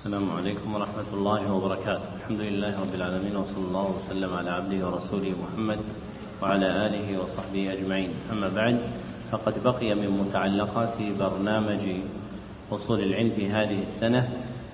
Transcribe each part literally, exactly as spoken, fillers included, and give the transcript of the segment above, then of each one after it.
السلام عليكم ورحمة الله وبركاته. الحمد لله رب العالمين، وصلى الله وسلم على عبده ورسوله محمد وعلى آله وصحبه أجمعين. أما بعد، فقد بقي من متعلقات برنامج وصول العلم في هذه السنة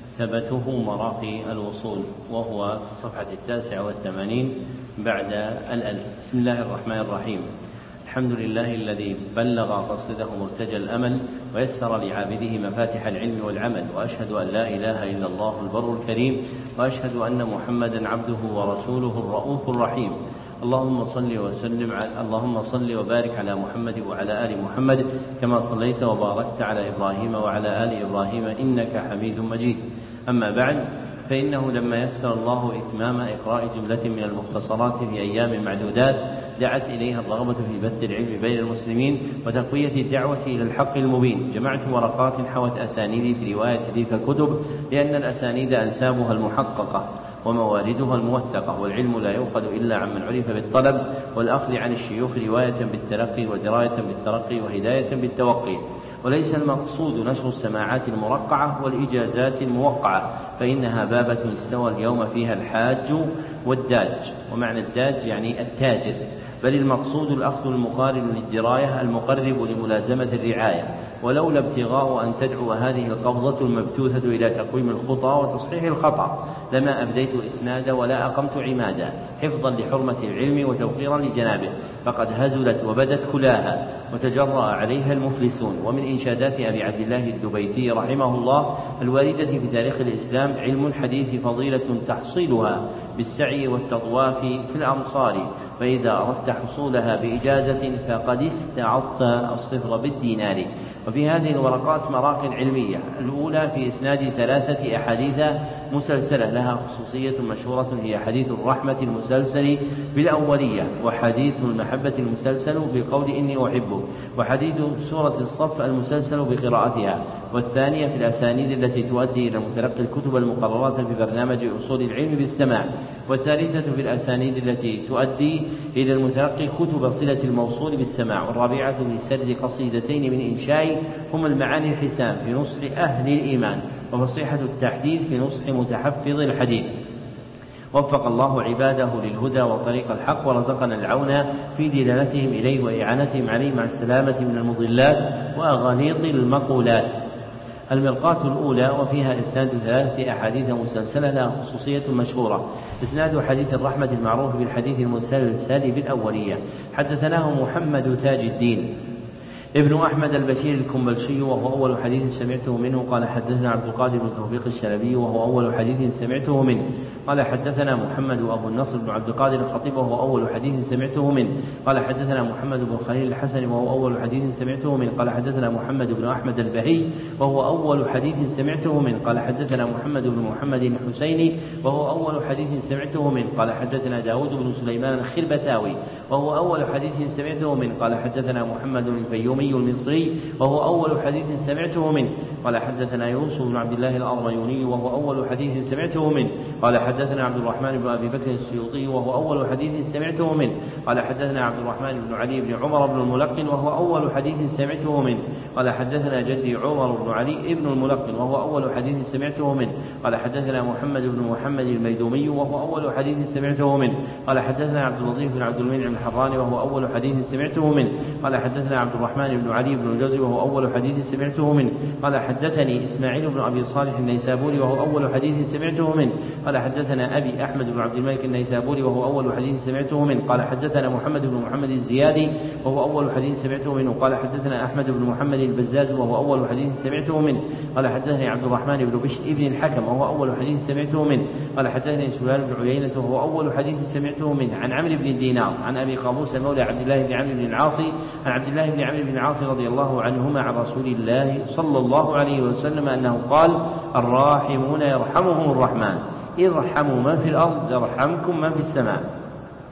ثبته مراقي الوصول، وهو في الصفحة التاسعة والثمانين بعد الألف. بسم الله الرحمن الرحيم. الحمد لله الذي بلغ قصده مرتجى الأمل ويسر لعابده مفاتح العلم والعمل، وأشهد أن لا إله إلا الله البر الكريم، وأشهد أن محمدا عبده ورسوله الرؤوف الرحيم. اللهم صل وسلم على اللهم صل وبارك على محمد وعلى آل محمد كما صليت وباركت على إبراهيم وعلى آل إبراهيم إنك حميد مجيد. أما بعد، فإنه لما يسر الله إتمام إقراء جملة من المختصرات في أيام معدودات دعت إليها الرغبة في بث العلم بين المسلمين وتقوية الدعوة إلى الحق المبين. جمعت ورقات حوت أسانيد في رواية تلك الكتب، لأن الأسانيد أنسابها المحققة ومواردها الموثقة، والعلم لا يؤخذ إلا عمن عرف بالطلب والأخذ عن الشيوخ رواية بالتلقي ودراية بالترقي وهداية بالتوقي، وليس المقصود نشر السماعات المرقعة والإجازات الموقعة، فإنها بابة استوى اليوم فيها الحاج والداج. ومعنى الداج يعني التاجر، بل المقصود الأخذ المقارن للدراية المقرب لملازمة الرعاية، ولولا ابتغاء أن تدعو هذه القبضة المبثوثة إلى تقويم الخطى وتصحيح الخطأ لما أبديت إسنادا ولا أقمت عمادا، حفظا لحرمة العلم وتوقيرا لجنابه، فقد هزلت وبدت كلاها وتجرأ عليها المفلسون. ومن إنشادات أبي عبد الله الدبيتي رحمه الله الواردة في تاريخ الإسلام: علم الحديث فضيلة تحصيلها بالسعي والتطواف في الأمصار، فإذا أردت حصولها بإجازة فقد استعضت الصفر بالدينار. وفي هذه الورقات مراق علمية: الأولى في إسناد ثلاثة أحاديث مسلسلة لها خصوصية مشهورة، هي حديث الرحمة المسلسل بالأولية، وحديث المحبة المسلسل بقول إني أحبك، وحديث سورة الصف المسلسل بقراءتها. والثانية في الأسانيد التي تؤدي إلى متلقي الكتب المقررات في برنامج أصول العلم بالسماع. والثالثة في الأسانيد التي تؤدي إلى المتلقي كتب صلة الموصول بالسماع. والرابعة في سرد قصيدتين من إنشاء هما المعاني الحسام في نصح أهل الإيمان، وفصيحة التحديث في نصح متحفظ الحديث. وفق الله عباده للهدى وطريق الحق، ورزقنا العون في دلالتهم إليه وإعانتهم عليه مع السلامة من المضلات وأغانيط المقولات. المرقاة الأولى وفيها إسناد ثلاثة أحاديث مسلسلة لها خصوصية مشهورة: إسناد حديث الرحمة المعروف بالحديث المسلسل بالأولية. حدثناه محمد تاج الدين ابن أحمد البشير الكنبلشي، وهو أول حديث سمعته منه. قال حدثنا عبد القادر بن توفيق الشلبي، وهو أول حديث سمعته منه. قال حدثنا محمد أبو النصر بن عبد القادر الخطيب، وهو أول حديث سمعته منه. قال حدثنا محمد بن خليل الحسن، وهو أول حديث سمعته منه. قال حدثنا محمد بن أحمد البهي، وهو أول حديث سمعته منه. قال حدثنا محمد بن محمد الحسيني، وهو أول حديث سمعته منه. قال حدثنا داود بن سليمان الخربتاوي، وهو أول حديث سمعته منه. قال حدثنا محمد الفيومي المصري، وهو أول حديث سمعته منه. قال حدثنا يوسف بن عبد الله الأرميوني، وهو أول حديث سمعته منه. قال حدثنا عبد الرحمن بن أبي بكر السيوطي، وهو أول حديث سمعته منه. قال حدثنا عبد الرحمن بن علي بن عمر بن الملقن، وهو أول حديث سمعته منه. قال حدثنا جدي عمر بن علي بن الملقن، وهو أول حديث سمعته منه. قال حدثنا محمد بن محمد الميدومي، وهو أول حديث سمعته منه. قال حدثنا عبد اللطيف بن عبد المنعم الحراني، وهو أول حديث سمعته منه. قال حدثنا عبد الرحمن بن علي بن الجوزي، وهو أول حديث سمعته منه. قال حدثني إسماعيل بن أبي صالح النيسابوري، وهو أول حديث سمعته منه. قال حدثنا أبي أحمد بن عبد الملك النيسابوري، وهو أول حديث سمعته منه. قال حدثنا محمد بن محمد الزيادي، وهو أول حديث سمعته منه. قال حدثنا أحمد بن محمد البزاز، وهو أول حديث سمعته منه. قال حدثني عبد الرحمن بن بشر ابن الحكم، وهو أول حديث سمعته منه. قال حدثني سفيان بن عيينة، وهو أول حديث سمعته منه. عن عمرو بن الدينار عن أبي قابوس مولى عبد الله بن عمرو بن العاص عن عبد الله بن عمرو بن العاص رضي الله عنهما عن رسول الله صلى الله عليه وسلم أنه قال: الراحمون يرحمهم الرحمن، ارحموا من في الأرض يرحمكم من في السماء.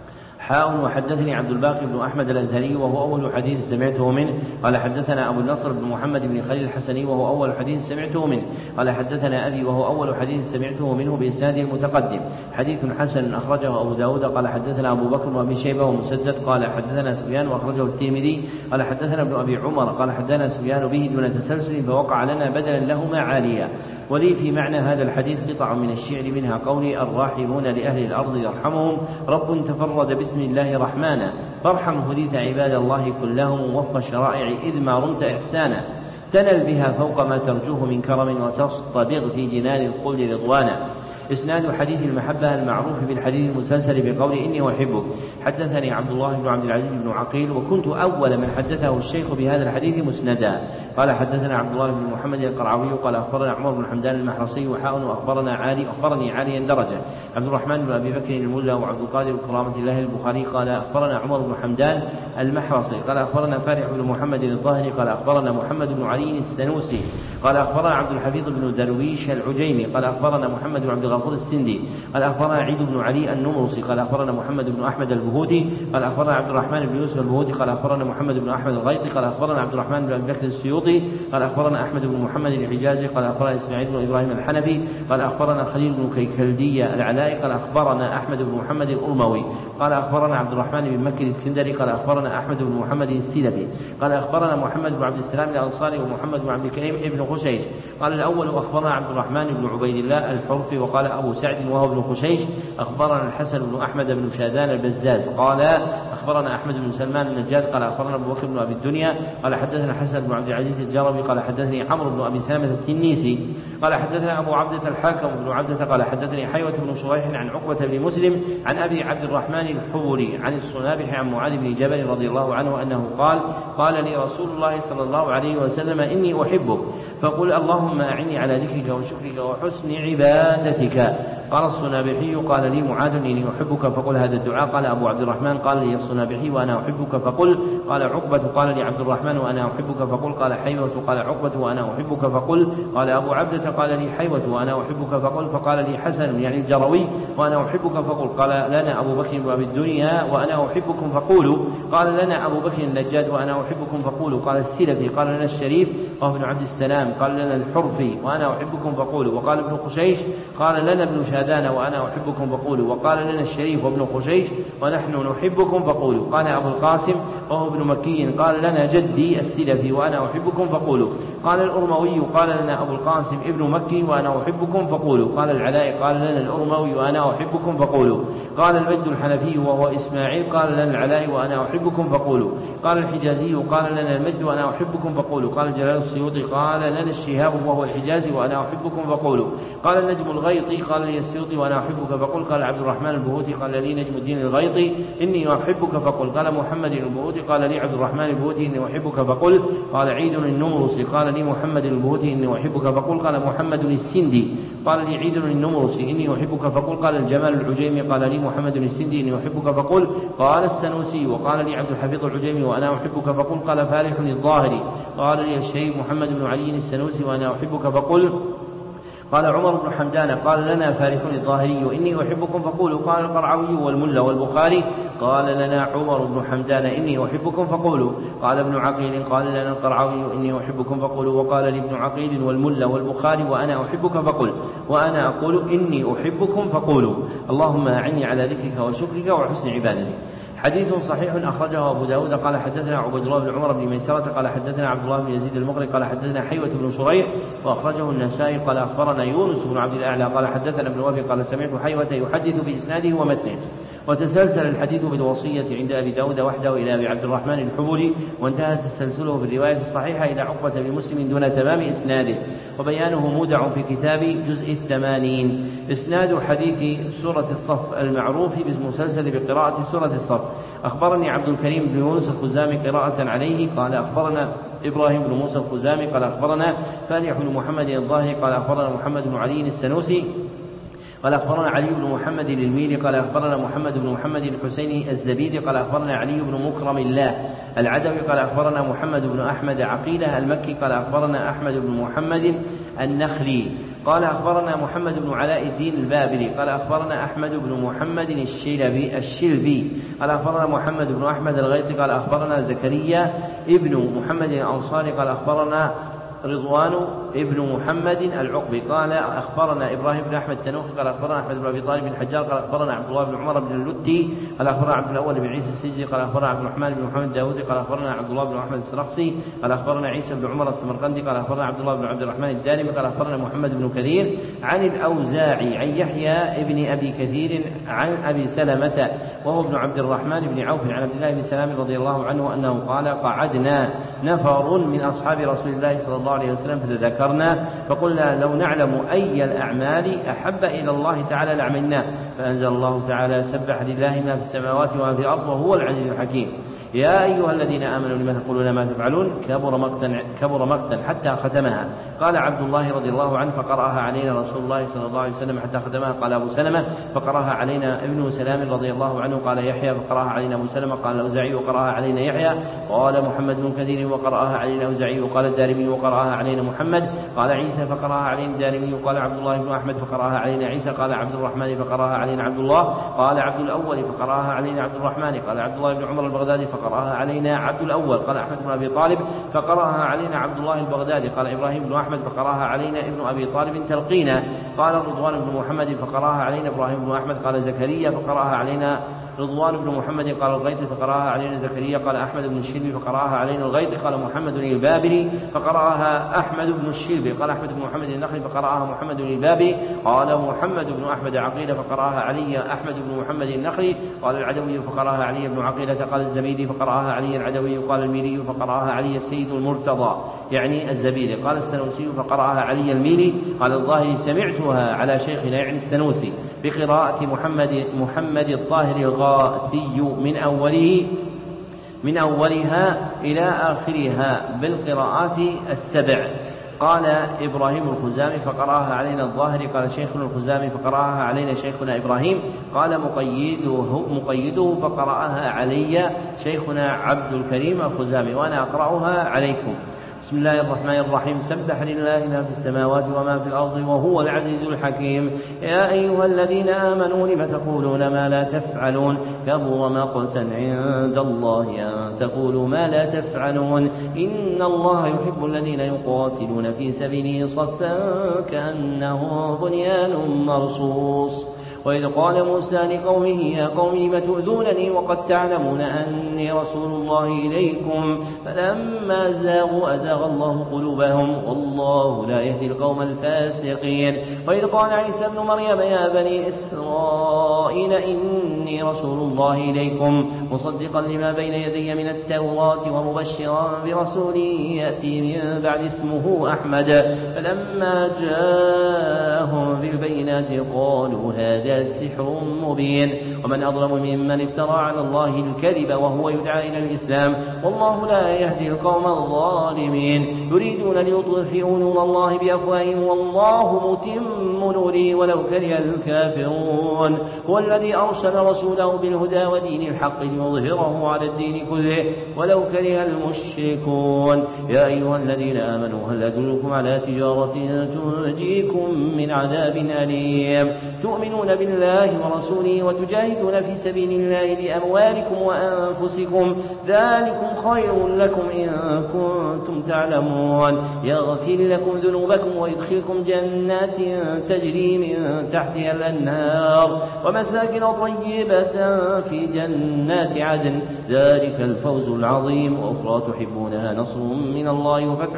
حاء وحدثني عبد الباقي بن أحمد الأزهري وهو أول حديث سمعته منه قال حدثنا أبو النصر بن محمد بن خليل الحسني وهو أول حديث سمعته منه قال حدثنا أبي وهو أول حديث سمعته منه بإسناده المتقدم حديث حسن أخرجه أبو داود قال حدثنا أبو بكر وأبي شيبة ومسدد قال حدثنا سفيان وأخرجه الترمذي قال حدثنا ابن أبي عمر قال حدثنا سفيان به دون تسلسل فوقع لنا بدلا لهما عاليا. ولي في معنى هذا الحديث قطع من الشعر منها قولي الراحمون لأهل الأرض يرحمهم رب تفرد باسم الله رحمانا فارحم هديت عباد الله كلهم وفق الشرائع إذ ما رمت إحسانا تنل بها فوق ما ترجوه من كرم وتصطبغ في جنان الخلد رضوانا. إسناد حديث المحبة المعروف بالحديث المسلسل بقول إني أحبك حدثني عبد الله بن عبد العزيز بن عقيل وكنت أول من حدثه الشيخ بهذا الحديث مسندا قال حدثنا عبد الله بن محمد القرعوي قال أخبرنا عمر بن حمدان المحرصي وحاء وأخبرنا عالي أخبرني عاليا درجة عبد الرحمن بن أبي بكر الملا وعبد القادر كرامة الله البخاري قال أخبرنا عمر بن حمدان المحرصي قال أخبرنا فارح بن محمد الظاهري قال أخبرنا محمد بن علي السنوسي قال أخبرنا عبد الحفيظ بن درويش العجيمي قال أخبرنا محمد بن عبد الغفور السندي قال أخبرنا عيد بن علي النمرسي قال أخبرنا محمد بن أحمد البهودي قال أخبرنا عبد الرحمن بن يوسف البهودي قال أخبرنا محمد بن أحمد الغيطي قال أخبرنا عبد الرحمن بن أبي بكر السيوطي قال أخبرنا أحمد بن محمد الحجازي قال أخبرنا إسماعيل بن إبراهيم الحنفي قال أخبرنا خليل بن كيكلدية العلائي قال أخبرنا أحمد بن محمد الأرموي قال أخبرنا عبد الرحمن بن مكي الاسكندري قال أخبرنا أحمد بن محمد السلفي قال أخبرنا محمد بن عبد السلام الأنصاري ومحمد بن عبد الكريم ابن خشيش قال الأول أخبرنا عبد الرحمن بن عبيد الله الحرفي وقال أبو سعد وهو ابن خشيش أخبرنا الحسن بن أحمد بن شادان البزاز قال أخبرنا أحمد بن سلمان النجاد قال أخبرنا أبو بكر بن أبي الدنيا قال حدثنا حسن بن عبد العزيز الجربي قال حدثني عمرو بن أبي سلمة التنيسي قال حدثنا أبو عبدة الحاكم بن عبدة قال حدثني حيوة بن شريح عن عقبة بن مسلم عن أبي عبد الرحمن الحوري عن الصنابح عن معاذ بن جبل رضي الله عنه أنه قال قال لي رسول الله صلى الله عليه وسلم إني أحبك فقل اللهم أعني على ذكرك وشكرك وحسن عبادتك. قال الصنابحي قال لي معاذ إني أحبك فقل هذا الدعاء. قال أبو عبد الرحمن قال لي الصنابحي وأنا أحبك فقل. قال عقبة قال لي عبد الرحمن وأنا أحبك فقل. قال حيوة قال عقبة وأنا أحبك فقل. قال أبو عبدة قال لي حيوة وأنا أحبك فقل. فقال لي حسن يعني الجروي وأنا أحبك فقل. قال لنا أبو بكر وأبي الدنيا وأنا أحبكم فقولوا. قال لنا أبو بكر النجاد وأنا أحبكم فقولوا. قال السلفي قال لنا الشريف وهو ابن عبد السلام قال لنا الحرفي وأنا أحبكم فقولوا. وقال ابن خشيش قال لنا ابن شادان وأنا أحبكم فقولوا. وقال لنا الشريف وابن خشيش ونحن نحبكم فقولوا. قال أبو القاسم وهو ابن مكي قال لنا جدي السلفي وأنا أحبكم فقولوا. قال الأرموي قال لنا أبو القاسم ابن مكي وأنا أحبكم فقولوا. قال العلاء قال لنا الأرموي وأنا أحبكم فقولوا. قال المجد الحنفي وهو إسماعيل قال لنا العلاء وأنا أحبكم فقولوا. قال الحجازي قال لنا المجد وأنا أحبكم فقولوا. قال جلال السيوطي قال لنا الشهاب وهو الحجازي وأنا أحبكم فقولوا. قال النجم الغيطي قال لي السيوطي وأنا أحبك فقل. قال عبد الرحمن البهوتي قال لي نجم الدين الغيطي إني أحبك فقل. قال محمد البهوتي قال لي عبد الرحمن البهوتي إني أحبك فقل. قال عيد النمرسي قال لي محمد البهوتي إني أحبك فقل. قال محمد السندي قال لي عيد النمرسي إني أحبك فقل. قال الجمال العجيمي قال لي محمد السندي إني أحبك فقل. قال السنوسي وقال لي عبد الحفيظ العجيمي وأنا أحبك فقل. قال فالح الظاهري قال لي الشيخ محمد بن علي السنوسي وأنا أحبك فقل. قال عمر بن حمدان قال لنا فارح الظاهري إني أحبكم فقولوا. قال القرعوي والملا والبخاري قال لنا عمر بن حمدان إني أحبكم فقولوا. قال ابن عقيل قال لنا القرعوي إني أحبكم فقولوا. وقال لابن عقيل والملا والبخاري وأنا أحبك فقل. وأنا أقول إني أحبكم فقولوا. اللهم أعني على ذكرك وشكرك وحسن عبادتك. حديث صحيح أخرجه أبو داود قال حدثنا عبد الله بن عمر بن ميسرة قال حدثنا عبد الله بن يزيد المقري قال حدثنا حيوة بن شريح وأخرجه النسائي قال أخبرنا يونس بن عبد الأعلى قال حدثنا ابن وهب قال سمعت حيوة يحدث بإسناده ومتنه. وتسلسل الحديث بالوصية عند أبي داود وحده إلى أبي عبد الرحمن الحبلي وانتهى تسلسله في الرواية الصحيحة إلى عقبة بن مسلم دون تمام إسناده وبيانه مودع في كتاب جزء الثمانين. إسناد حديث سورة الصف المعروف بالمسلسل بقراءة سورة الصف. أخبرني عبد الكريم بن يونس الخزامي قراءة عليه قال أخبرنا إبراهيم بن موسى الخزامي قال أخبرنا فالح بن محمد الظاهري قال أخبرنا محمد بن علي السنوسي قال أخبرنا علي بن محمد الميري قال أخبرنا محمد بن محمد الحسيني الزبيدي قال أخبرنا علي بن مكرم الله العدوي قال أخبرنا محمد بن أحمد عقيلة المكي قال أخبرنا أحمد بن محمد النخلي قال أخبرنا محمد بن علاء الدين البابلي قال أخبرنا أحمد بن محمد الشلبي الشلبي قال أخبرنا محمد بن أحمد الغيثي قال أخبرنا زكريا ابن محمد الأنصاري قال أخبرنا رضوان ابن محمد العقبي قال أخبرنا إبراهيم بن أحمد التنوخي قال أخبرنا أحمد بن أبي طالب بن الحجار قال أخبرنا عبد الله بن عمر بن اللتي قال أخبرنا عبد الأول بن عيسى السجزي قال أخبرنا عبد الرحمن بن محمد الداودي قال أخبرنا عبد الله بن أحمد السرخسي قال أخبرنا عيسى بن عمر السمرقندي قال أخبرنا عبد الله بن عبد الرحمن الدارمي قال أخبرنا محمد بن كثير عن الأوزاعي عن يحيى ابن أبي كثير عن أبي سلمة وهو ابن عبد الرحمن بن عوف عن عبد الله بن سلام رضي الله عنه أنه قال قعدنا نفر من أصحاب رسول الله صلى الله عليه وسلم فتذكرنا فقلنا لو نعلم أي الأعمال أحب إلى الله تعالى لعملناه فأنزل الله تعالى سبح لله ما في السماوات وما في الأرض وهو العزيز الحكيم يا أيها الذين آمنوا لما تقولون ما تفعلون كبر مقتا كبر مقتا حتى ختمها قال عبد الله رضي الله عنه فقرأها علينا رسول الله صلى الله عليه وسلم حتى ختمها قال أبو سلمة فقرأها علينا ابن سلام رضي الله عنه قال يحيى فقرأها علينا أبو سلمة قال الأوزاعي وقرأها علينا يحيى قال محمد بن كثير وقرأها علينا الأوزاعي وقال الدارمي وقرأها علينا محمد قال عيسى فقرأها علينا الدارمي وقال عبد الله بن أحمد فقرأها علينا عيسى قال عبد الرحمن فقرأها علينا عبد الله قال عبد الأول فقرأها علينا عبد الرحمن قال عبد الله بن عمر البغدادي فقرأها علينا عبد الأول قال أحمد بن أبي طالب فقرأها علينا عبد الله البغدادي قال إبراهيم بن أحمد فقرأها علينا ابن أبي طالب تلقينا قال رضوان بن محمد فقرأها علينا إبراهيم بن أحمد قال زكريا فقرأها علينا رضوان بن محمد قال الغيث فقرأها علينا زكريا قال أحمد بن الشلبي فقرأها علينا الغيث قال محمد البابلي فقرأها أحمد بن الشلبي قال أحمد بن محمد النخعي فقرأها محمد البابلي قال محمد بن أحمد عقيلة فقرأها علي أحمد بن محمد النخعي قال العدوي فقرأها علي بن عقيلة قال الزبيدي فقرأها علي العدوي قال الميلي فقرأها علي السيد المرتضى يعني الزبيدي قال السنوسي فقرأها علي الميلي قال الظاهري سمعتها على شيخنا يعني السنوسي بقراءة محمد محمد الطاهر الغاثي من أوله من أولها إلى آخرها بالقراءات السبع قال إبراهيم الخزامي فقرأها علينا الظاهري قال شيخنا الخزامي فقرأها علينا شيخنا إبراهيم قال مقيده, مقيده فقرأها علي شيخنا عبد الكريم الخزامي وأنا أقرأها عليكم. بسم الله الرحمن الرحيم سبح لله ما في السماوات وما في الأرض وهو العزيز الحكيم يا أيها الذين آمنوا لم تقولون ما لا تفعلون كبر مقتا عند الله أن تقولوا ما لا تفعلون إن الله يحب الذين يقاتلون في سبيله صفا كأنه بنيان مرصوص. وإذ قال موسى لقومه يا قوم لم تؤذونني وقد تعلمون أني رسول الله إليكم فلما زاغوا أزاغ الله قلوبهم والله لا يهدي القوم الفاسقين. وإذ قال عيسى ابن مريم يا بني إسرائيل إني رسول الله إليكم مصدقا لما بين يدي من التوراة ومبشرا برسول يأتي من بعد اسمه أحمد فلما جاءهم بالبينات قالوا هذا سحر مبين ومن أظلم ممن افترى على الله الكذب وهو يدعى إلى الإسلام والله لا يهدي القوم الظالمين. يريدون ليطفئوا نور الله بأفواههم والله متم نوره ولو كره الكافرون. هو الذي أرسل رسوله بالهدى ودين الحق ليظهره على الدين كله ولو كره المشركون. يا أيها الذين آمنوا هل أدلكم على تجارة تنجيكم من عذاب أليم تؤمنون بالله ورسوله وتجاهدون في سبيل الله بأموالكم وأنفسكم ذلكم خير لكم إن كنتم تعلمون. يغفر لكم ذنوبكم ويدخلكم جنات تجري من تحتها الأنهار ومساكن طيبة في جنات عدن ذلك الفوز العظيم. وأخرى تحبونها نصر من الله وفتح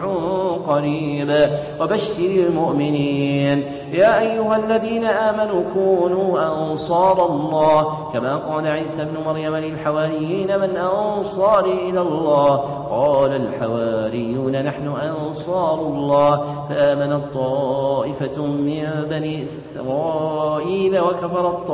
قريب وبشر المؤمنين. يا أيها الذين آمنوا كونوا أنصار الله كما قال عيسى ابن مريم للحواريين من أنصاري إلى الله قال الحواريون نحن أنصار الله فآمنت طائفة من بني إسرائيل وكفرت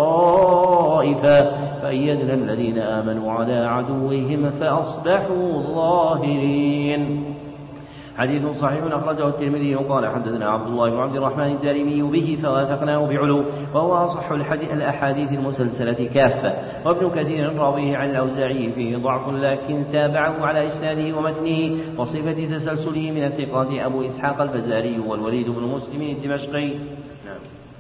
طائفة فأيدنا الذين آمنوا على عدوهم فأصبحوا ظاهرين. حديث صحيح أخرجه الترمذي وقال حدثنا عبد الله بن عبد الرحمن الدارمي به فوافقناه بعلو وهو أصح الأحاديث المسلسلة كافة. وابن كثير راويه عن الأوزاعي فيه ضعف لكن تابعه على إسناده ومتنه وصفة تسلسله من الثقات أبو إسحاق الفزاري والوليد بن مسلم الدمشقي. نعم.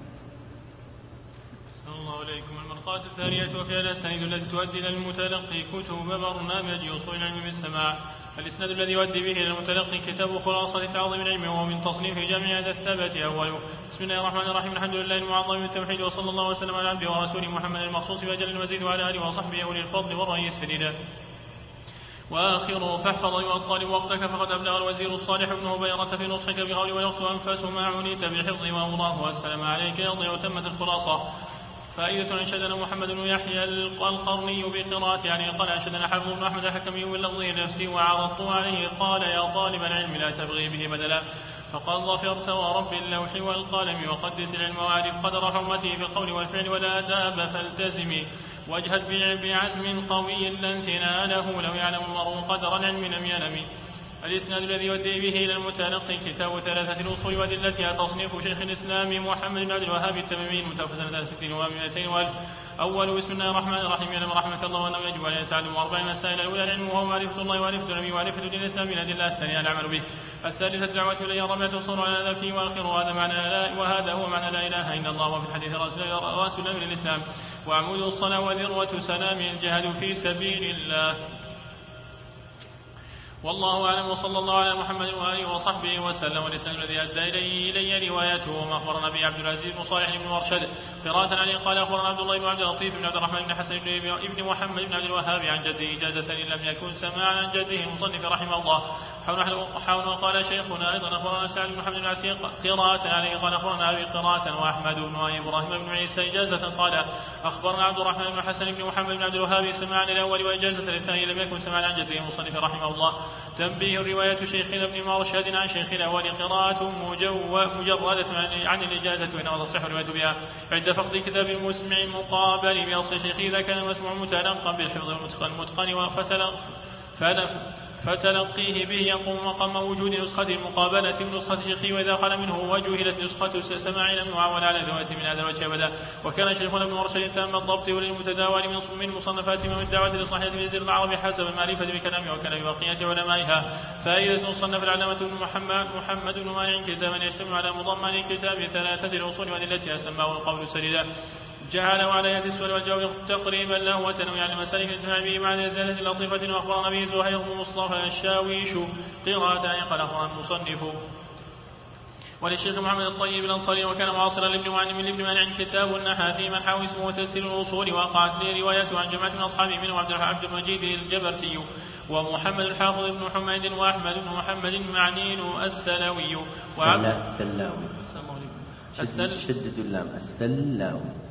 المرقاة الثانية وفيها الأسانيد التي تؤدي إلى المتلقي كتب برنامج أصول العلم بالسماع. الإسناد الذي يؤدي به إلى المتلقي كتاب خلاصة تعظيم العلم وهو من تصنيف جامع هذا الثبت أوله. بسم الله الرحمن الرحيم الحمد لله المعظم بالتوحيد وصلى الله وسلم على عبده ورسوله محمد المخصوص بأجل المزيد وعلى آله وصحبه أولي الفضل والرأي السديد. وآخره فاحفظ أيها الطالب وقتك فقد أبلغ الوزير الصالح ابن هبيرة في نصحك بقول والوقت أنفس ما عنيت بحفظ وأمراه والسلام عليك يضيع وتمت الخلاصة. فائدة أنشدنا محمد بن يحيى القرني بقراءة يعني قال أنشدنا حافظ بن أحمد الحكمي من لفظه نفسي وعرضت عليه قال يا طالب العلم لا تبغي به بدلا فقد ظفرت ورب اللوح والقلم وقدس العلم واعرف قدر حرمته في القول والفعل والآداب فالتزمي واجهد بعزم قوي لن تناله لو يعلم المرء قدر العلم لم ينم. الإسناد الذي يؤدي به إلى المتلقي كتاب ثلاثة الأصول وأدلتها تصنيف شيخ الإسلام محمد بن عبد الوهاب التميمي المتوفى سنة ستين ومئتين وألف. أول بسم الله الرحمن الرحيم يعلم رحمك الله وأنه يجب علينا تعلم أربع مسائل. الأولى العلم وهو معرفة الله ومعرفة النبي ومعرفة دين الإسلام بالأدلة. الثانية العمل به. الثالثة الدعوة إليه. الرابعة الصبر على هذا فيه وآخره هذا معنى لا وهذا هو معنى لا إله إلا الله. وفي الحديث رأس الأمر الإسلام وعمود الصلاة وذروة سلام الجهاد في سبيل الله. والله أعلم وصلى الله على محمد وآله وصحبه وسلم. والإسناد الذي أدى إليه إلي روايته وما أخبرنا به عبد العزيز بن صالح بن مرشد قراءة عليه قال أخبرنا عبد الله بن عبد اللطيف بن عبد الرحمن بن حسن بن محمد بن عبد الوهاب عن جده إجازة إن لم يكن سماعا عن جده المصنف رحمه الله. حاول وقال شيخنا أيضا أخبرنا سعد بن محمد بن عتيق قراءة عليه قال أخبرنا أبي قراءة وأحمد بن إبراهيم بن عيسى إجازة قال أخبرنا عبد الرحمن بن حسن بن محمد بن عبد الوهاب سماعا الأول وإجازة للثاني لم يكن سماعا عن جده المصنف رحمه الله. تنبيه رواية شيخنا ابن مرشد عن شيخ الأول قراءة مجردة عن الإجازة وإنما تصح الرواية بها عند فقد كتاب المسمع المقابل بأصل شيخه إذا كان المسموع متلقا بالحفظ المتقن فتلقيه به يقوم مقام وجود نسخة المقابلة من نسخة شيخه وإذا خلا منه وجهلت نسخة سماع لم يعول على الرواية من هذا الوجه أبدا. وكان شيخنا ابن مرشد تام الضبط وللمتداول من مصنفات من الدعوة لصحيح في العرب حسب المعرفة بكلامه وكلام بقية علمائها. فائدة مصنف العلامة بن محمد محمد بن مانع كتابا يشتمل على مضمن كتاب ثلاثة الأصول وأدلتها سماه القول سديدا جعله على يد السؤال والجواب تقريبا له وتنويعا لمسالك الاجتماع به مع زيادة لطيفة. وأخبرنا به زهير بن مصطفى الشاويش قراءة قال أخبرنا المصنف. وللشيخ محمد الطيب الأنصاري وكان معاصرا لابن معلم لابن مانع كتاب النحى في من حاوي اسمه تسهيل الأصول وقعت لي روايته عن جماعة من أصحابه منهم عبد المجيد الجبرتي ومحمد الحافظ بن حميد وأحمد بن محمد المعنين السلاوي وعبد السلاوي شدد اللام السلاوي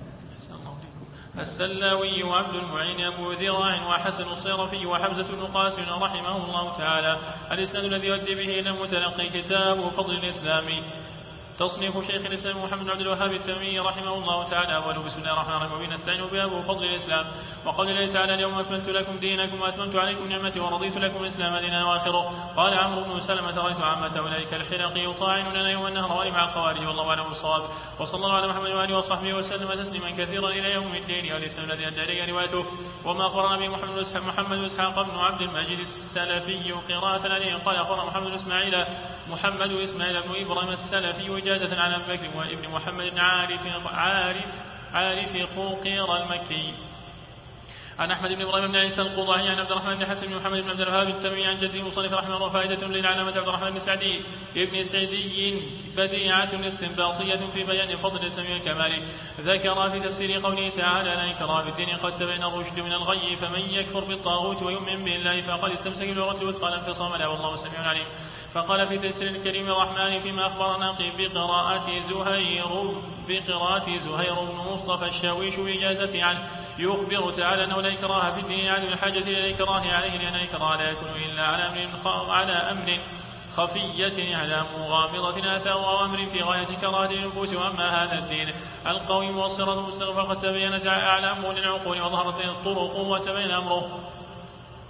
السلاوي وعبد المعين أبو ذراع وحسن الصيرفي وحمزة بن قاسم رحمه الله تعالى. الإسناد الذي يؤدي به إلى المتلقي كتاب فضل الإسلام تصنيف شيخ الإسلام محمد بن عبد الوهاب التميمي رحمه الله تعالى. أوله بسم الله الرحمن الرحيم ونستعين بأبو فضل الإسلام وقول الله تعالى اليوم أكملت لكم دينكم وأتممت عليكم نعمتي ورضيت لكم الإسلام دينا. وآخره قال عمرو بن سلمة رأيت عامة أولئك الحلق يطاعننا يوم النهر ولمع الخوارج والله أعلم بالصواب. وصلى الله على محمد وآله وصحبه وسلم تسليما كثيرا إلى يوم الدين. والإسلام الذي أدى إليه روايته وما أخبرنا به محمد بن محمد بن إسحاق بن عبد المجيد السلفي قراءة عليه قال أخبرنا محمد بن إسماعيل محمد إسماعيل بن إبراهيم السلفي إجازة على أبي بكر وابن محمد عارف عارف عارف خوقير المكي عن أحمد بن إبراهيم بن عيسى القضاعي عن عبد الرحمن بن حسن بن محمد بن عبد الوهاب التميمي عن جده مصنف رحمه الله. فائدة للعلامة عبد الرحمن بن سعدي ابن سعدي بديعة استنباطية في بيان فضل الإسلام وكماله. ذكر في تفسير قوله تعالى لا إكراه في الدين قد تبين الرشد من الغي فمن يكفر بالطاغوت ويؤمن بالله فقد استمسك بالعروة الوثقى لا انفصام لها والله سميع عليم. فقال في تفسير الكريم الرحمن فيما أخبرنا بقراءة زهير بقراءة زهير بن مصطفى الشاويش إجازة عنه يخبر تعالى أنه لا إكراه في الدين عدم الحاجة إلى الإكراه عليه لأن الإكراه لا يكون إلا على أمر على أمر خفية على مغامضة آثار وأمر في غاية كراهة النفوس. وأما هذا الدين القوي والصراط المستقيم فقد تبينت أعلامه للعقول وظهرت الطرق وتبين أمره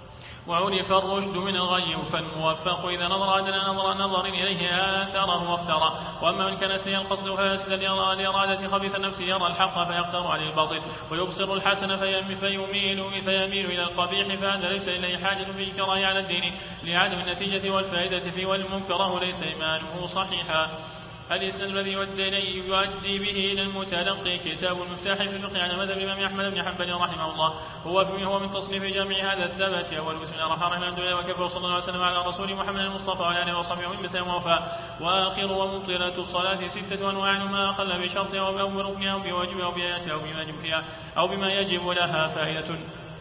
وعرف الرشد من الغي فالموفق إذا نظر أدنى نظر نظر إليه آثره واختاره. وأما من كان سيء القصد فاسد لإرادة خبيث النفس يرى الحق فيختار عليه الباطل ويبصر الحسن فيميل فيميل إلى القبيح فهذا ليس إليه حاجة في كراهية على الدين لعدم النتيجة والفائدة فيه والمنكره ليس إيمانه صحيحا. الإسناد الذي يؤدي به إلى المتلقي كتاب المفتاح في الفقه على مذهب الإمام أحمد بن حنبل رحمه الله هو هو من تصنيف جامع هذا الثبت أول بسم الله الرحمن الرحيم الحمد لله وكفى صلى الله عليه وسلم على رسول محمد المصطفى وعلى آله وصحبه ومن مثل موفى. وآخر ومبطلة الصلاة ستة أنواع ما أخل بشرطها أو بركنها أو بواجبها أو بآياتها أو بما يجب فيها أو بما يجب لها فائدة.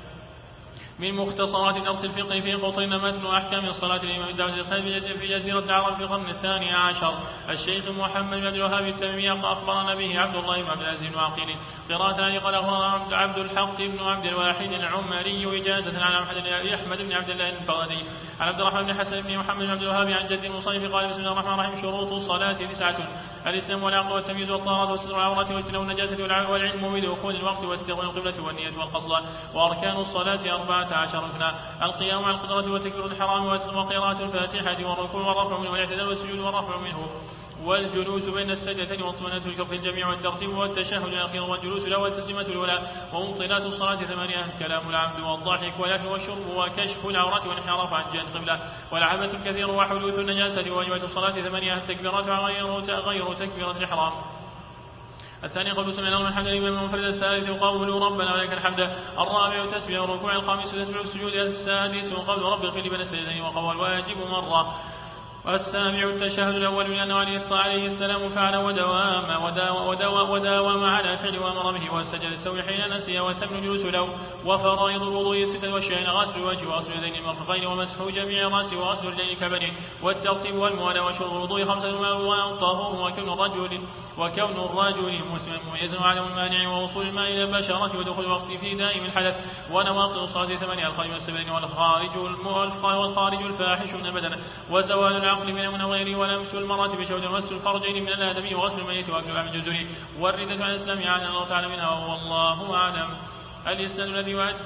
من مختصرات درس الفقه في قطرنا متن أحكام الصلاة للإمام الدعوة الإسحاقي في جزيرة العرب في القرن الثاني عشر. الشيخ محمد بن عبد الوهاب التميمي أخبرنا به عبد الله بن عبد العزيز بن عقيل قراءة قال أخبرنا عبد الحق بن عبد الواحد العمري إجازة عن أحمد بن عبد الله البغدادي عن عبد الرحمن بن حسن بن محمد بن عبد الوهاب عن جد المصنف قال بسم الله الرحمن الرحيم شروط الصلاة تسعة الإسلام والعقل والتمييز والطهارة وستر العورة واجتناب النجاسة والعلم بدخول الوقت واستقبال القبلة والنية والقصد. وأركان الصلاة أربعة عشر ركنا القيام على القدرة وتكبير الحرام وقراءة الفاتحة والركوع والرفع منه والاعتدال والسجود والرفع منه والجلوس بين السجدتين والطمأنينة في الكف الجميع والترتيب والتشهد الأخير والجلوس له والتسليمة الأولى. ومبطلات الصلاة ثمانية كلام العبد والضحك والأكل والشرب وكشف العورة والانحراف عن جهة القبلة والعبث الكثير وحدوث النجاسة. وواجبات الصلاة ثمانية التكبيرات غير تكبيرة الإحرام. الثاني قول سمعنا الله الحمد لله المنفرد. الثالث قول ربنا ولك الحمد. الرابع تسبيح الركوع. الخامس تسبيح السجود. السادس قول رب اغفر لي بين السجدين وقول الواجب مرة. والسابع التشهد الأول لأنه عليه السلام فعل ودوام ودوام, ودوام على فعل وأمر به والسجد السوي حين نسي. والثمن جلوس له. وفرائض الوضوء ستة والشيئين غسل الوجه وغسل اليدين المرفقين ومسح جميع الرأس وغسل الرجلين كبنه والترتيب والموالاة وشرب الوضوء خمسة والطهور وكون الرجل وكون الرجل مسلما مميزا وعدم المانع ووصول الماء إلى البشرة ودخول الوقت في دائم الحدث. ونواقض الصلاة ثمانية الخارج والسبيل والخارج والخارج الفاحش من البدن وزوال العقل من من غيره ولمس المرأة بشهود ومس الفرجين من الآدمي وغسل الميت وأكل عن الجزر والردة عن الإسلام عن الله تعالى منها والله أعلم. الإسناد الذي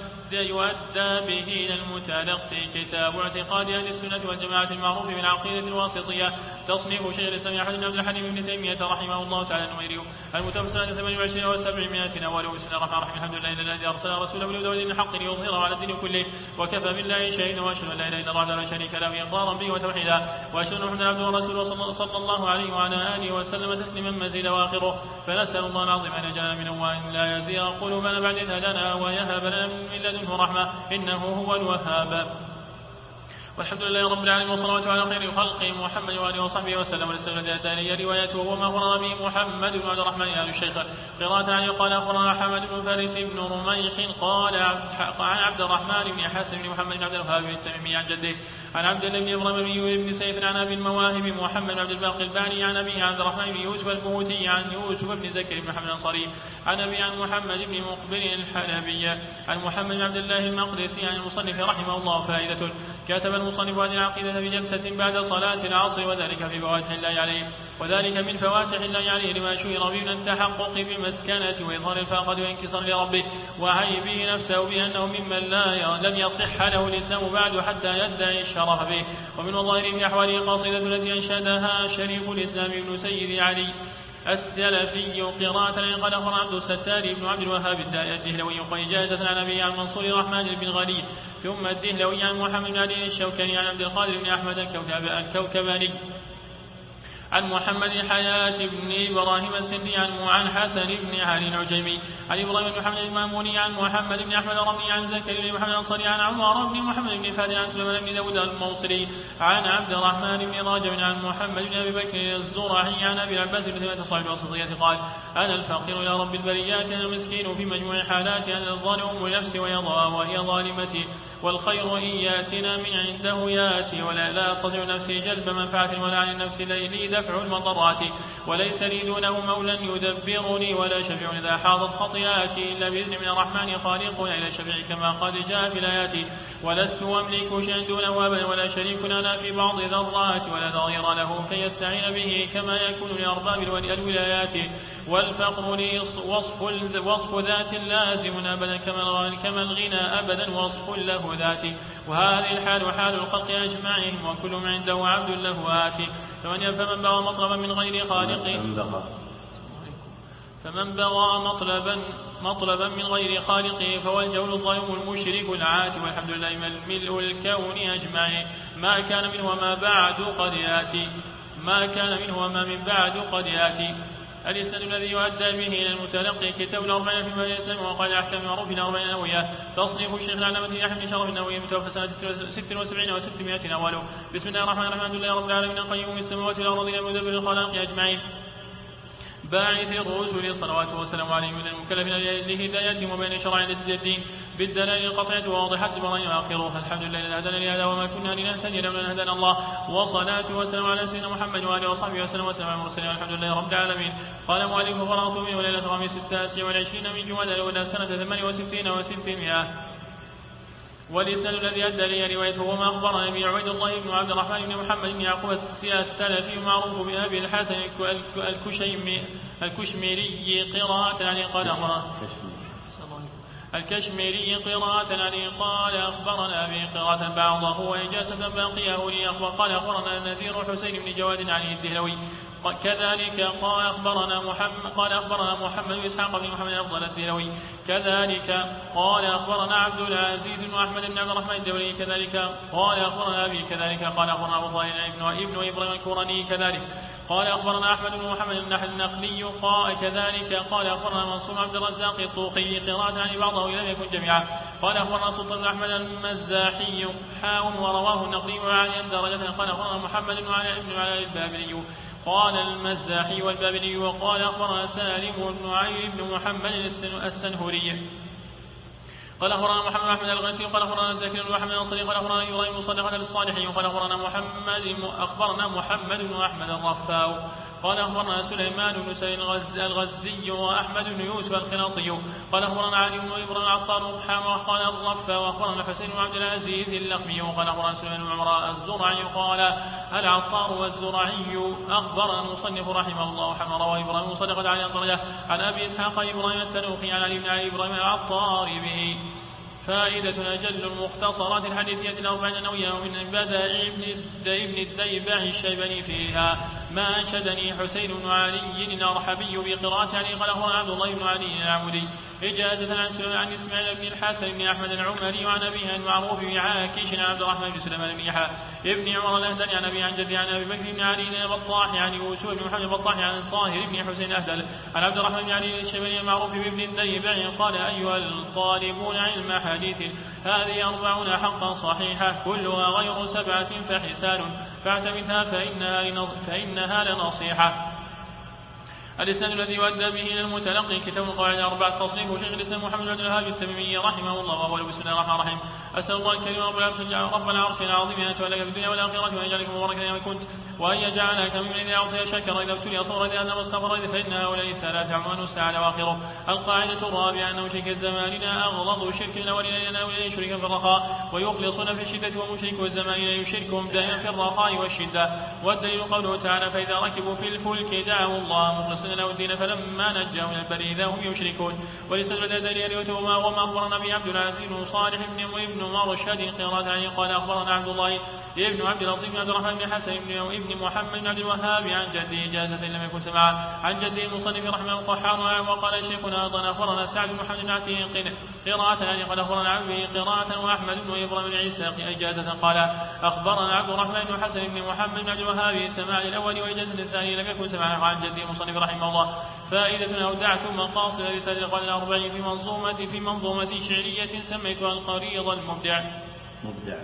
يؤدى به إلى المتلقي كتاب اعتقاد أهل السنة والجماعة المعروف بالعقيدة الواسطية تصنيف شيخ الإسلام أحمد بن عبد الحليم بن تيمية رحمه الله تعالى النويري المتوفى سنة ثمانية وعشرين وسبعمائة أول بسم الله الرحمن الرحيم الحمد لله الذي أرسل رسوله بالهدى ودين الحق ليظهره على الدين كله وكفى بالله شهيدا وأشهد أن لا إله إلا الله لا شريك له إقرارا به وتوحيدا وأشهد أن محمدا عبده ورسوله صلى الله عليه وعلى آله وسلم تسليما مزيدا وآخره. فنسأل الله العظيم أن يجعلنا منه وأن لا يزيغ قلوبنا بعد إذ هدانا ويهب لنا من لدنه رحمة إنه هو الوهاب. والحمد لله رب العالمين والصلاة على خير خلقه محمد وآله وصحبه وسلم. والسنة التي أتى روايته وما أخبرنا به محمد بن عبد الرحمن آل الشيخ قراءة عن قال أخبرنا حمد بن فارس بن رميح قال عن عبد الرحمن بن حسن بن محمد بن عبد الوهاب التميمي عن جده عن عبد الله بن إبراهيم بن سيف عن أبي المواهب محمد بن عبد الباقي الباني عن أبي عبد الرحمن بن يوسف البهوتي عن يوسف بن زكريا بن محمد الأنصاري عن أبي عن محمد بن مقبل الحلبي عن محمد بن عبد الله المقدسي عن المصنف رحمه الله. فائدة كتب المصنف هذه العقيدة في جلسة بعد صلاة العصر وذلك في فواتح الله عليه وذلك من فواتح الله عليه لما شهر به من التحقق بالمسكنة وإظهار الفاقة وانكسار لربه وعيبه نفسه بأنه ممن لا لم يصح له الإسلام بعد حتى يدعي الشرف به. ومن وظاهره في أحواله القصيدة التي أنشدها شريف الإسلام ابن سيد علي السلفي قراءة قال أخبر عبد الستار بن عبد الوهاب الدهلوي وإجازة عن أبي عن منصور الرحمن بن غلي ثم الدهلوي عن محمد بن علي الشوكاني عن عبد القادر بن أحمد الكوكباني عن محمد حياة بن إبراهيم السندي عن حسن بن علي العجيمي عن إبراهيم بن محمد الماموني عن محمد بن أحمد الرملي عن زكريا بن محمد الأنصاري عن عمر بن محمد بن فهد عن سليمان بن داود الموصلي عن عبد الرحمن بن راجب عن محمد بن أبي بكر الزرعي عن أبي العباس بن ثمانية صاحب الوسطية قال أنا الفقير إلى رب البريات أنا المسكين في مجموع حالاتي أنا الظالم لنفسي وهي ظالمتي والخير إن ياتنا من عنده ياتي ولا لا أستطيع نفسي جلب منفعة ولا عن النفس لي دفع المضرات وليس لي دونه مولى يدبرني ولا شفيع إذا حاضت خطيئاتي إلا بإذن من الرحمن خالقنا إلى شفيع كما قد جاء في الآيات ولست أملك شيئا دونه أبدا ولا شريك لنا في بعض ذرات ولا ضغير له كي يستعين به كما يكون لأرباب الولايات والفقر لي وصف, وصف ذات لازم أبدا كما الغنى أبدا وصف له ذاتي وهذه الحال حال الخلق أجمعهم وكل من عنده عبد له آتي فمن فمن بغى مطلبا من غير خالقه فمن بغى مطلبا مطلبا من غير خالقه فهو الجول الظالم المشرك العاتي والحمد لله ملء الكون أجمعين ما كان منه وما بعد قد يأتي ما كان منه وما من بعد قد يأتي الإسناد الذي يؤدى به إلى المتلقي كتاب الأربعين في المدينة الإسلام وقال أحكام معروف الأربعين النووية تصنيف الشيخ العلامة يحيى بن شرف النووي متوفى سنة ست وسبعين وستمائة أوله بسم الله الرحمن الرحيم الحمد لله رب العالمين قيوم السماوات والأرض مدبر الخلائق أجمعين باعث الرسل صلوات وسلام عليه من المكلفين لهدايتهم وبين شرع الدين بالدلائل القطعية واضحة البراهين واخرها الحمد لله الذي هدانا لهذا وما كنا لنهتدي لولا ان هدانا الله وصلاة وسلام على سيدنا محمد واله وصحبه وسلم وسلم على المرسلين والحمد لله رب العالمين. قال مؤلف فرغت منه ليلة الخميس التاسع والعشرين من جمادى الأولى سنة ثمان وستين وستمائة. والإسناد الذي أدى لي روايته وما أخبرنا به عبيد الله بن عبد الرحمن بن محمد بن يعقوب السلفي معروف بأبي الحسن الكشميري قراءة يعني قال أخبرنا الكشميري قراءة يعني قال أخبرنا به قراءة بعضه وإجازة باقيه لي أخبر قال أخبرنا النذير حسين بن جواد عن الدهلوي كذلك قال أخبرنا محمد قال أخبرنا محمد إسحاق بن محمد أفضل الدهلوي كذلك قال أخبرنا عبد العزيز بن أحمد بن عبد الرحمن الدولي كذلك قال أخبرنا أبي كذلك قال أخبرنا أبو ظاهر ابن ابن إبراهيم الكوراني كذلك قال أخبرنا أحمد بن محمد النخلي قال كذلك قال أخبرنا منصور عبد الرزاق الطوخي قراءة عن بعضه لم يكن جميعا قال أخبرنا سلطان بن أحمد المزاحي حاء ورواه النقلي وعاليا درجة قال أخبرنا محمد بن علاء بن علاء البابلي قال المزاحي والبابلي وقال أخبرنا سالم بن علي بن محمد السنهوري قال أخبرنا محمد بن أحمد الغيثي قال أخبرنا زكي بن محمد الأنصاري قال أخبرنا إبراهيم بن صدقة الصالحي قال أخبرنا محمد أخبرنا محمد بن أحمد الرفاء قال أخبرنا سليمان بن سليم الغزي وأحمد بن يوسف القناطي قال أخبرنا علي بن إبراهيم العطار قال الرفاء وأخبرنا الحسين بن عبد العزيز اللخمي وقال أخبرنا سليمان بن عمر الزرعي قال العطار والزرعي أخبرنا المصنف رحمه الله حمر وإبراهيم صدقة علي الدرجة عن أبي إسحاق إبراهيم التنوخي عن علي بن علي إبراهيم العطار به. فائدة أجل المختصرات الحديثية الأربعين النووية ومن بدائع ابن الديباع الشيباني فيها ما أنشدني حسين بن علي الأرحبي بقراءة علي قال أخبرنا عبد الله بن علي العمودي إجازة عن سليمان عن إسماعيل بن الحسن بن أحمد العمري وعن أبيه المعروف بعاكش عن عبد الرحمن بن سليمان بن يحيى ابن عمر الأهدلي عن أبي عن جدي عن أبي بكر بن علي البطاح عن يوسف بن محمد البطاح عن الطاهر بن حسين الأهدل عن عبد الرحمن بن علي الشيباني المعروف بابن الديباع قال أيها الطالبون علم حديث هذه أربعون حقا صحيحة كلها غير سبعة فحسان فاعتمدها فإنها, فإنها لنصيحة. الإسناد الذي يؤدى به إلى المتلقي كتاب القواعد أربعة تصنيف شيخ الإسلام محمد بن عبد الوهاب التميمي رحمه الله وأول بسم الله الرحمن الرحيم أسأل الله الكريم رب العرش رب العرش العظيم أن يتولك في الدنيا والآخرة وأن يجعلك مباركا أينما كنت وأن يجعلك ممن إذا أعطي شكر إذا ابتلي صبر إذا أذنب استغفر فإن هؤلاء الثلاثة عنوان الساعة وآخره. القاعدة الرابعة أن مشرك الزمان أغلظ شرك الأولين لأنه لا يشرك في الرخاء ويخلصون في الشدة ومشرك الزمان لا يشركهم دائما في الرخاء والشدة. والدليل قوله تعالى فإذا ركبوا في الفلك دعوا الله مخلصين له الدين فلما نجاهم من البر إذا هم يشركون. ولسبب الدليل وما وما أخبرنا به عبد العزيز بن صالح بن ابن مرشد قراءة عن قال أخبرنا عبد الله ابن عبد اللطيف بن عبد الرحمن بن حسن ابن محمد بن عبد الوهاب عن جده إجازة لم يكن سمعا عن جده المصنف رحمه الله القحار وقال شيخنا أيضا أخبرنا سعد بن محمد بن عتيق قراءة عن قال أخبرنا عبده قراءة وأحمد بن إبراهيم بن عيسى إجازة قال أخبرنا عبد الرحمن بن حسن بن محمد بن عبد الوهاب سماع الأول وإجازة الثاني لم يكن سمعا عن جده المصنف رحمه الله. فائدة أودعت مقاصد رسالة القول الأربعين في منظومة في منظومة شعرية سميتها القريض المبدع مبدع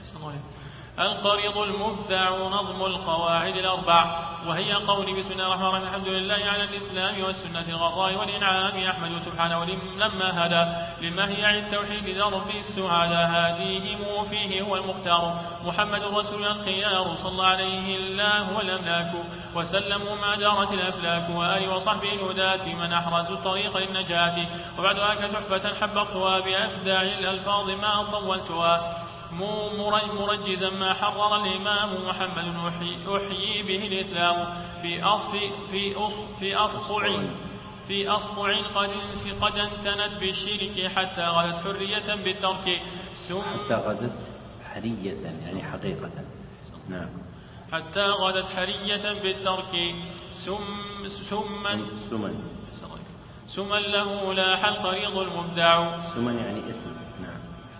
القريض المبدع نظم القواعد الأربع وهي قول بسم الله الرحمن الرحيم الحمد لله على الإسلام والسنة الغراء والإنعام أحمد سبحانه لما هدى لما هي عن التوحيد ضرب السعادة هاديهم فيه هو المختار محمد رسول الخيار صلى عليه الله والأملاك وسلموا ما دارت الأفلاك وآل وصحبه الهداة من أحرزوا الطريق للنجاة. وبعدها كتحفة حبقتها بأبداع الألفاظ ما طولتها مرجزا ما حرر الإمام محمد أحيي به الإسلام في أصف في أصف في أصفع في أصبع قد قد انتنت بالشرك حتى غدت حرية بالترك سم حتى غدت حرية يعني حقيقة. نعم. حتى غدت حرية بالترك سم سما سمن سما له لاح القريض المبدع. سمن يعني اسم. نعم.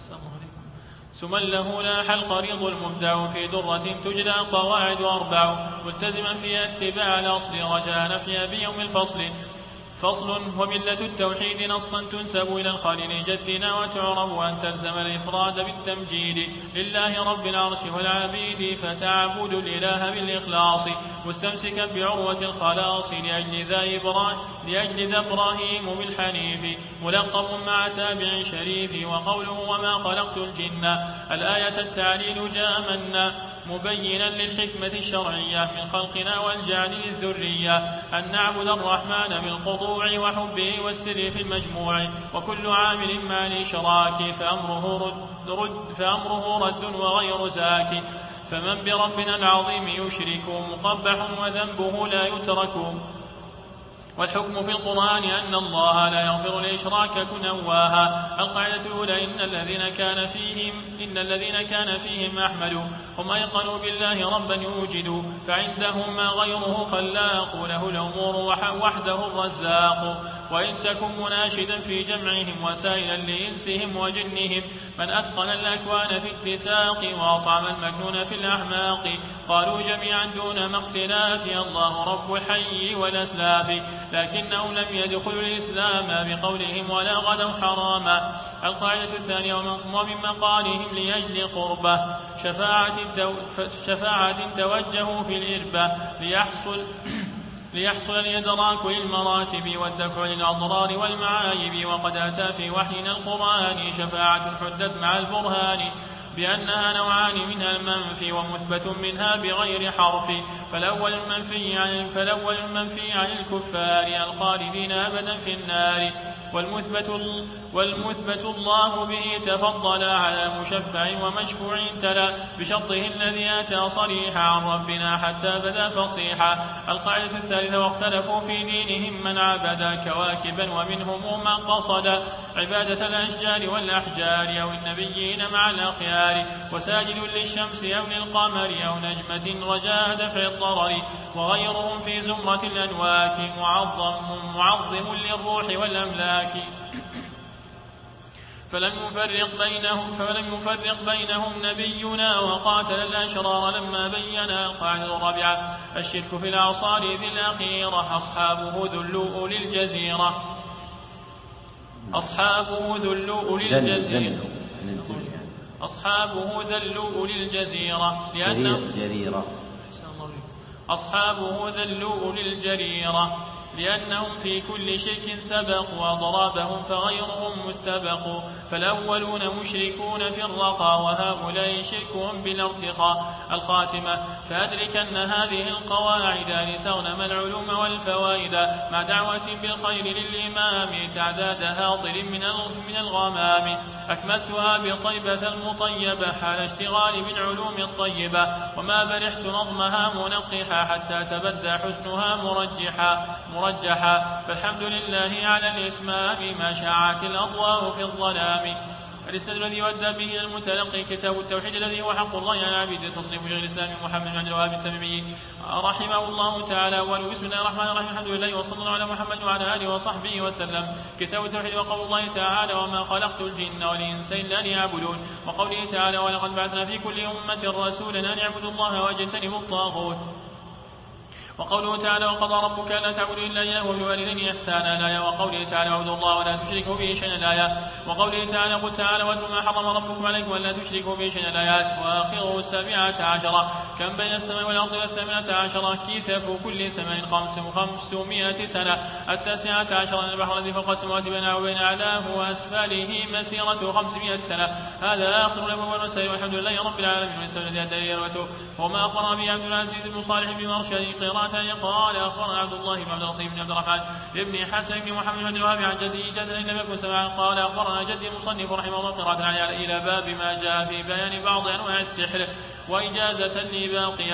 سما له لاح القريض المبدع في درة تجلى قواعد أربع ملتزما في اتباع الأصل رجاء نفيها بيوم الفصل. فصل وملة التوحيد نصا تنسب إلى الخالق جدنا وتعرب أن تلزم الإفراد بالتمجيد لله رب العرش والعبيد فتعبد الإله بالإخلاص مستمسكا بعروة الخلاص لأجل ذا إبراهيم, لأجل ذا إبراهيم بالحنيف ملقب مع تابع شريف. وقوله وما خلقت الجن الآية التعليل جاء منا مبينا للحكمة الشرعية من خلقنا والجعل للذرية أن نعبد الرحمن بالخضوع وحبه والسر في المجموع وكل عامل مع الإشراك فأمره رد, رد, فأمره رد وغير زاك. فمن بربنا العظيم يشرك مقبح وذنبه لا يترك. والحكم في القرآن أن الله لا يغفر الإشراك كنواها. القاعدة الأولى إن الذين كان فيهم إن الذين كان فيهم أحمد هم أيقنوا بالله ربا يوجد فعندهم ما غيره خلاق له الأمور وحده الرزاق. وإن تكن مناشدا في جمعهم وسائلا لإنسهم وجنهم من أتقن الأكوان في اتساق وأطعم المكنون في الأحماق قالوا جميعا دون ما اختلاف الله رب الحي والأسلاف لكنهم لم يدخلوا الإسلام بقولهم ولا غدوا حراما. القاعدة الثانية ومن مقالهم لأجل قربة شفاعة, تو شفاعة توجهوا في الإربة ليحصل ليحصل الإدراك للمراتب والدفع للأضرار والمعايب. وقد أتى في وحينا القرآن شفاعة حدت مع البرهان بأنها نوعان منها المنفي ومثبت منها بغير حرف. فالأول المنفي عن, فالأول المنفي عن الكفار الخالدين أبدا في النار والمثبت, والمثبت الله به تفضل على مشفع ومشفوع تلا بشرطه الذي أتى صريحا عن ربنا حتى بدا فصيحا. القاعدة الثالثة واختلفوا في دينهم من عبد كواكبا ومنهم من قصد عبادة الأشجار والأحجار أو النبيين مع الأخيار وساجد للشمس أو للقمر أو نجمة رجاء دفع الضرر وغيرهم في زمرة الأنواك معظم, معظم للروح والأملاك. فلم يفرق بينهم فلم يفرق بينهم نبينا وقاتل الأشرار لما بينا. القاعدة الرابعة الشرك في الأعصار ذي الأخيرة أصحابه ذلوا للجزيرة أصحابه ذلوا للجزيرة أصحابه ذلوا للجزيرة لأنهم جريرة أصحابه ذلوا للجريرة لأنهم في كل شرك سبقوا وضرابهم فغيرهم مستبق. فالأولون مشركون في الرقى وهؤلاء شركهم بالارتقاء. الخاتمة فأدرك أن هذه القواعد لتغنم العلوم والفوائد مع دعوة بالخير للإمام تعداد هاطل من الغمام أكملتها بطيبة المطيبة حال اشتغال بالعلوم الطيبة وما برحت نظمها منقحا حتى تبدى حسنها مرجحا مرجحا. فالحمد لله على الإتمام ما شاعت الأضواء في الظلام. الإسناد الذي يؤدى به إلى المتلقي كتاب التوحيد الذي هو حق الله على العبيد تصنيف شيخ الإسلام محمد بن عبد الوهاب التميمي رحمه الله تعالى. بسم الله الرحمن الرحيم الحمد لله وصلى الله على محمد وعلى آله وصحبه وسلم. كتاب التوحيد وقول الله تعالى وما خلقت الجن والإنس إلا ليعبدون. وقوله تعالى ولقد بعثنا في كل أمة رسولا أن اعبدوا الله واجتنبوا الطاغوت. وقوله تعالى وقضى ربك ألا تعبدوا إلا إياه وبالوالدين إحسانا الآية. وقوله تعالى اعبدوا الله ولا تشركوا به شيئا الآية. وقوله تعالى قل تعالى واتلوا ما حرم ربكم عليكم ألا تشركوا به شيئا الآيات. وآخره السابعة عشرة كم بين السماء والأرض والثامنة عشرة كيثف كل سماء خمس وخمسمائة سنة. التاسعة عشرة البحر الذي فوق السماوات بينه وبين أعلاه وأسفله مسيرة خمسمائة سنة. هذا آخر الأبواب والمسائل والحمد لله رب العالمين. من سنة الدليل وما أخبر به عبد العزيز بن صالح بمرشد قراءة قال أخبرنا عبد الله بن عبد اللطيف بن عبد الرحمن بن حسن بن محمد بن الوهاب عن جده جدا لم يكن سمعا قال أخبرنا جدي المصنف رحمه الله قراءة على إلى باب ما جاء في بيان بعض أنواع السحر وإجازة لباقية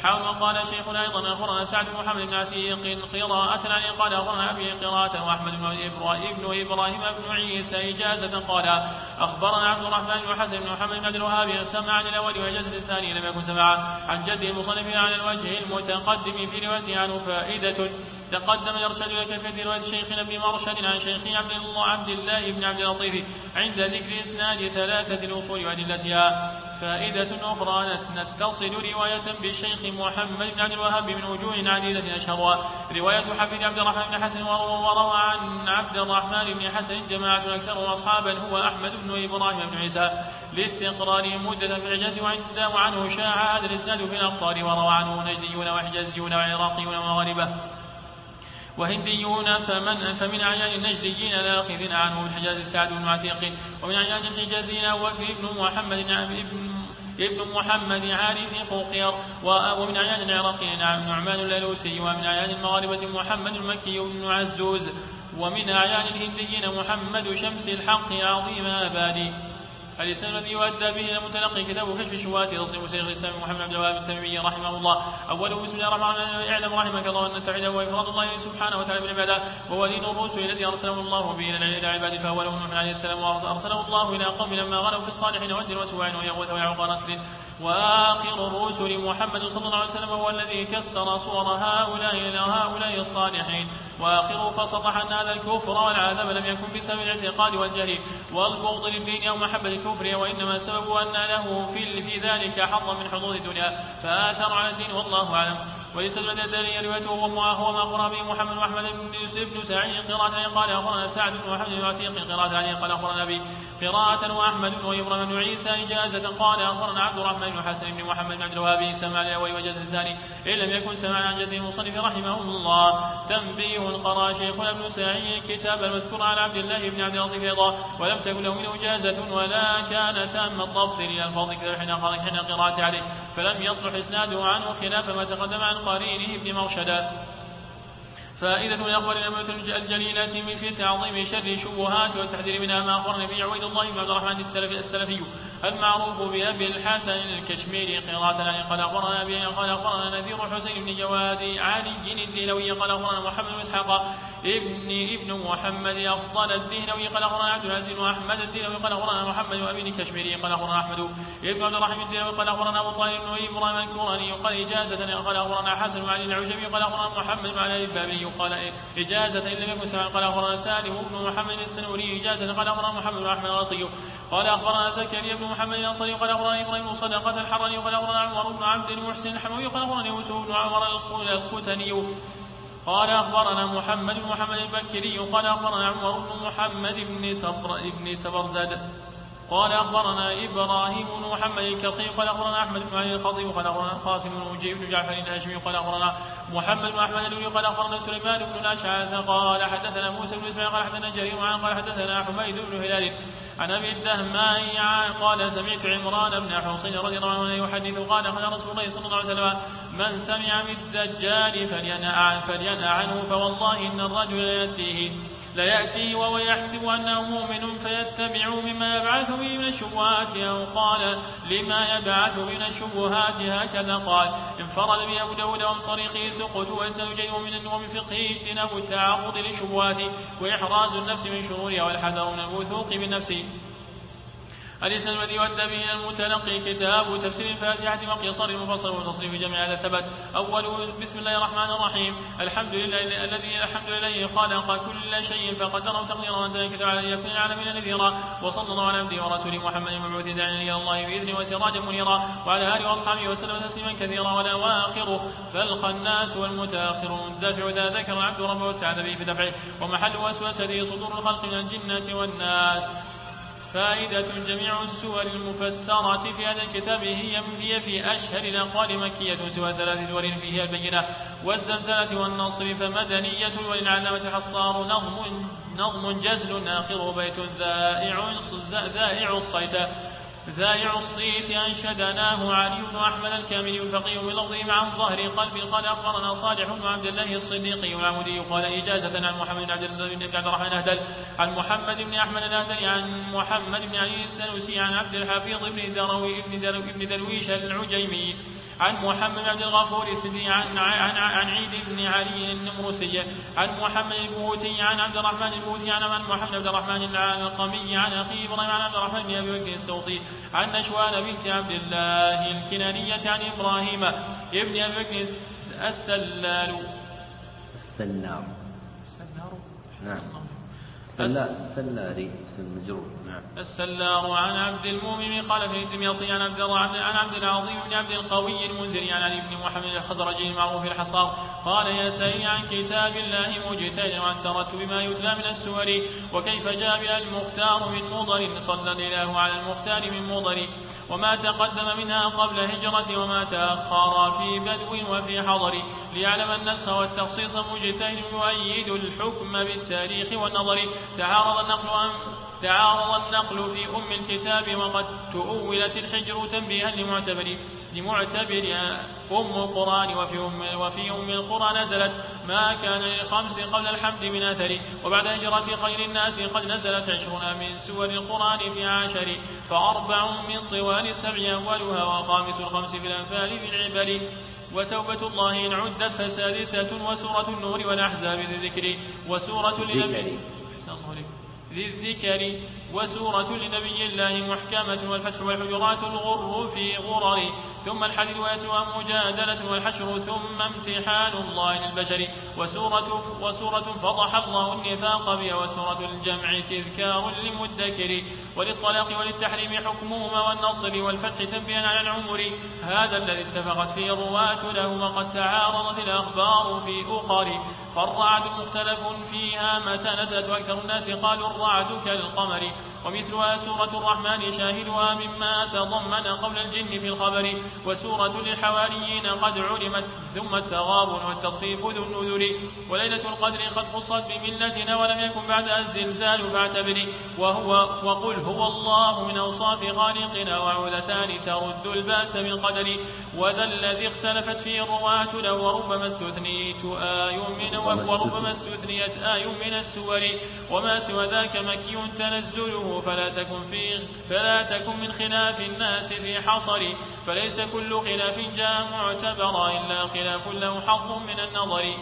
حاول وقال شيخنا أيضا أخبرنا سعد بن محمد بن عتيق قراءة عليه قال أخبرنا أبي قراءة وأحمد بن إبراهيم بن عيسى إجازة قال أخبرنا عبد الرحمن بن حسن بن محمد بن عبد الوهاب سمع عن الأول وإجازة الثاني لم يكن سمع عن جده المصنف على الوجه المتقدم في روايته عنه. فائدة تقدم الإرشاد إلى كيفية رواية شيخنا ابن مرشد عن شيخنا عبد الله عبد الله بن عبد اللطيف عند ذكر إسناد ثلاثة الأصول وأدلتها. فائدة أخرى نتصل رواية بالشيخ محمد بن عبد الوهاب من وجوه عديدة أشهرها رواية حفيد عبد الرحمن بن حسن وروى عن عبد الرحمن بن حسن جماعة أكثر أصحابا هو أحمد بن إبراهيم بن عيسى لاستقرار مدة في الحجاز وعنه شاع هذا الإسناد في الأقطار وروى عنه نجديون وحجازيون وعراقيون ومغاربة وهنديون فمن فمن أعيان النجديين الآخذين عنه الحجاز سعد بن عتيق ومن أعيان الحجازيين وفي ابن محمد ابن ابن محمد عارف قوقير ومن أعيان العراقيين نعمان اللالوسي ومن أعيان المغاربة محمد المكي بن عزوز ومن أعيان الهنديين محمد شمس الحق عظيم أبادي. الإسناد الذي يؤدى به المتلقي كتاب كشف الشبهات تصنيف شيخ الإسلام محمد بن الوهاب التميمي رحمه الله. أوله بسم الله الرحمن الرحيم اعلم رحمك الله أن التوحيد هو إفراد الله سبحانه وتعالى بالعبادة وهو دين الرسل الذي أرسله الله به إلى عباده. فأوله نوح عليه السلام وأرسله الله إلى قوم لما غلوا في الصالحين ود وسواع ويغوث ويعوق نسل. وآخر الرسل محمد صلى الله عليه وسلم هو الذي كسر صور هؤلاء إلى هؤلاء الصالحين. وآخره فسطح أن هذا الكفر والعذاب لم يكن بسبب الاعتقاد والجهل والبغض للدين أو محبة الكفر وإنما سبب أن له في, في ذلك حظا من حظوظ الدنيا فآثر على الدين والله أعلم. وليس الذي روايته هو ما أخبر به محمد وأحمد بن يوسف بن سعيد قراءة قال أخبرنا سعد بن محمد بن عتيق قراءة عليه قال أخبرنا أبي قراءة وأحمد وإبراهيم بن عيسى إجازة قال أخبرنا عبد الرحمن بن حسن بن محمد بن عبد الوهاب سمع الأول وجاز الثاني إن لم يكن سمع عن جده المصنف رحمه الله. تنبيه قرأ شيخنا ابن سعيد كتاب المذكور على عبد الله بن عبد اللطيف أيضا ولم تكن له منه إجازة ولا كان تام الضبط للألفاظ كذا حين قراءة عليه فلم يصلح إسناده عنه خلاف ما تقدم عن قرينه ابن مرشد. فائدة من أخبار الأمة الجليلة في تعظيم شر الشبهات والتحذير منها ما أخبرنا به عبيد الله بن عبد الرحمن السلفي, السلفي المعروف بأبي الحسن الكشميري قراءة قال أخبرنا أبي قال أخبرنا نذير حسين بن جواد علي الدينوي قال أخبرنا محمد بن إسحاق ابن ابن محمد أفضل الدينوي قال أخبرنا عبد العزيز وأحمد الدينوي قال أخبرنا محمد وأبي الكشميري قال أخبرنا أحمد ابن عبد الرحمن الدينوي قال أخبرنا أبو طالب بن إبراهيم الكوراني قال إجازة قال أخبرنا حسن وعلي العجبي قال أخبرنا محمد بن علي البابي قال إجازة إن لم يكن سمع قال أخبرنا سالم بن محمد السنوري إجازة قال أخبرنا محمد بن أحمد الغطي قال أخبرنا زكريا بن محمد الأنصاري قال أخبرنا إبراهيم بن صدقة الحراني قال أخبرنا عمر بن عبد المحسن الحموي قال أخبرنا يوسف بن عمر الختني قال أخبرنا محمد بن محمد البكري قال أخبرنا عمر بن محمد بن تبر بن تبرزد قال أخبرنا إبراهيم بن محمد الكرخي قال أخبرنا أحمد بن علي الخطيب قال أخبرنا القاسم بن مجيب بن جعفر الهاشمي قال أخبرنا محمد بن أحمد الدولي قال أخبرنا سليمان بن الأشعث قال حدثنا موسى بن إسماعيل قال حدثنا جرير قال حدثنا حميد بن هلال عن أبي الدهماء قال سمعت عمران بن حسين رضي الله عنه يحدث قال قال رسول الله صلى الله عليه وسلم من سمع بالدجال فلينأ عنه فوالله إن الرجل يأتيه لا يأتي وهو يحسب أنه مؤمن فيتبع مما يبعث به من الشبهات أو قال لما يبعث من الشبهات هكذا قال. انفرد به أبو داود ومن طريقه سقط وإسناد جيد ومن ومن فقهه اجتناب التعرض للشبهات وإحراز النفس من شرورها والحذر من الوثوق بالنفس. الإسناد الذي يؤدى به المتلقي كتاب تفسير الفاتحة وقيصر المفصل وتصريف جميع هذا ثبت. أول بسم الله الرحمن الرحيم الحمد لله الذي الحمد لله خلق كل شيء فقدره تقديرا وأنزل الكتاب على يكون العالمين نذيرا وصلى الله على عبده ورسوله محمد المبعوث داعيا إلى الله بإذنه وسراجا منيرا وعلى آله وأصحابه وسلم تسليما كثيرا. والأواخر فالخناس والمتأخر الدافع ذا ذكر العبد ربه واستعاذ به في دفعه ومحل وسوسته صدور الخلق من الجنة والناس. فائدة جميع السور المفسرة في هذا الكتاب هي هي في أشهر الأقوال مكية سوى ثلاث سور فيها البينة والزلزلة والنصر فمدنية. وللعلامة حصار نظم نظم جزل آخره بيت ذائع ذائع الصيت ذائع الصيت أنشدناه علي بن أحمد الكاملي الفقيه بلفظه عن ظهر قلب قال أخبرنا صالح بن عبد الله الصديقي العمودي قال إجازة عن محمد بن عبد الرحمن الأهدل عن محمد بن أحمد الأهدل عن محمد بن علي السنوسي عن عبد الحفيظ بن دروي بن درويش العجيمي عن محمد بن عبد الغفور السدي عن عن عن عيد بن علي النمرسي عن محمد البوتي عن عبد الرحمن البوتي عن محمد عبد الرحمن القمي عن أخيه إبراهيم عن عبد الرحمن بن أبي بكر السوطي عن نشوان بنت عبد الله الكنانية عن إبراهيم ابن أبي بكر السلال السلار السلار نعم السلاري المجرور نعم السلار عن عبد المؤمن خلف الدمياطي عن عبد عن عبد العظيم بن عبد القوي المنذري عن علي بن محمد الخزرجي المعروف الحصار قال يا سائل عن كتاب الله مجتهدا وان تردت بما يتلى من السور وكيف جاء بها المختار من مضر صلى الاله على المختار من مضر وما تقدم منها قبل هجرة وما تأخر في بدو وفي حضر ليعلم النسخ والتخصيص مجتهد يؤيد الحكم بالتاريخ والنظر تعارض النقل أم تعارض النقل في أم الكتاب وقد تؤولت الحجر تنبيها لمعتبر لمعتبر أم القرآن وفي أم, وفي أم القرى نزلت ما كان للخمس قبل الحمد من أثر وبعد هجرة خير الناس قد نزلت عشرون من سور القرآن في عشر فأربع من طوال السبع أولها وخامس الخمس في الأنفال بالعبر وتوبة الله إن عدت فسادسة وسورة النور والأحزاب ذي الذكر وسورة لنبي ذي الذكر وسورة لنبي الله محكمة والفتح والحجرات الغر في غرر ثم الحديد ويتوى مجادلة والحشر ثم امتحان الله للبشر وسورة, وسورة فضح الله النفاق بها وسورة الجمع تذكار للمدكر وللطلاق وللتحريم حكمهما والنصر والفتح تنبيها على العمر هذا الذي اتفقت فيه الرواة له وقد تعارضت الأخبار في أخر فالرعد مختلف فيها متى نزلت وأكثر الناس قالوا الرعد كالقمر ومثلها سورة الرحمن شاهدها مما تضمن قول الجن في الخبر وسورة للحواريين قد علمت ثم التغابن والتطفيف ذو النذر وليلة القدر قد خصت بملتنا ولم يكن بعدها الزلزال فاعتبري وهو وقل هو الله من أوصاف خالقنا وعودتان ترد الباس بالقدر وذا الذي اختلفت فيه الرواة له وربما استثنيت آي من وربما استثنيت آي من السور وما سوى ذاك مكي تنزله فلا تكن فيه فلا تكن من خلاف الناس في حصر فليس كل خلاف جاء معتبرا إلا خلاف له حظ من النظر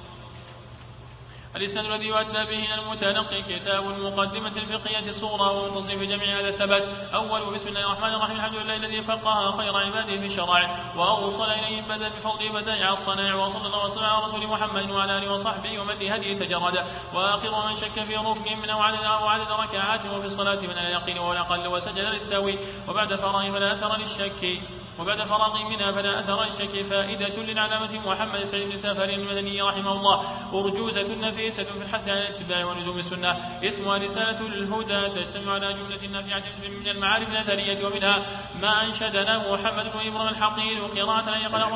الإسناد الذي يؤدى به المتلقي كتاب المقدمة الفقهية الصغرى وتصنيف جميع هذا الثبت أول بسم الله الرحمن الرحيم الحمد لله الذي فقه خير عباده في الشرائع وأوصل إليهم بدا بفضل بدائع الصنائع وصلى الله وسلم على رسول محمد وعلى آله وصحبه ومن لهديه تجرد وآخر من شك في ركن من أو عدد أو عدد ركعات وفي الصلاة من اليقين والأقل وسجد للسوي وبعد فراغ فلا أثر للشك وبعد فراغ منها فلا أثر للشك فائدة للعلامة محمد سعيد بن سافر المدني رحمه الله أرجوزة نفيسة في الحث على الاتباع ولزوم السنة اسمها رسالة الهدى تجتمع على جملة نافعة من المعارف الأثرية ومنها ما أنشدنا محمد بن إبراهيم الحقيل قراءة أن يقرأ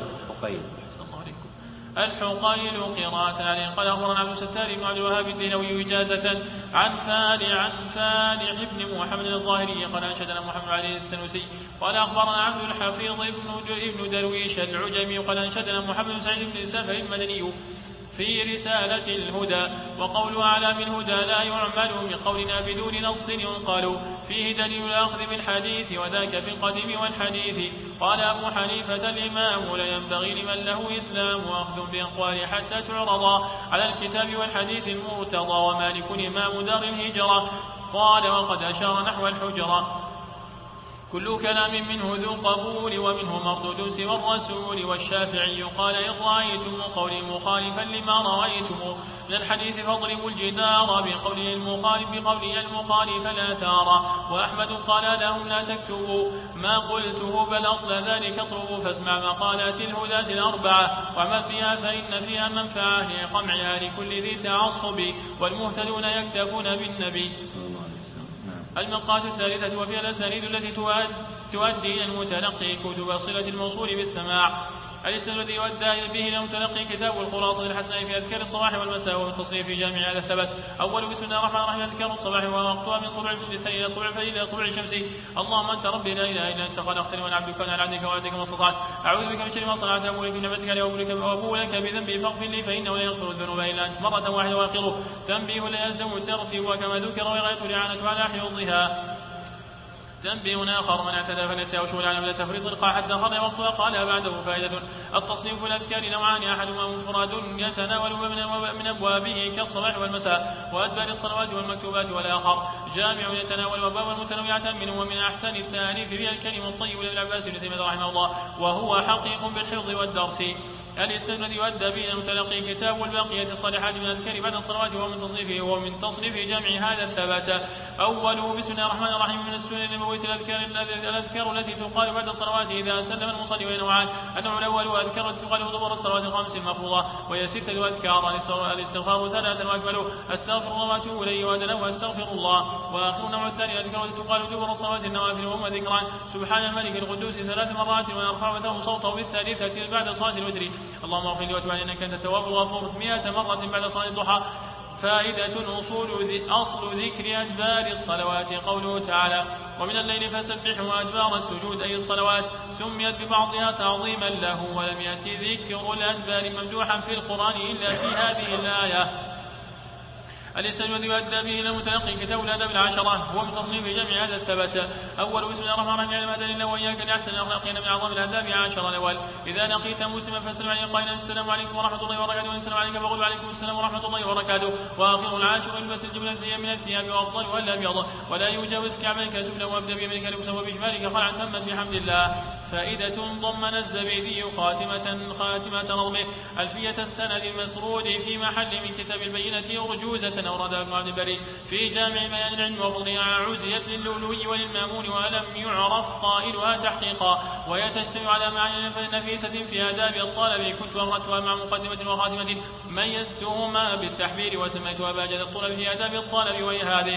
الحقيل قراءة عليه قال أخبرنا عبد الستار بن عبد الوهاب الدينوي إجازة عن فالح عن فالح بن محمد الظاهري قال أنشدنا محمد عليه السنوسي قال أخبرنا عبد الحفيظ بن درويش العجمي قال أنشدنا محمد سعيد بن سافر المدني في رسالة الهدى وقول أعلام الهدى لا يعمل بقولنا بدون نص قالوا فيه دليل الأخذ بالحديث وذاك في القديم والحديث قال أبو حنيفة الإمام لا ينبغي لمن له إسلام أخذ بأقوال حتى تعرض على الكتاب والحديث المرتضى ومالك إمام دار الهجرة قال وقد أشار نحو الحجرة كل كلام منه ذو قبول ومنه مردود سوى الرسول والشافعي قال إن رأيتم قولي مخالفا لما رأيتم من الحديث فاضربوا الجدار بقوله المخالف بقوله المخالف لا ثارا وأحمد قال لهم لا تكتبوا ما قلته بل أصل ذلك اطلبوا فاسمع مقالات الهداة الأربعة واعمل بها فإن فيها منفعة لقمعها لكل ذي تعصب والمهتدون يكتفون بالنبي. المقالة الثالثة وفيها الأسانيد التي تؤدي إلى المتلقي كتب صلة الموصول بالسماع الإسناد الذي يؤدى به إلى متلقي كتاب الخلاصة الحسنة في أذكار الصباح والمساء والتصنيف في جامع هذا الثبت. أول بسم الله الرحمن الرحيم أذكار الصباح ووقتها من طلوع الفجر الثاني إلى طلوع الفجر إلى طلوع الشمس. اللهم أنت ربي لا إله إلا أنت خلقتني وأنا عبدك وأنا على عبدك وعهدك ما استطعت. أعوذ بك من شر ما صنعت أبوء لك بنعمتك علي وأبوء لك بذنبي فاغفر لي فإنه لا يغفر الذنوب إلا أنت. مرة واحدة. وآخره تنبيه لا يلزم الترتيب وكما ذكر وغاية الإعانة على حفظها. تنبيه آخر من اعتدى فليس أو شغل على تفريط القاع حتى خضع وقتها قال بعده فائدة. التصنيف في الأذكار نوعان أحدهما مفرد يتناول من أبوابه كالصباح والمساء وأدبار الصلوات والمكتوبات والآخر جامع يتناول أبوابا متنوعة منه ومن أحسن التعريف بها الكلم الطيب للعباس بن تيمية رحمه الله وهو حقيق بالحفظ والدرس. الإسناد الذي يؤدى به المتلقي كتاب والباقية الصالحات من الأذكار بعد الصلوات ومن تصنيفه ومن تصنيف جمع هذا الثبات. أوله بسم الله الرحمن الرحيم من السنن النبوية الأذكار الأذكار التي تقال بعد الصلوات إذا سلم المصلي ونوعان. النوع الأول أذكار تقال دبر الصلوات الخمس المفروضة وهي ستة أذكار. الاستغفار ثلاثة وأكمله أستغفر الله وأتوب إليه وأدنى وأستغفر الله. وآخر النوع الثاني أذكار تقال دبر الصلوات النوافل وهم ذكران سبحان الملك القدوس ثلاث مرات ويرفع مثله صوته بالثالثة بعد صلاة الوتر. اللهم اغفر لي وتب علي انك انت التواب الغفور مئة مرة بعد صلاة الضحى. فائدة أصول ذي أصل ذكر أدبار الصلوات قوله تعالى ومن الليل فسبحه أدبار السجود أي الصلوات سميت ببعضها تعظيما له ولم يأتي ذكر الأدبار ممدوحا في القرآن إلا في هذه الآية. الإسناد الذي يؤدى به إلى المتلقي كتاب الآداب العشرة هو من تصنيف جمع هذا الثبت. أول بسم الله الرحمن الرحيم على الله وإياك لأحسن الأخلاق من أعظم الآداب عشرة الأول. إذا لقيت مسلما فسلم عليه قائلا السلام عليكم ورحمة الله وبركاته وإن سلم عليك فقل عليكم السلام ورحمة الله وبركاته. وآخر العاشر البس الجبلة من الثياب وأفضلها الأبيض ولا يجاوز كعبيك سفلا وابدأ بيمينك لبسا وبشمالك خلعا تمت بحمد الله. فائدة ضمن الزبيدي خاتمة خاتمة نظمه ألفية السند المسرود في محل من كتاب البينة أرجوزة أورد ابن عبد البري في جامع بيان العلم وفضلها عزيت للؤلؤي وللمامون ولم يعرف قائلها تحقيقا وهي تجتمع على معاني نفيسة في آداب الطلب كنت أمرتها مع مقدمة وخاتمة ميزتهما بالتحبير وسميتها باجد الطلب في آداب الطلب وهي هذه.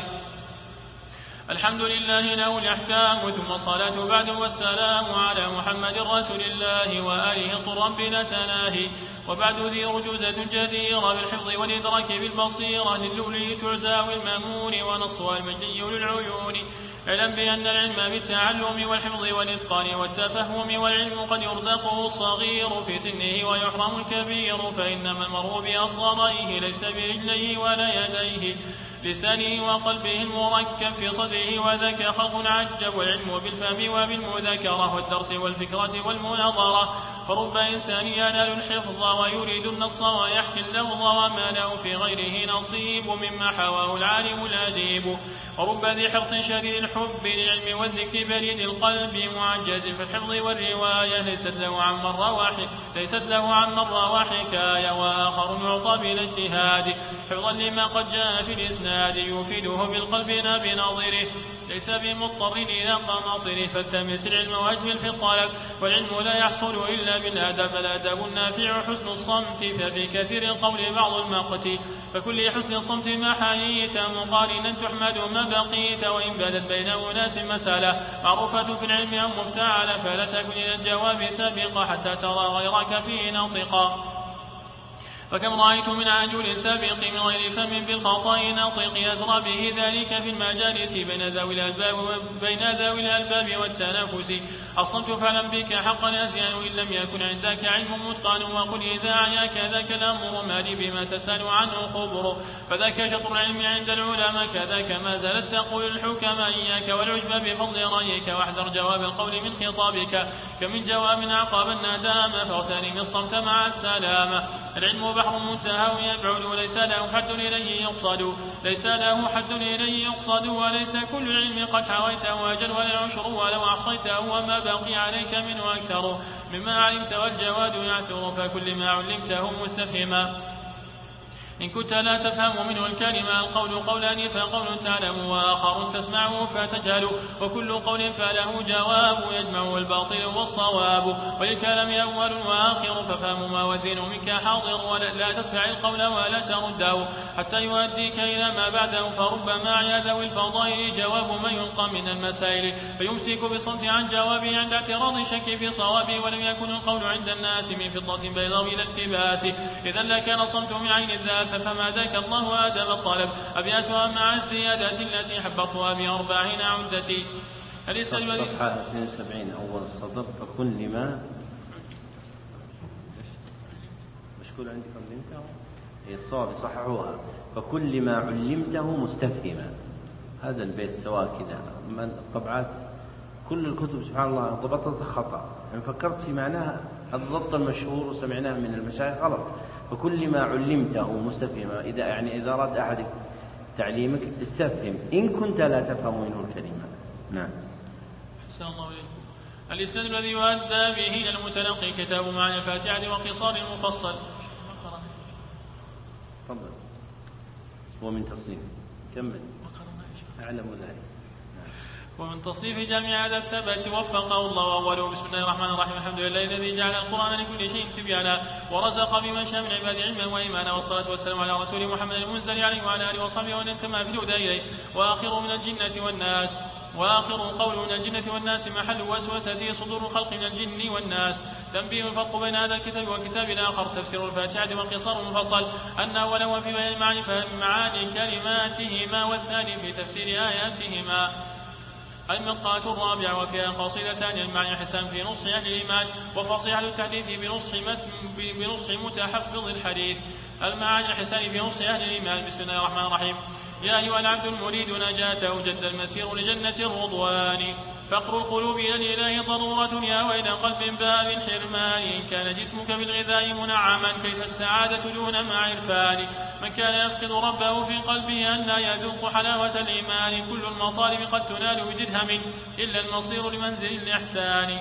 الحمد لله له الأحكام ثم الصلاة بعد والسلام على محمد رسول الله وآله طرا بلا تناهي. وبعد ذي رجوزة جديرة بالحفظ والإدراك بالبصيرة للؤلؤ تعزى والمامون ونصها المجدي للعيون. اعلم بأن العلم بالتعلم والحفظ والإتقان والتفهم والعلم قد يرزقه الصغير في سنه ويحرم الكبير فإنما المرء بأصغريه ليس برجليه ولا يديه لسانه وقلبه المركب في صدره وذاك خلق عجب والعلم بالفهم وبالمذاكرة والدرس والفكرة والمناظرة. فرب إنسان ينال الحفظ ويريد النص ويحكي اللفظ وما له في غيره نصيب مما حواه العالم الأديب. ورب ذي حرص شديد الحب للعلم والذكر بريد القلب معجز في الحفظ والرواية ليست له عن مرة واحد ليست له عن مرة وحكاية. وآخر يعطى بلا اجتهاد حفظا لما قد جاء في الإسناد يفيده بالقلب لا بناظره ليس بمضطر إلى قناطره. فالتمس العلم واجمل في الطلب والعلم لا يحصل إلا بالآداب. الآداب النافع حسن الصمت ففي كثير القول بعض المقت. فكل حسن الصمت ما حييت مقارنا تحمد ما بقيت. وإن بدت بين أناس مسألة معروفة في العلم أو مفتعلة فلا تكن إلى الجواب سابقة حتى ترى غيرك فيه ناطقا. فكم رأيت من عجول سابق من غير فم بالخطأ ناطق يزرى به ذلك في المجالس بين ذوي الألباب بين ذوي الألباب والتنافس. الصمت فلم بك حقا أزيان إن لم يكن عندك علم متقن. وقل إذا عياك ذاك الأمر ما لي بما تسأل عنه خبر. فذاك شطر العلم عند العلماء كذاك ما زالت تقول الحكماء إياك والعجب بفضل رأيك واحذر جواب القول من خطابك. كمن جواب عقاب الندام فاغتنم الصمت مع السلامة. العلم بحر منتهى يبعد وليس له حد إليه يقصد ليس له حد إليه يقصد. وليس كل العلم قد حويته أجل ولا العشر ولو أحصيته وما بقي عليك منه أكثر مما علمت والجواد يعثر. فكل ما علمته مستفهما إن كنت لا تفهم منه الكلمة القول قولان فقول تعلم وآخر تسمعه فتجهل وكل قول فله جواب يجمع الباطل والصواب وللكلام أول وآخر ففهم ما والذين منك حاضر ولا تدفع القول ولا ترده حتى يؤديك إلى ما بعده فربما عياذ الفضائل جواب من يلقى من المسائل فيمسك بصمت عن جوابه عند اعتراض شك في صوابه ولم يكن القول عند الناس من فضة بيضاء إلى التباس إذا لكان صمت من عين الذات فما ذاك الله آدم الطلب أبياتها مع الزيادات التي حبطها بأربعين عدتي. صفحة اثنين وسبعين أول الصدر فكن لما مشكول عندكم علمته هي الصواب صححوها فكن لما علمته مستفهما. هذا البيت سواء كذا من طبعات كل الكتب سبحان الله ضبطت خطأ يعني فكرت في معناها الضبط المشهور وسمعناه من المشايخ غلط. فكل ما علمته مستفهما إذا يعني إذا أراد أحد تعليمك استفهم إن كنت لا تفهم منه الكلمة. نعم. أحسن الله إليكم. الإسناد الذي يؤدى به إلى المتلقي كتاب معنى الفاتحة وقصار المفصل. تفضل. هو من تصنيف كمل. أعلم ذلك. ومن تصنيف جامع هذا الثبات وفقه الله أوله. بسم الله الرحمن الرحيم الحمد لله الذي جعل القرآن لكل شيء تبيانا ورزق بمن شاء من عباده علما وإيمانا والصلاة والسلام على رسول محمد المنزل عليه وعلى آله وصحبه ومن انتمى في الهدى إليه. وآخر من الجنة والناس وآخر قول من الجنة والناس محل وسوسة صدور الخلق من الجن والناس. تنبيه الفرق بين هذا الكتاب وكتاب آخر تفسير الفاتحة والقصار المفصل أن أولا وفي بيان المعاني معاني كلماتهما والثاني في تفسير آياتهما. المرقاة الرابعة وفيها قصيدتان المعنى حسان في نصح أهل الإيمان وفصيحة التحديث بنصح, بنصح متحفظ الحديث. المعاني الحسان في نصح أهل الإيمان. بسم الله الرحمن الرحيم. يا أيها العبد المريد نجاته جد المسير لجنة الرضوان فقر القلوب إلى الإله ضرورة يا ويل قلب باء بالحرمان. إن كان جسمك بالغذاء منعما كيف السعادة دون مع عرفان. من كان يفقد ربه في قلبه أن لا يذوق حلاوة الإيمان. كل المطالب قد تنال بدرهم إلا المصير لمنزل الإحسان.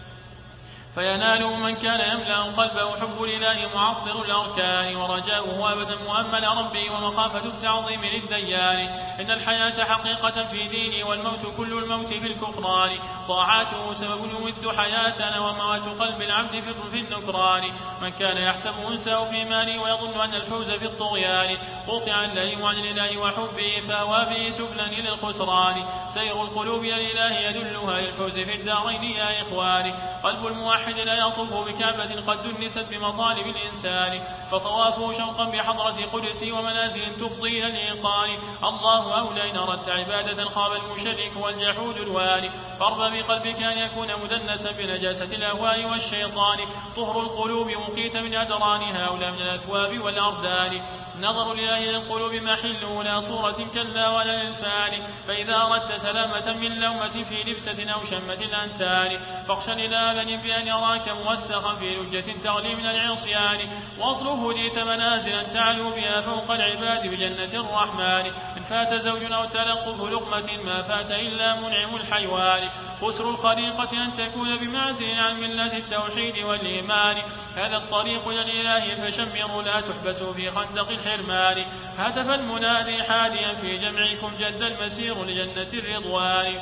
فيناله من كان يملأ قلبه حب الإله معطر الأركان ورجاؤه أبدا مؤمل ربي ومخافة التعظيم للديان. إن الحياة حقيقة في ديني والموت كل الموت في الكفران. طاعاته سبب يمد حياتنا وموات قلب العبد في النكران. من كان يحسب أنسه في مالي ويظن أن الفوز في الطغيان قطع اللئيم عن الإله وحبه فهوى به سبلا إلى الخسران. سير القلوب إلى الإله يدلها للفوز في الدارين يا إخواني. قلب الموحد لا يطوف بكعبة قد دنست بمطالب الإنسان فطوافه شوقا بحضرة قدسي ومنازل تفضي إلى الإيقان. الله أولى إن أردت عبادة خاب المشرك والجحود الوالي. فارض بقلبك أن يكون مدنسا بنجاسة الأهواء والشيطان. طهر القلوب مقيت من أدرانها أولى من الأثواب والأردان. نظر لله القلوب محله لا صورة كلا ولا للفان. فإذا أردت سلامة من لومة في لبسة أو شمة الأنتان فاخشى لله بأن يراك موسخا في لجة تغلي من العصيان. واطلب هديت منازلا تعلو بها فوق العباد بجنة الرحمن. إن فات زوج أو تلقف لقمة ما فات إلا منعم الحيوان. خسر الخليقة أن تكون بمعزل عن ملة التوحيد والإيمان. هذا الطريق إلى الإله فشمروا لا تحبسوا في خندق الحرمان. هتف المنادي حاديا في جمعكم جد المسير لجنة الرضوان.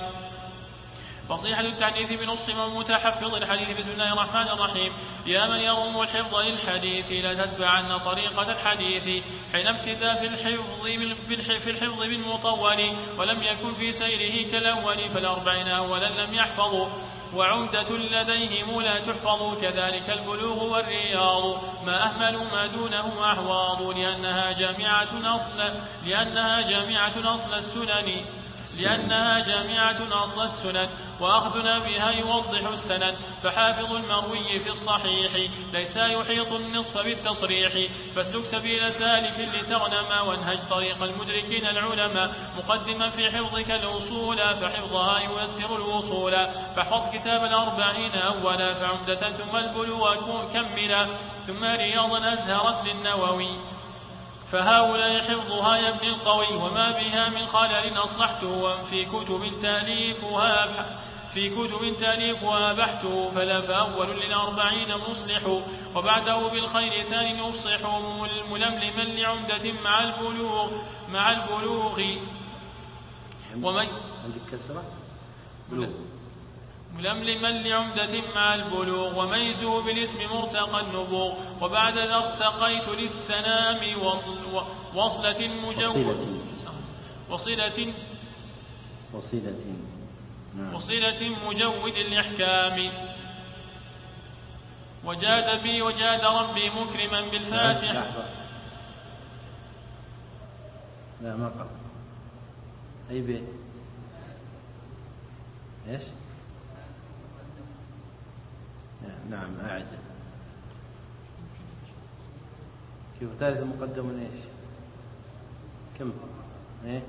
فصيحة التحديث بنص من متحفظ الحديث. بسم الله الرحمن الرحيم. يا من يروم الحفظ للحديث لا تتبعن طريقة الحديث حين ابتدى في الحفظ في الحفظ بالمطول ولم يكن في سيره كالأول فالأربعين أولا لم يحفظوا وعمدة لديهم لا تحفظ كذلك البلوغ والرياض ما أهملوا ما دونه أحواض لأنها جامعة أصل لأنها جامعة أصل السنن لأنها جامعة أصل السنن وأخذنا بها يوضح السند. فحافظ المروي في الصحيح ليس يحيط النصف بالتصريح. فاسلك سبيل سالف لتغنم وانهج طريق المدركين العلماء مقدما في حفظك الأصول فحفظها ييسر الوصول. فاحفظ كتاب الأربعين أولا فعمدة ثم البلوغ كملا ثم رياضا أزهرت للنووي. فهؤلاء حفظها يا ابن القوي وما بها من خلل أصلحته في كتب تأليفها في كتب تأليفها بحثه فلا فأول للأربعين مصلح وبعده بالخير ثاني يفصح ململما لعمدة مع البلوغ مع البلوغ ومن عندك كسرة بلوغ ململما لعمدة مع البلوغ وميزه بالاسم مرتقى النبوغ وبعد ذا ارتقيت للسنام وصل وصلة مجود وصلة وصلة وصلة مجود الإحكام وجاد بي وجاد ربي مكرما بالفاتحة. لا ما قرأت أي بيت إيش؟ نعم أعد كيف ثالث المقدم من إيش؟ كم؟ إيه؟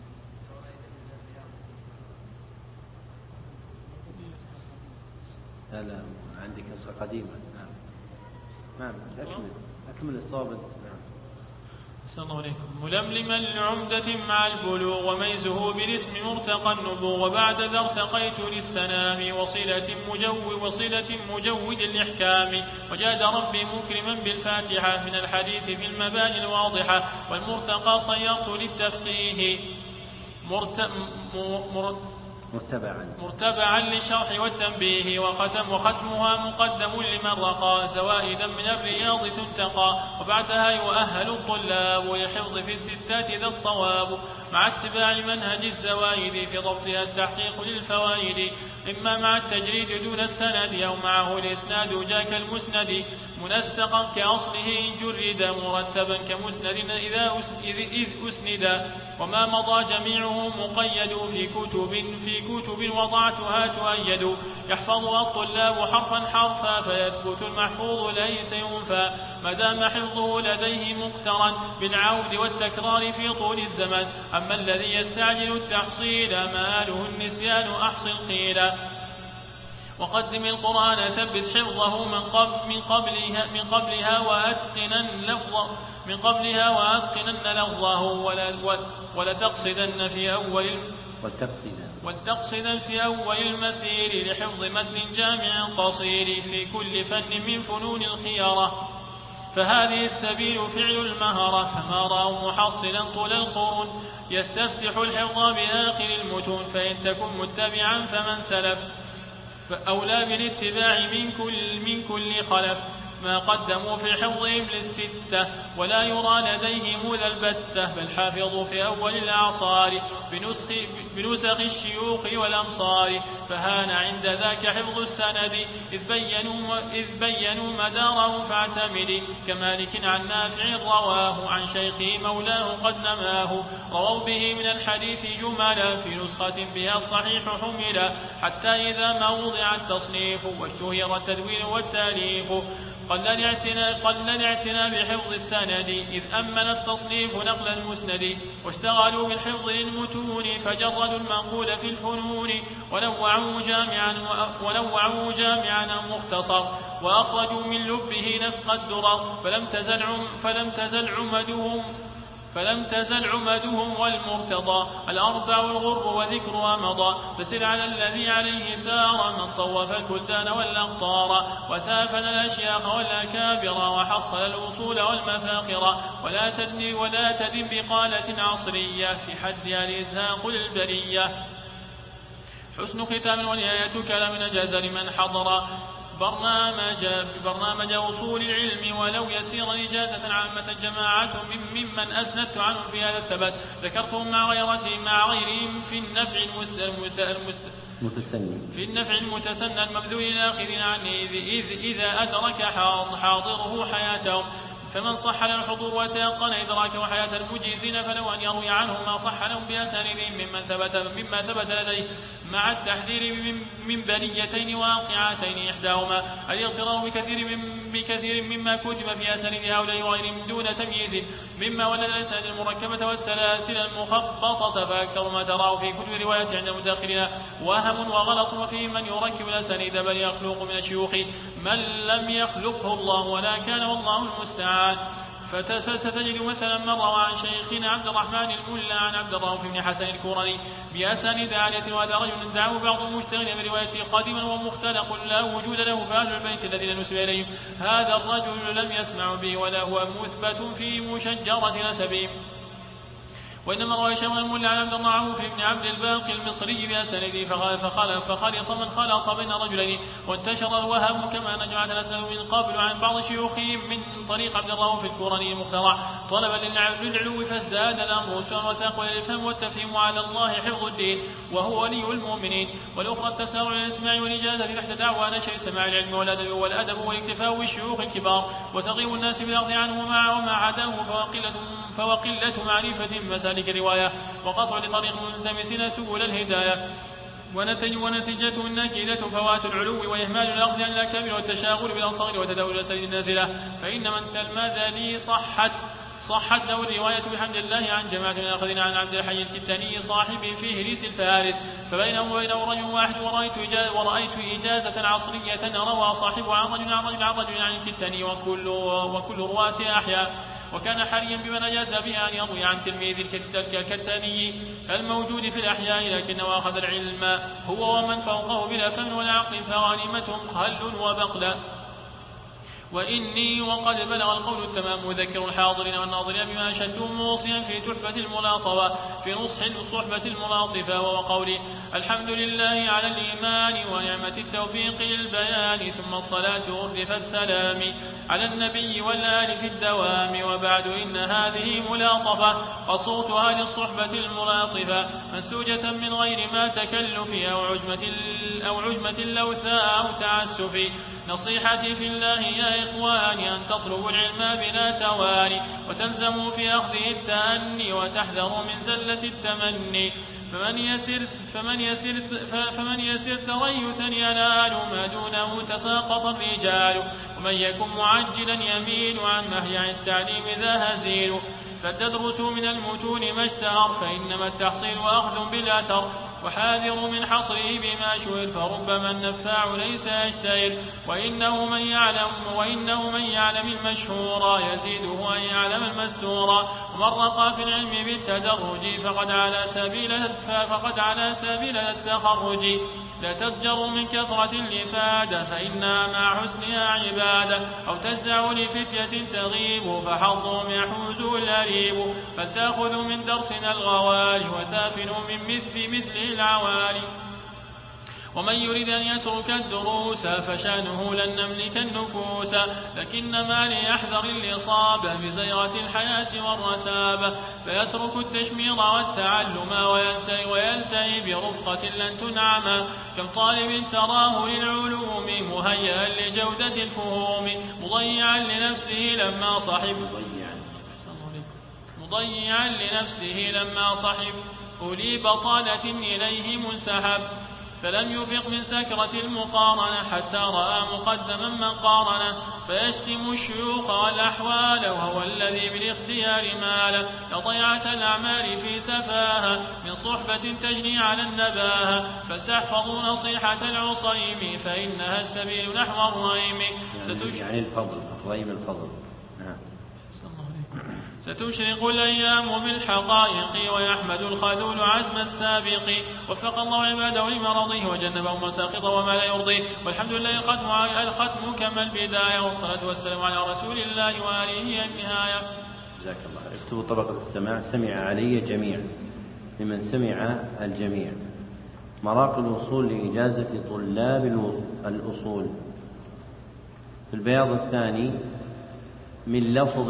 لا لا عندي كسرة قديمة. نعم نعم أكمل أكمل الصواب. نعم أحسن الله عليكم. ململما لعمدة مع البلوغ وميزه بالاسم مرتقى النبوغ وبعد ذا ارتقيت للسنام وصلة مجود وصلة مجود الإحكام وجاد ربي مكرما بالفاتحة من الحديث في المباني الواضحة والمرتقى صيرت للتفقيه مرت... مر... مرتبعا مرتبعا للشرح والتنبيه وختم وختمها مقدم لمن رقى زوائدا من الرياض تنتقى وبعدها يؤهل الطلاب للحفظ في الستات ذا الصواب مع اتباع منهج الزوائد في ضبطها التحقيق للفوائد إما مع التجريد دون السند أو معه الإسناد جاك المسند منسقا كأصله إن جرد مرتبا كمسند إذا إذ أسند وما مضى جميعه مقيد في كتب في كتب وضعتها تؤيد يحفظها الطلاب حرفا حرفا فيثبت المحفوظ ليس ينفى ما دام حفظه لديه مقترن بالعود والتكرار في طول الزمن أما الذي يستعجل التحصيل ماله النسيان أحصل قيلا وقدم القرآن ثبت حفظه من قبل من قبلها من قبلها وأتقنن لفظه من قبلها وأتقنن لفظه ولا ولا تقصدن في أول والتقصدا والتقصدا في أول المسير لحفظ متن جامع قصير في كل فن من فنون الخيارة فهذه السبيل فعل المهرة فما رأوا محصلا طول القرون يستفتح الحفظ بآخر المتون فإن تكن متبعا فمن سلف فأولى بالاتباع من كل من كل خلف ما قدموا في حفظهم للستة ولا يرى لديهم ذا البتة بل حافظوا في أول الأعصار بنسخ, بنسخ الشيوخ والأمصار فهان عند ذاك حفظ السند إذ بينوا, إذ بينوا مداره فاعتمد كمالك عن نافع رواه عن شيخه مولاه قد نماه رووا به من الحديث جملا في نسخة بها الصحيح حملا حتى إذا ما وضع التصنيف واشتهر التدوين والتاليف قل الاعتناء بحفظ السند إذ أمن التصنيف نقل المسند واشتغلوا بالحفظ للمتون فجردوا المنقول في الفنون ونوعوا جامعا ونوعوا جامعا مختصر وأخرجوا من لبه نسق الدرر فلم تزل فلم تزل عمدهم فلم تزل عمدهم والمرتضى الأربع الغر وذكرها مضى فسر على الذي عليه سار من طوف البلدان والأقطار وثافن الأشياخ والأكابر وحصل الأصول والمفاخر ولا تدن ولا تدن بقالة عصرية في حدها الإزهاق للبرية حسن ختام ونهاية كلام نجاز لمن حضر برنامج برنامج وصول العلم ولو يسير إجازة عامة جماعة ممن أسندت عنه في هذا الثبت ذكرتهم مع غيرتهم مع غيرهم في النفع المتسنى في النفع المتسنى المبذول الآخرين عنه إذ, إذ إذا أدرك حاضره حياتهم فمن صح له الحضور وتيقن إدراكه حياة المجيزين فلو أن يروي عنه ما صح لهم بأسانيدهم ممن ثبت مما ثبت لديه مع التحذير من بليتين واقعتين إحداهما الاغترار بكثير من بكثير مما كتب في أسانيد هؤلاء وغيرهم دون تمييز مما ولد الأسانيد المركبة والسلاسل المخبطة فأكثر ما تراه في كتب رواية عند المتأخرين وهم وغلط وفيه من يركب الأسانيد بل يخلق من الشيوخ من لم يخلقه الله ولا كان والله المستعان فستجد مثلا من روى عن شيخنا عبد الرحمن الملا عن عبد الرؤوف بن حسن الكورني بأسانيد عالية، وهذا رجل دعاه بعض المشتغلين بروايته قديما ومختلق لا وجود له، فأهل البيت الذين نسب إليهم هذا الرجل لم يسمع به ولا هو مثبت في مشجرة نسبه. وإنما روى هشام الملا عن عبد الرؤوف بن عبد الباقي المصري بأسانيده فخلط من خلط بين رجلين وانتشر الوهم، كما نجعل نسأل من قبل عن بعض شيوخهم من طريق عبد الرؤوف الكورني المخترع طلبا للعلو فازداد الأمر سوءا وثاقوا الإفهام والتفهيم على الله حفظ الدين وهو ولي المؤمنين، والأخرى التسارع للإسماع والإجازة تحت دعوى نشر سماع العلم والأدب والأدب والاكتفاء بالشيوخ الكبار وترغيب الناس بالأخذ عنه وما عداه فوقلة, فوقلة معرفة مسالك الرواية وقطع لطريق الملتمسين سبل الهداية، ونتج ونتيجته النكيدة فوات العلو وإهمال الأخذ عن الأكابر والتشاغل بالأصغر وتداول الأساليب النازلة. فإن من تلمذ لي صحت صحت له الرواية بحمد الله عن جماعة من الأخذين عن عبد الحي الكتاني صاحب في هريس الفارس، فبينه وبينه رجل واحد ورأيت, إجاز ورأيت إجازة عصرية روى صاحبه عن رجل عن رجل عن رجل عن الكتاني وكل, وكل رواة أحياء، وكان حريا بمن أجاز بها أن يروي عن تلميذ الكتاني الموجود في الأحياء، لكنه أخذ العلم هو ومن فوقه بالأفهم والعقل فغانمتهم خل وبقلا. وإني وقد بلغ القول التمام مذكر الحاضرين والناظرين بما أشهدتم موصيا في تحفة الملاطفة في نصح الصحبة الملاطفة، وهو قولي الحمد لله على الإيمان ونعمة التوفيق للبيان، ثم الصلاة أردفت سلامي على النبي والآل في الدوام، وبعد إن هذه ملاطفة قصوتها للصحبة الملاطفة منسوجة من غير ما تكلف أو عجمة, أو عجمة لوثاء أو تعسف. نصيحتي في الله يا إخواني أن تطلبوا العلم بلا تواني وتلزموا في أخذه التأني وتحذروا من زلة التمني، فمن يسر, فمن يسر, فمن يسر تريثا ينال ما دونه تساقط الرجال، ومن يكن معجلا يميل عن مهيع التعليم ذا هزيل، فلتدرسوا من المتون ما اشتهر فإنما التحصيل وأخذ بالأثر، وحاذروا من حصره بما شهر فربما النفاع ليس يشتهر، وإنه من يعلم وإنه من يعلم المشهور يزيده أن يعلم المستور، ومن رقى في العلم بالتدرج فقد على سبيل فقد على سبيل التخرج، لا تضجروا من كثرة الإفادة فإنها مع حسنها عبادة، أو تجزعوا لفتية تغيب فحظهم يحوزوا الأريب، فلتأخذوا من درسنا الغوالي وتافنوا من مثل مثل العوالي. ومن يريد أن يترك الدروس فشانه لن نملك النفوس، لكنما ليحذر الإصابة بزيغة الحياة والرتابة، فيترك التشمير والتعلم ويلتهي, ويلتهي برفقة لن تنعم، كم طالب تراه للعلوم مهيئا لجودة الفهوم، مضيعا لنفسه لما صحب مضيعا لنفسه لما صحب أولي بطالة إليه منسحب، فلم يفق من سكرة المقارنة حتى رأى مقدما من قارنه، فيشتم الشيوخ والأحوال وهو الذي بالاختيار مال، لضيعة الأعمال في سفاهة من صحبة تجني على النباهة، فلتحفظوا نصيحة العصيم فإنها السبيل نحو الريم. يعني, يعني الفضل الريم الفضل ستشرق الأيام بالحقائق ويحمد الخذول عزم السابق، وفق الله عباده لمرضه وجنبه مساقطه وما لا يرضيه، والحمد لله الختم كما البداية، والصلاة والسلام على رسول الله وآله النهاية. جزاك الله. اكتبوا طبقة السماع سمع علي جميع لمن سمع الجميع. مراقب الوصول لإجازة طلاب الأصول في البياض الثاني من لفظ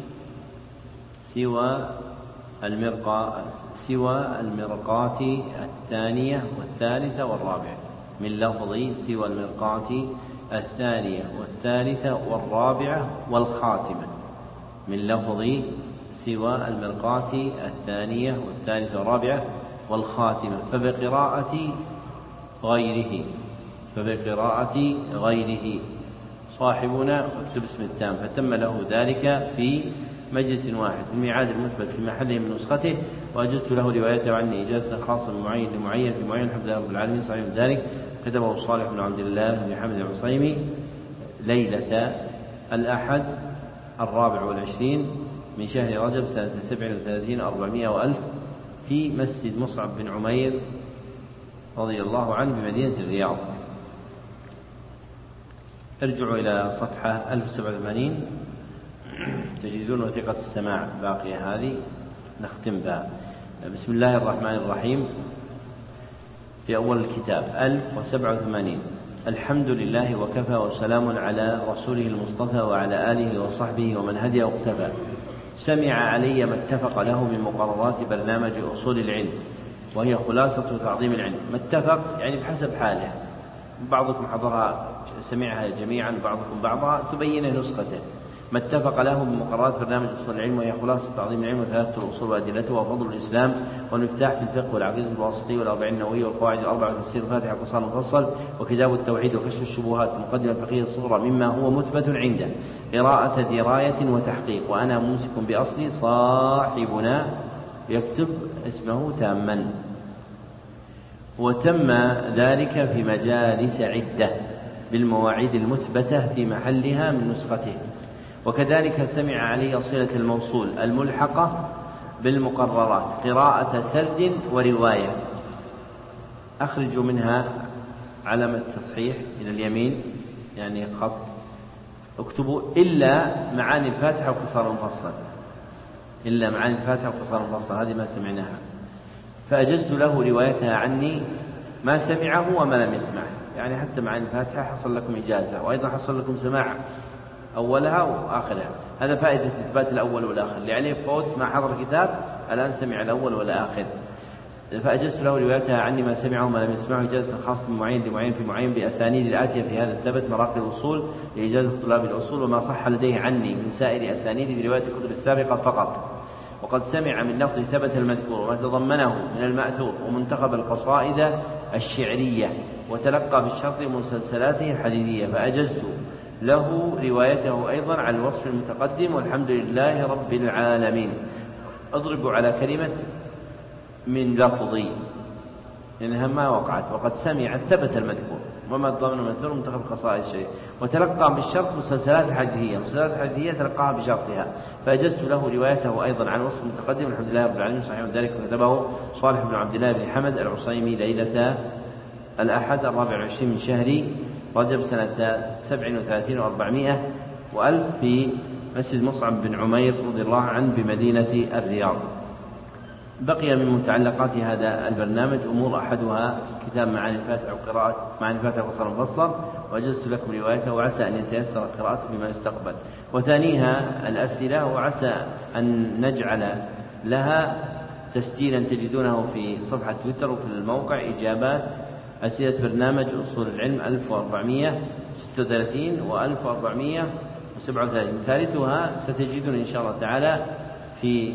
سوى المرقاة سوى المرقاة الثانية والثالثة والرابعة، من لفظ سوى المرقاة الثانية والثالثة والرابعة والخاتمة، من لفظ سوى المرقاة الثانية والثالثة والرابعة والخاتمة، فبقراءة غيره فبقراءة غيره صاحبنا واكتب اسم التام، فتم له ذلك في مجلس واحد في الميعاد المثبت في محله من نسخته، وأجزت له روايته عني إجازة خاصة بمعين لمعين في معين الحمد لله رب العالمين صحيح ذلك، كتبه صالح بن عبد الله بن حمد العصيمي ليلة الأحد الرابع والعشرين من شهر رجب سنة سبع وثلاثين أربعمائة وألف في مسجد مصعب بن عمير رضي الله عنه بمدينة الرياض. ارجعوا إلى صفحة ألف وسبعة وثمانين تجدون وثيقة السماع باقية هذه نختم بها. بسم الله الرحمن الرحيم. في أول الكتاب ألف وسبعة وثمانين. الحمد لله وكفى وسلام على رسوله المصطفى وعلى آله وصحبه ومن هدي واقتفى. سمع علي ما اتفق له من مقررات برنامج أصول العلم، وهي خلاصة تعظيم العلم. ما اتفق يعني بحسب حاله، بعضكم حضرها سمعها جميعا بعضكم بعضها، تبين نسخته. ما اتفق له من مقررات برنامج أصول العلم، وهي خلاصة تعظيم العلم وثلاثة الأصول وأدلته وفضل الإسلام والمفتاح في الفقه والعقيدة الواسطية والأربعين النووية والقواعد الأربعة وتفسير الفاتحة وقصار مفصل وكتاب التوحيد وكشف الشبهات المقدمة الفقهية الصغرى مما هو مثبت عنده قراءة دراية وتحقيق. وأنا ممسك بأصلي صاحبنا يكتب اسمه تاما. وتم ذلك في مجالس عدة بالمواعيد المثبتة في محلها من نسخته. وكذلك سمع علي صلة الموصول الملحقة بالمقررات قراءة سرد ورواية. أخرجوا منها علامة التصحيح إلى اليمين يعني خط، اكتبوا إلا معاني الفاتحة وقصار مفصل، إلا معاني الفاتحة وقصار مفصل، هذه ما سمعناها. فأجزت له روايتها عني ما سمعه وما لم يسمعه، يعني حتى معاني الفاتحة حصل لكم إجازة، وأيضا حصل لكم سماع أولها وآخرها. هذا فائدة إثبات الأول والآخر، اللي عليه فوت ما حضر الكتاب الآن سمع الأول والآخر. فأجزت له روايتها عني ما سمعه وما لم يسمعه إجازة خاصة من معين لمعين في معين بأسانيد الآتية في هذا الثبت مراقب الأصول لإجازة طلاب الأصول، وما صح لديه عني من سائر أسانيد برواية الكتب السابقة فقط. وقد سمع من لفظ ثبت المذكور وما تضمنه من المأثور ومنتخب القصائد الشعرية، وتلقى بالشرط مسلسلاته الحديثية. فأجزت له روايته أيضا على الوصف المتقدم، والحمد لله رب العالمين. أضرب على كلمة من لفظي لأنها ما وقعت. وقد سمع ثبت المذكور وما ضمن المذكور منتخب القصائد الشيء، وتلقى بالشرط مسلسلات حديثية، مسلسلات حديثية تلقاها بشرطها. فأجزت له روايته أيضا عن وصف المتقدم، والحمد لله رب العالمين. صحيح ذلك كتبه صالح بن عبد الله بن حمد العصيمي ليلة الأحد الرابع والعشرين من شهر رجب سنة سبع وثلاثين وأربعمائة وألف في مسجد مصعب بن عمير رضي الله عنه بمدينة الرياض. بقي من متعلقات هذا البرنامج أمور، أحدها كتاب معاني الفاتحة وقراءة معاني الفاتحة وقصر مفصل، وأجزت لكم روايته وعسى أن يتيسر قراءته فيما يستقبل. وثانيها الأسئلة، وعسى أن نجعل لها تسجيلا تجدونه في صفحة تويتر وفي الموقع إجابات أسئلة برنامج أصول العلم ألف وأربعمائة وستة وثلاثين وألف وأربعمائة وسبعة وثلاثين. ثالثها ستجدون إن شاء الله تعالى في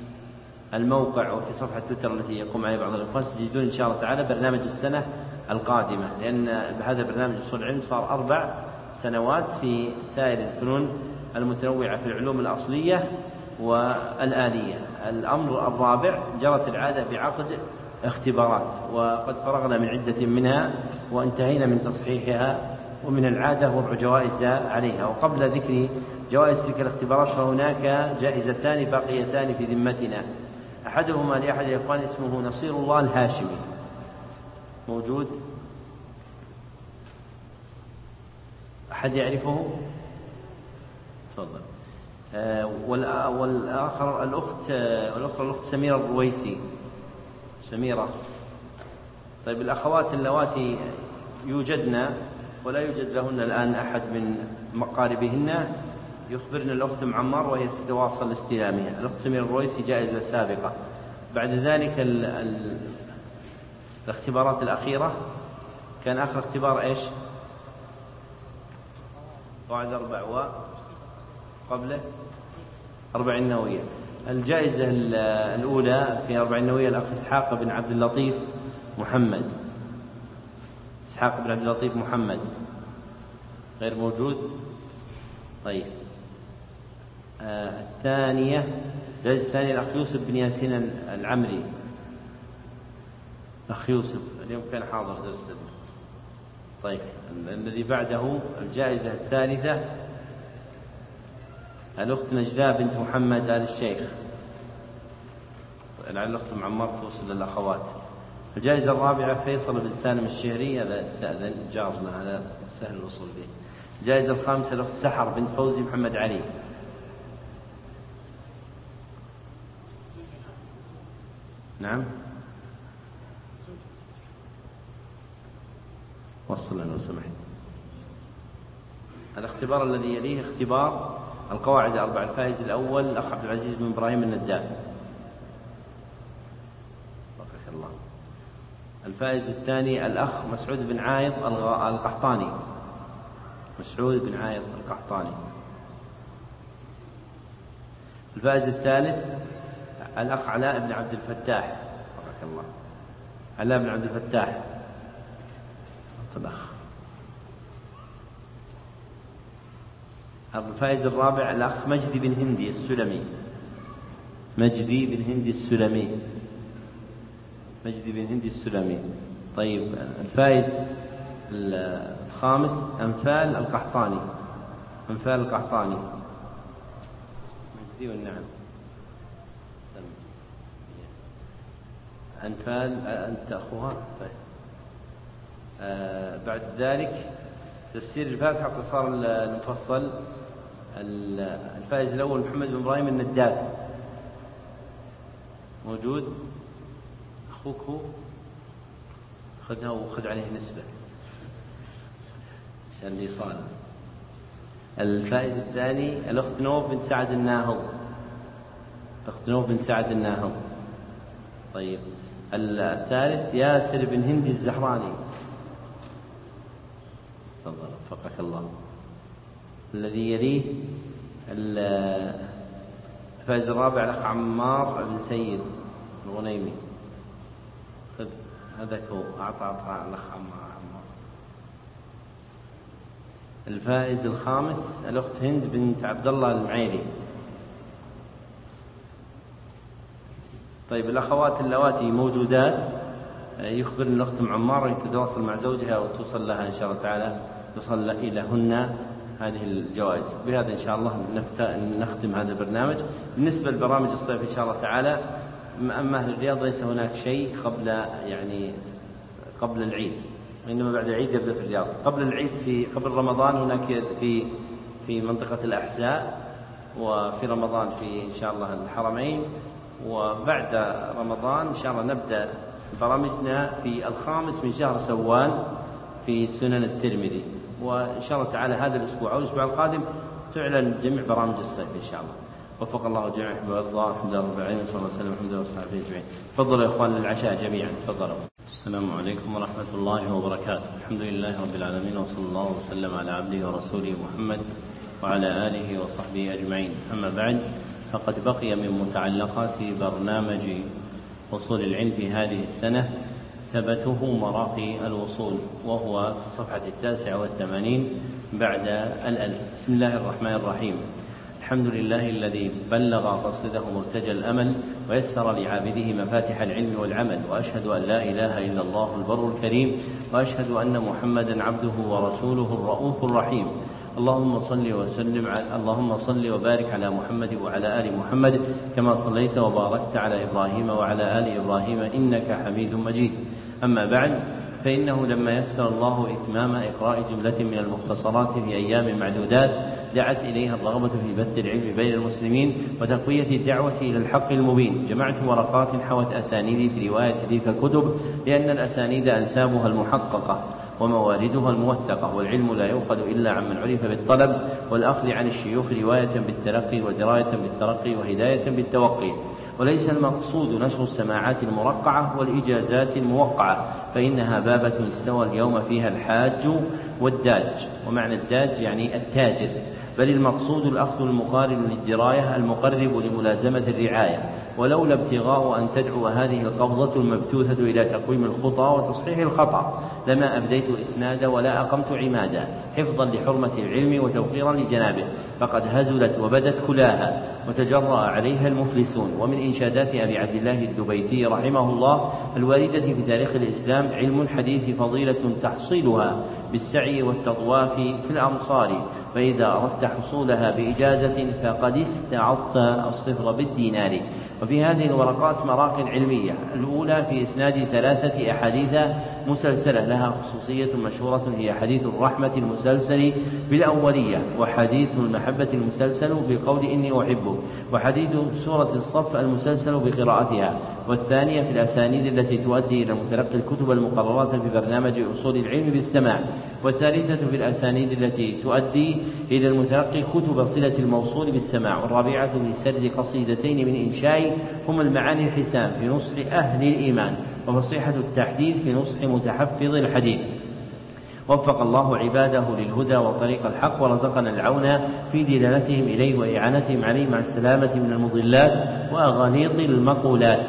الموقع وفي صفحة تويتر التي يقوم عليها بعض الإخوان، ستجدون إن شاء الله تعالى برنامج السنة القادمة، لأن هذا برنامج أصول العلم صار أربع سنوات في سائر الفنون المتنوعة في العلوم الأصلية والآلية. الأمر الرابع جرت العادة بعقد اختبارات، وقد فرغنا من عدة منها وانتهينا من تصحيحها، ومن العادة وضع جوائز عليها. وقبل ذكر جوائز تلك الاختبارات فهناك جائزتان باقيتان في ذمتنا. أحدهما لأحد الإخوان اسمه نصير الله الهاشمي، موجود؟ أحد يعرفه؟ تفضل. آه والآخر الأخت والأخرى الأخت سميرة الرويسي. سميرة. طيب الأخوات اللواتي يوجدن ولا يوجد لهن الآن أحد من مقاربهن يخبرنا الأخت معمر وهي تتواصل لاستلامها. الأخت سميرة الرويسي جائزة سابقة. بعد ذلك ال ال الاختبارات الأخيرة كان آخر اختبار إيش؟ قاعدة أربع وقبله أربعين نووية. الجائزة الأولى في أربعين نووية الأخ إسحاق بن عبد اللطيف محمد. إسحاق بن عبد اللطيف محمد غير موجود. طيب آه الثانية الجائزة الثانية الأخ يوسف بن ياسين العمري. أخ يوسف اليوم كان حاضر درسنا. طيب الذي بعده الجائزة الثالثة الأخت نجلاء بنت محمد آل الشيخ، لعل الأخت معمر توصل للأخوات. الجائزة الرابعة فيصل بن سالم الشهري، هذا استأذن جارنا، هذا سهل الوصول به. الجائزة الخامسة الأخت سحر بنت فوزي محمد علي. نعم وصل لو سمحت. الاختبار الذي يليه اختبار القواعد الأربع. الفائز الأول الأخ عبد العزيز بن إبراهيم النداد، بارك الله. الفائز الثاني الأخ مسعود بن عايض القحطاني، مسعود بن عايض القحطاني. الفائز الثالث الأخ علاء بن عبد الفتاح، بارك الله، علاء بن عبد الفتاح الأخ. الفائز الرابع الأخ مجدي بن هندي السلمي، مجدي بن هندي السلمي، مجدي بن هندي السلمي. طيب الفائز الخامس أنفال القحطاني، أنفال القحطاني، مجدي والنعم أنفال أنت أخوها. طيب آه بعد ذلك تفسير الفاتحة اختصار المفصل. الفائز الأول محمد بن إبراهيم النداد، موجود؟ أخوك هو، خذها وخذ عليه نسبة عشان الإيصال. الفائز الثاني الأخت نوف بنت سعد الناهض، الأخت نوف بنت سعد الناهض. طيب الثالث ياسر بن هندي الزهراني، تفضل وفقك الله. الذي يليه الفائز الرابع الأخ عمار بن سيد الغنيمي، خذ هذاك هو، أعطى أعطى الأخ عمار. الفائز الخامس الأخت هند بنت عبد الله المعيري. طيب الأخوات اللواتي موجودات يخبر الأخت عمار تتواصل مع زوجها وتوصل لها إن شاء الله تعالى، توصل إليهن هذه الجوائز. بهذا إن شاء الله نختم هذا البرنامج. بالنسبة لبرامج الصيف إن شاء الله تعالى، أما أهل الرياض ليس هناك شيء قبل يعني قبل العيد، إنما بعد العيد يبدأ في الرياض. قبل العيد في قبل رمضان هناك في في منطقة الأحساء، وفي رمضان في إن شاء الله الحرمين، وبعد رمضان إن شاء الله نبدأ برامجنا في الخامس من شهر سوال في سنن الترمذي. وإن شاء الله تعالى هذا الأسبوع أو الأسبوع القادم تعلن جميع برامج الصيف إن شاء الله. وفق الله جميعا ويرضى. الحمد لله رب العالمين، صلى الله عليه وسلم الحمد لله وصحبه أجمعين. تفضلوا يا إخوان للعشاء جميعا، تفضلوا. السلام عليكم ورحمة الله وبركاته. الحمد لله رب العالمين، وصلى الله وسلم على عبده ورسوله محمد وعلى آله وصحبه أجمعين. أما بعد، فقد بقي من متعلقات برنامج وصول العلم في هذه السنة ثبته مراقي الوصول، وهو في الصفحة التاسعة والثمانين بعد الألف. بسم الله الرحمن الرحيم. الحمد لله الذي بلغ قصده مرتجى الأمل، ويسر لعابده مفاتح العلم والعمل، وأشهد أن لا إله إلا الله البر الكريم، وأشهد أن محمدا عبده ورسوله الرؤوف الرحيم. اللهم صل وسلم على اللهم صل وبارك على محمد وعلى آل محمد كما صليت وباركت على إبراهيم وعلى آل إبراهيم إنك حميد مجيد. أما بعد، فإنه لما يسر الله إتمام إقراء جملة من المختصرات في أيام معدودات دعت إليها الرغبة في بث العلم بين المسلمين وتقوية الدعوة إلى الحق المبين، جمعت ورقات حوت أسانيد في رواية تلك الكتب، لأن الأسانيد أنسابها المحققة ومواردها الموثقة، والعلم لا يؤخذ إلا عمن عرف بالطلب والأخذ عن الشيوخ رواية بالتلقي ودراية بالترقي وهداية بالتوقي، وليس المقصود نشر السماعات المرقعة والإجازات الموقعة، فإنها بابة استوى اليوم فيها الحاج والداج. ومعنى الداج يعني التاجر، بل المقصود الأخذ المقارن للدراية المقرب لملازمة الرعاية، ولولا ابتغاء أن تدعو هذه القبضة المبثوثة إلى تقويم الخطى وتصحيح الخطأ لما أبديت إسنادا ولا أقمت عمادا، حفظا لحرمة العلم وتوقيرا لجنابه، فقد هزلت وبدت كلاها، وتجرأ عليها المفلسون. ومن إنشادات أبي عبد الله الدبيتي رحمه الله الواردة في تاريخ الإسلام: علم الحديث فضيلة تحصيلها بالسعي والتطواف في الأمصار، فإذا أردت حصولها بإجازة فقد استعضت الصفر بالدينار. وفي هذه الورقات مراق علمية: الأولى في إسناد ثلاثة أحاديث مسلسلة لها خصوصية مشهورة، هي حديث الرحمة المسلسل بالأولية، وحديث المحبة المسلسل بقول إني أحبه، وحديث سورة الصف المسلسل بقراءتها. والثانية في الأسانيد التي تؤدي إلى متلقي الكتب المقررة في برنامج أصول العلم بالسماع. والثالثة في الأسانيد التي تؤدي إلى المتلقي كتب صلة الموصول بالسماع. والرابعة في سرد قصيدتين من إنشاء هم المعاني الحسام في نصح أهل الإيمان، وفصيحة التحديث في نصح متحفظ الحديث. وفق الله عباده للهدى وطريق الحق، ورزقنا العون في دلالتهم إليه وإعانتهم عليه مع السلامة من المضلات وأغاليط المقولات.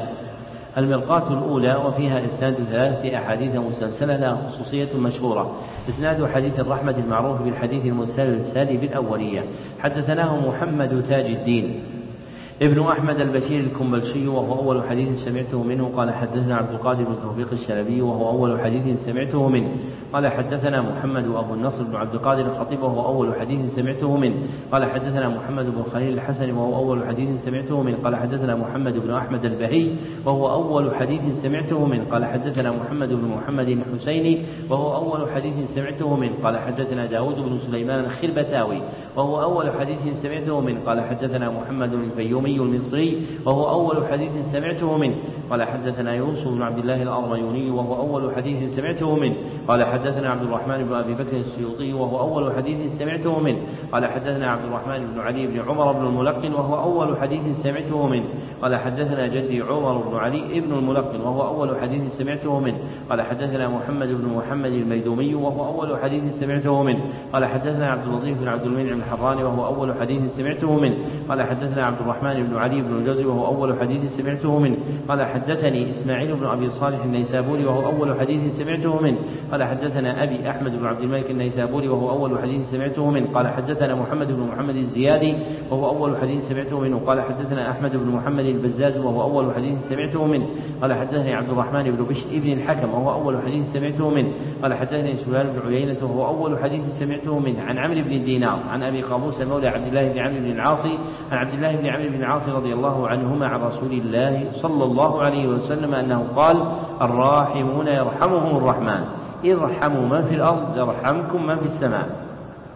المرقاة الأولى وفيها إسناد ثلاثة أحاديث مسلسلة لها خصوصية مشهورة: إسناد حديث الرحمة المعروف بالحديث المسلسل بالأولية. حدثناه محمد تاج الدين ابن أحمد البشير الكنبلشي وهو أول حديث سمعته منه. قال حدثنا عبد القادر بن توفيق الشلبي وهو أول حديث سمعته منه. قال حدثنا محمد أبو النصر بن عبد القادر الخطيب وهو أول حديث سمعته منه. قال حدثنا محمد بن خليل الحسن وهو أول حديث سمعته منه. قال حدثنا محمد بن أحمد البهي وهو أول حديث سمعته منه. قال حدثنا محمد بن محمد الحسيني وهو أول حديث سمعته منه. قال حدثنا داود بن سليمان الخربتاوي وهو أول حديث سمعته منه. قال حدثنا محمد الفيومي المصري وهو أول حديث سمعته منه. قال حدثنا يوسف بن عبد الله الأرميوني وهو أول حديث سمعته منه. قال حدثنا عبد الرحمن بن أبي بكر السيوطي وهو أول حديث سمعته منه. قال حدثنا عبد الرحمن بن علي بن عمر بن الملقن وهو أول حديث سمعته منه. قال حدثنا جدي عمر بن علي بن الملقن وهو أول حديث سمعته منه. قال حدثنا محمد بن محمد الميدومي وهو أول حديث سمعته منه. قال حدثنا عبد اللطيف بن عبد المنعم الحراني وهو أول حديث سمعته منه. قال حدثنا عبد الرحمن بن علي بن الجوزي وهو أول حديث سمعته منه. قال حدثني إسماعيل بن أبي صالح النيسابوري وهو أول حديث سمعته منه. قال حدثنا أبي أحمد بن عبد الملك النيسابوري وهو أول حديث سمعته منه. قال حدثنا محمد بن محمد الزيادي وهو أول حديث سمعته منه. قال حدثنا أحمد بن محمد البزاز وهو أول حديث سمعته منه. قال حدثني عبد الرحمن بن بشر ابن الحكم وهو أول حديث سمعته منه. قال حدثني سفيان بن عيينة وهو أول حديث سمعته منه عن عمرو بن دينار عن أبي قابوس مولى عبد الله بن عمرو بن العاص عن عبد الله بن عمرو بن العاص رضي الله عنهما عن رسول الله صلى الله عليه وسلم أنه قال: الراحمون يرحمهم الرحمن، ارحموا من في الأرض يرحمكم من في السماء.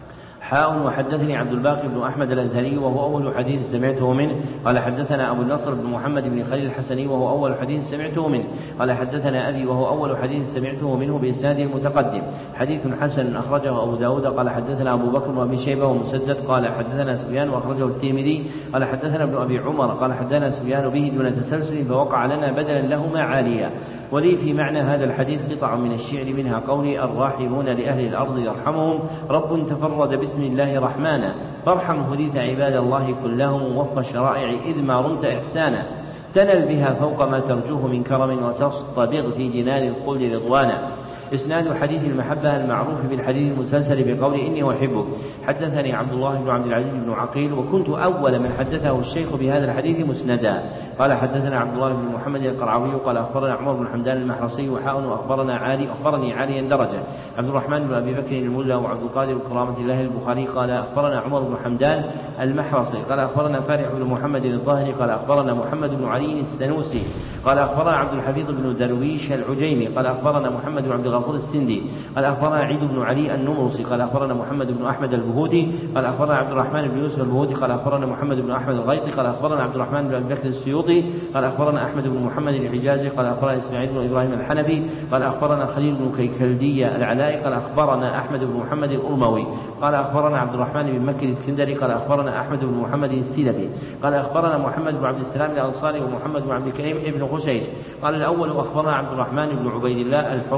حاء. وحدثني عبد الباقي بن أحمد الأزهري وهو أول حديث سمعته منه. قال حدثنا أبو النصر بن محمد بن خليل الحسني وهو أول حديث سمعته منه. قال حدثنا أبي وهو أول حديث سمعته منه بإسناده المتقدم، حديث حسن أخرجه أبو داود. قال حدثنا أبو بكر وأبي شيبة ومسدد قال حدثنا سفيان وأخرجه الترمذي. قال حدثنا ابن أبي عمر قال حدثنا سفيان به دون تسلسل فوقع لنا بدلا لهما عاليا. ولي في معنى هذا الحديث قطع من الشعر منها قولي: الراحمون لأهل الأرض يرحمهم رب تفرد باسم الله رحمانا، فارحم هديت عباد الله كلهم وفق الشرائع إذ ما رمت إحسانا، تنل بها فوق ما ترجوه من كرم وتصطبغ في جنان الخلد رضوانا. إسناد حديث المحبة المعروف بالحديث المسلسل بقول إني أحبك. حدثني عبد الله بن عبد العزيز بن عقيل وكنت أول من حدثه الشيخ بهذا الحديث مسندا. قال حدثنا عبد الله بن محمد القرعوي قال أخبرنا عمر بن حمدان المحرصي وحاء وأخبرنا علي أخبرني عليا درجة عبد الرحمن بن أبي بكر الملا وعبد القادر كرامة الله البخاري قال أخبرنا عمر بن حمدان المحرصي قال أخبرنا فارح بن محمد الظاهري قال أخبرنا محمد بن علي السنوسي قال أخبرنا عبد الحفيظ بن درويش العجيمي قال أخبرنا محمد بن عبد الغفور السندي قال أخبرنا عيد بن علي النمرسي قال أخبرنا محمد بن أحمد البهودي قال أخبرنا عبد الرحمن بن يوسف البهودي قال أخبرنا محمد بن أحمد الغيطي قال أخبرنا عبد الرحمن بن أبي بكر السيوطي قال أخبرنا أحمد بن محمد الحجازي قال أخبرنا إسماعيل بن إبراهيم الحنفي قال أخبرنا خليل بن كيكلدية العلائي قال أخبرنا أحمد بن محمد الأرموي قال أخبرنا عبد الرحمن بن مكي الاسكندري قال أخبرنا أحمد بن محمد السلفي قال أخبرنا محمد بن عبد السلام الأنصاري ومحمد بن عبد الكريم ابن خشيش قال الأول أخبرنا عبد الرحمن بن عبيد الله الحرفي وقال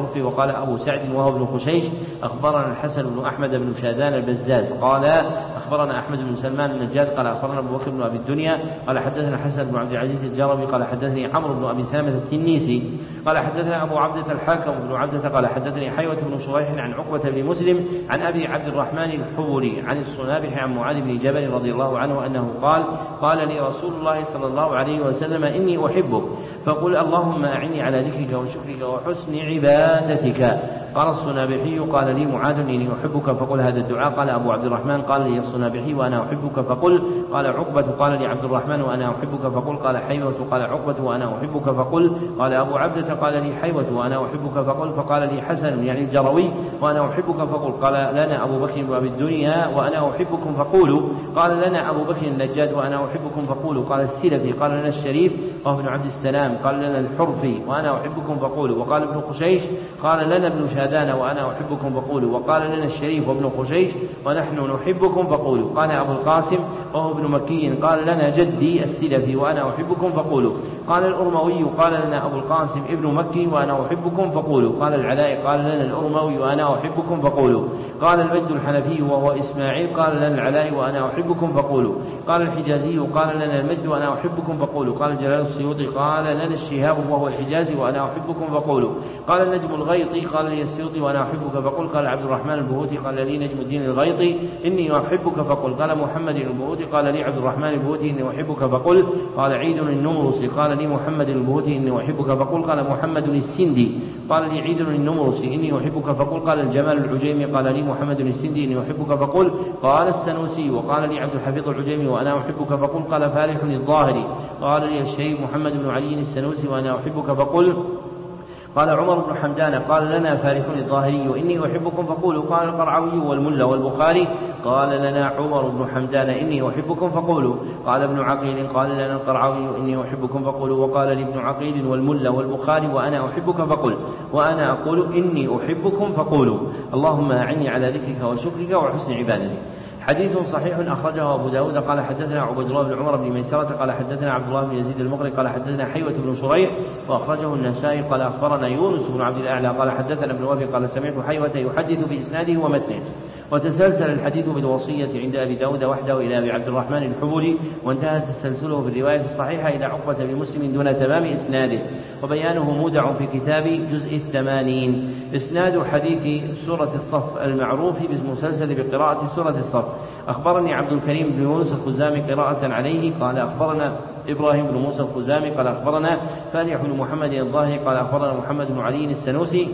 وقال أبو سعد وهو ابن خشيش أخبرنا الحسن بن أحمد بن شادان البزاز قال أخبرنا أحمد بن سلمان النجاد قال أخبرنا أبو بكر بن أبي الدنيا قال حدثنا حسن بن عبد العزيز الجرمي قال حدثني عمرو بن أبي سلمة التنيسي قال حدثنا أبو عبدة الحاكم بن عبدة قال حدثني حيوة بن شريح عن عقبة بن مسلم عن أبي عبد الرحمن الحبري عن الصنابح عن معاذ بن جبل رضي الله عنه أنه قال قال لي رسول الله صلى الله عليه وسلم إني أحبك فقل اللهم أعني على ذكرك وشكرك وحسن عبادتك. قال الصنابحي قال لي معاذ إني أحبك فقل هذا الدعاء. قال أبو عبد الرحمن قال لي الصنابحي وأنا أحبك فقل. قال عقبة قال لي عبد الرحمن وأنا أحبك فقل. قال حيوة قال عقبة وأنا أحبك فقل. قال أبو عبدة قال لي حيوة وأنا أحبك فقل. فقال لي حسن يعني الجروي وأنا أحبك فقل. قال لنا أبو بكر بن الدنيا وأنا أحبكم فقولوا. قال لنا أبو بكر النجاد وأنا أحبكم فقولوا. قال السلفي قال لنا الشريف وهو ابن عبد السلام قال لنا الحرفي وأنا أحبكم فقولوا. وقال ابن خشيش قال لنا ابن شادان وأنا أحبكم فقولوا. وقال لنا الشريف وابن خشيش ونحن نحبكم فقولوا. قال أبو القاسم وهو ابن مكي قال لنا جدي السلفي وأنا أحبكم فقولوا. قال الأرموي قال لنا أبو القاسم ابن مكي وأنا أحبكم فقولوا. قال العلاء قال لنا الأرموي وأنا أحبكم فقولوا. قال المجد الحنفي وهو إسماعيل قال لنا العلاء وأنا أحبكم فقولوا. قال الحجازي قال لنا المجد وأنا أحبكم فقولوا. قال جلال السيوطي قال لنا الشهاب وهو الحجازي وأنا أحبكم فقولوا. قال النجم الغيطي قال لي السيوطي وأنا أحبك فقل. قال عبد الرحمن البهوتي قال لي نجم الدين الغيطي إني أحبك فقل. قال محمد البهوتي قال لي عبد الرحمن البهوتي إني أحبك فقل. قال عيد النمرسي قال لي محمد البهوتي إني أحبك فقل. قال محمد السندي قال لي عيد النمرسي إني أحبك فقل. قال الجمال العجيمي قال لي محمد السندي إني أحبك فقل. قال السنوسي وقال لي عبد الحفيظ العجيمي وأنا أحبك فقل. قال فالح الظاهري قال لي الشيخ محمد بن علي السنوسي وأنا أحبك فقل. قال عمر بن حمدان قال لنا فارح الظاهري إني أحبكم فقولوا. قال القرعوي والملا والبخاري قال لنا عمر بن حمدان إني أحبكم فقولوا. قال ابن عقيل قال لنا القرعوي إني أحبكم فقولوا. وقال لابن عقيل والملا والبخاري وأنا أحبك فقل. وأنا أقول إني أحبكم فقولوا. اللهم أعني على ذكرك وشكرك وحسن عبادتك. حديث صحيح أخرجه أبو داود قال حدثنا عبد الله بن عمر بن ميسرة قال حدثنا عبد الله بن يزيد المقري قال حدثنا حيوة بن شريح وأخرجه النسائي قال أخبرنا يونس بن عبد الأعلى قال حدثنا ابن وهب قال سمعت حيوة يحدث بإسناده ومتنه. وتسلسل الحديث بالوصية عند أبي داود وحده إلى أبي عبد الرحمن الحبلي وانتهى تسلسله في الرواية الصحيحة إلى عقبة بن مسلم دون تمام إسناده وبيانه مودع في كتاب جزء الثمانين. إسناد حديث سورة الصف المعروف بالمسلسل بقراءة سورة الصف. أخبرني عبد الكريم بن يونس الخزامي قراءة عليه قال أخبرنا إبراهيم بن موسى الخزامي قال أخبرنا فالح بن محمد الظاهري قال أخبرنا محمد بن علي السنوسي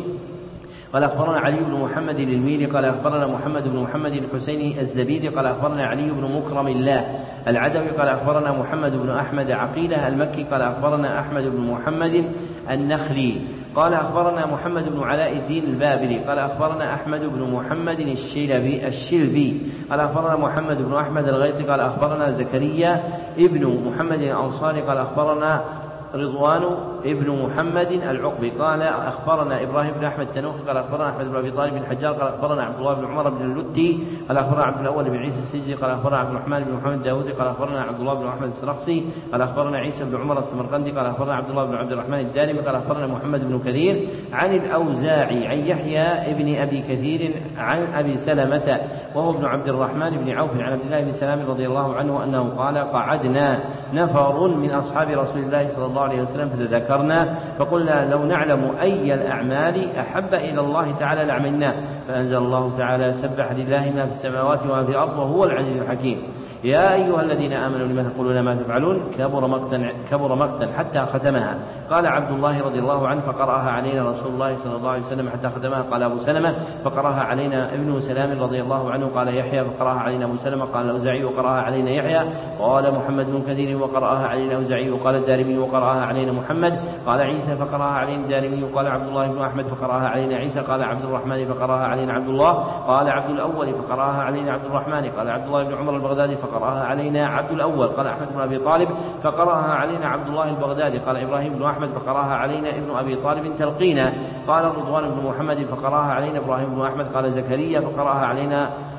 قال أخبرنا علي بن محمد الميري قال أخبرنا محمد بن محمد الحسيني الزبيدي قال أخبرنا علي بن مكرم الله العدوي قال أخبرنا محمد بن أحمد عقيلة المكي قال أخبرنا أحمد بن محمد النخلي قال أخبرنا محمد بن علاء الدين البابلي قال أخبرنا أحمد بن محمد الشلبي الشلبي قال أخبرنا محمد بن أحمد الغيطي قال أخبرنا زكريا ابن محمد الأنصاري قال أخبرنا رضوان ابن محمد العقبي قال أخبرنا إبراهيم بن أحمد التنوخي قال أخبرنا أحمد بن أبي طالب بن الحجار قال أخبرنا عبد الله بن عمر بن اللتي قال أخبرنا عبد الأول بن عيسى السجزي قال أخبرنا عبد الرحمن بن محمد الداودي قال أخبرنا عبد الله بن أحمد السرخسي قال أخبرنا عيسى بن عمر السمرقندي قال أخبرنا عبد الله بن عبد الرحمن الدارمي قال أخبرنا محمد بن كثير عن الأوزاعي عن يحيى ابن أبي كثير عن أبي سلمة وهو ابن عبد الرحمن بن عوف عن عبد الله بن سلام رضي الله عنه أنه قال قعدنا نفر من أصحاب رسول الله صلى الله عليه وسلم فتذكرنا فقلنا لو نعلم أي الأعمال أحب إلى الله تعالى لعملناه فأنزل الله تعالى سبح لله ما في السماوات وما في الأرض وهو العزيز الحكيم. يا أيها الذين آمنوا لما تقولون ما تفعلون كبر مقتا كبر مقتا حتى ختمها. قال عبد الله رضي الله عنه فقرأها علينا رسول الله صلى الله عليه وسلم حتى ختمها. قال أبو سلمة فقرأها علينا ابن سلام رضي الله عنه. قال يحيى فقرأها علينا أبو سلمة. قال الأوزاعي وقرأها علينا يحيى. قال محمد بن كثير وقرأها علينا الأوزاعي. وقال الدارمي وقرأها علينا محمد. قال عيسى فقرأها علينا الدارمي. وقال عبد الله بن أحمد فقرأها علينا عيسى. قال عبد الرحمن فقرأها علينا عبد الله. قال عبد الأول فقرأها علينا عبد الرحمن. قال عبد الله بن عمر البغدادي فقرأها علينا عبد الأول. قال أحمد بن أبي طالب فقرأها علينا عبد الله البغدادي. قال إبراهيم بن أحمد فقرأها علينا ابن أبي طالب تلقينا. قال رضوان بن محمد فقرأها علينا إبراهيم بن أحمد. قال زكريا فقرأها علينا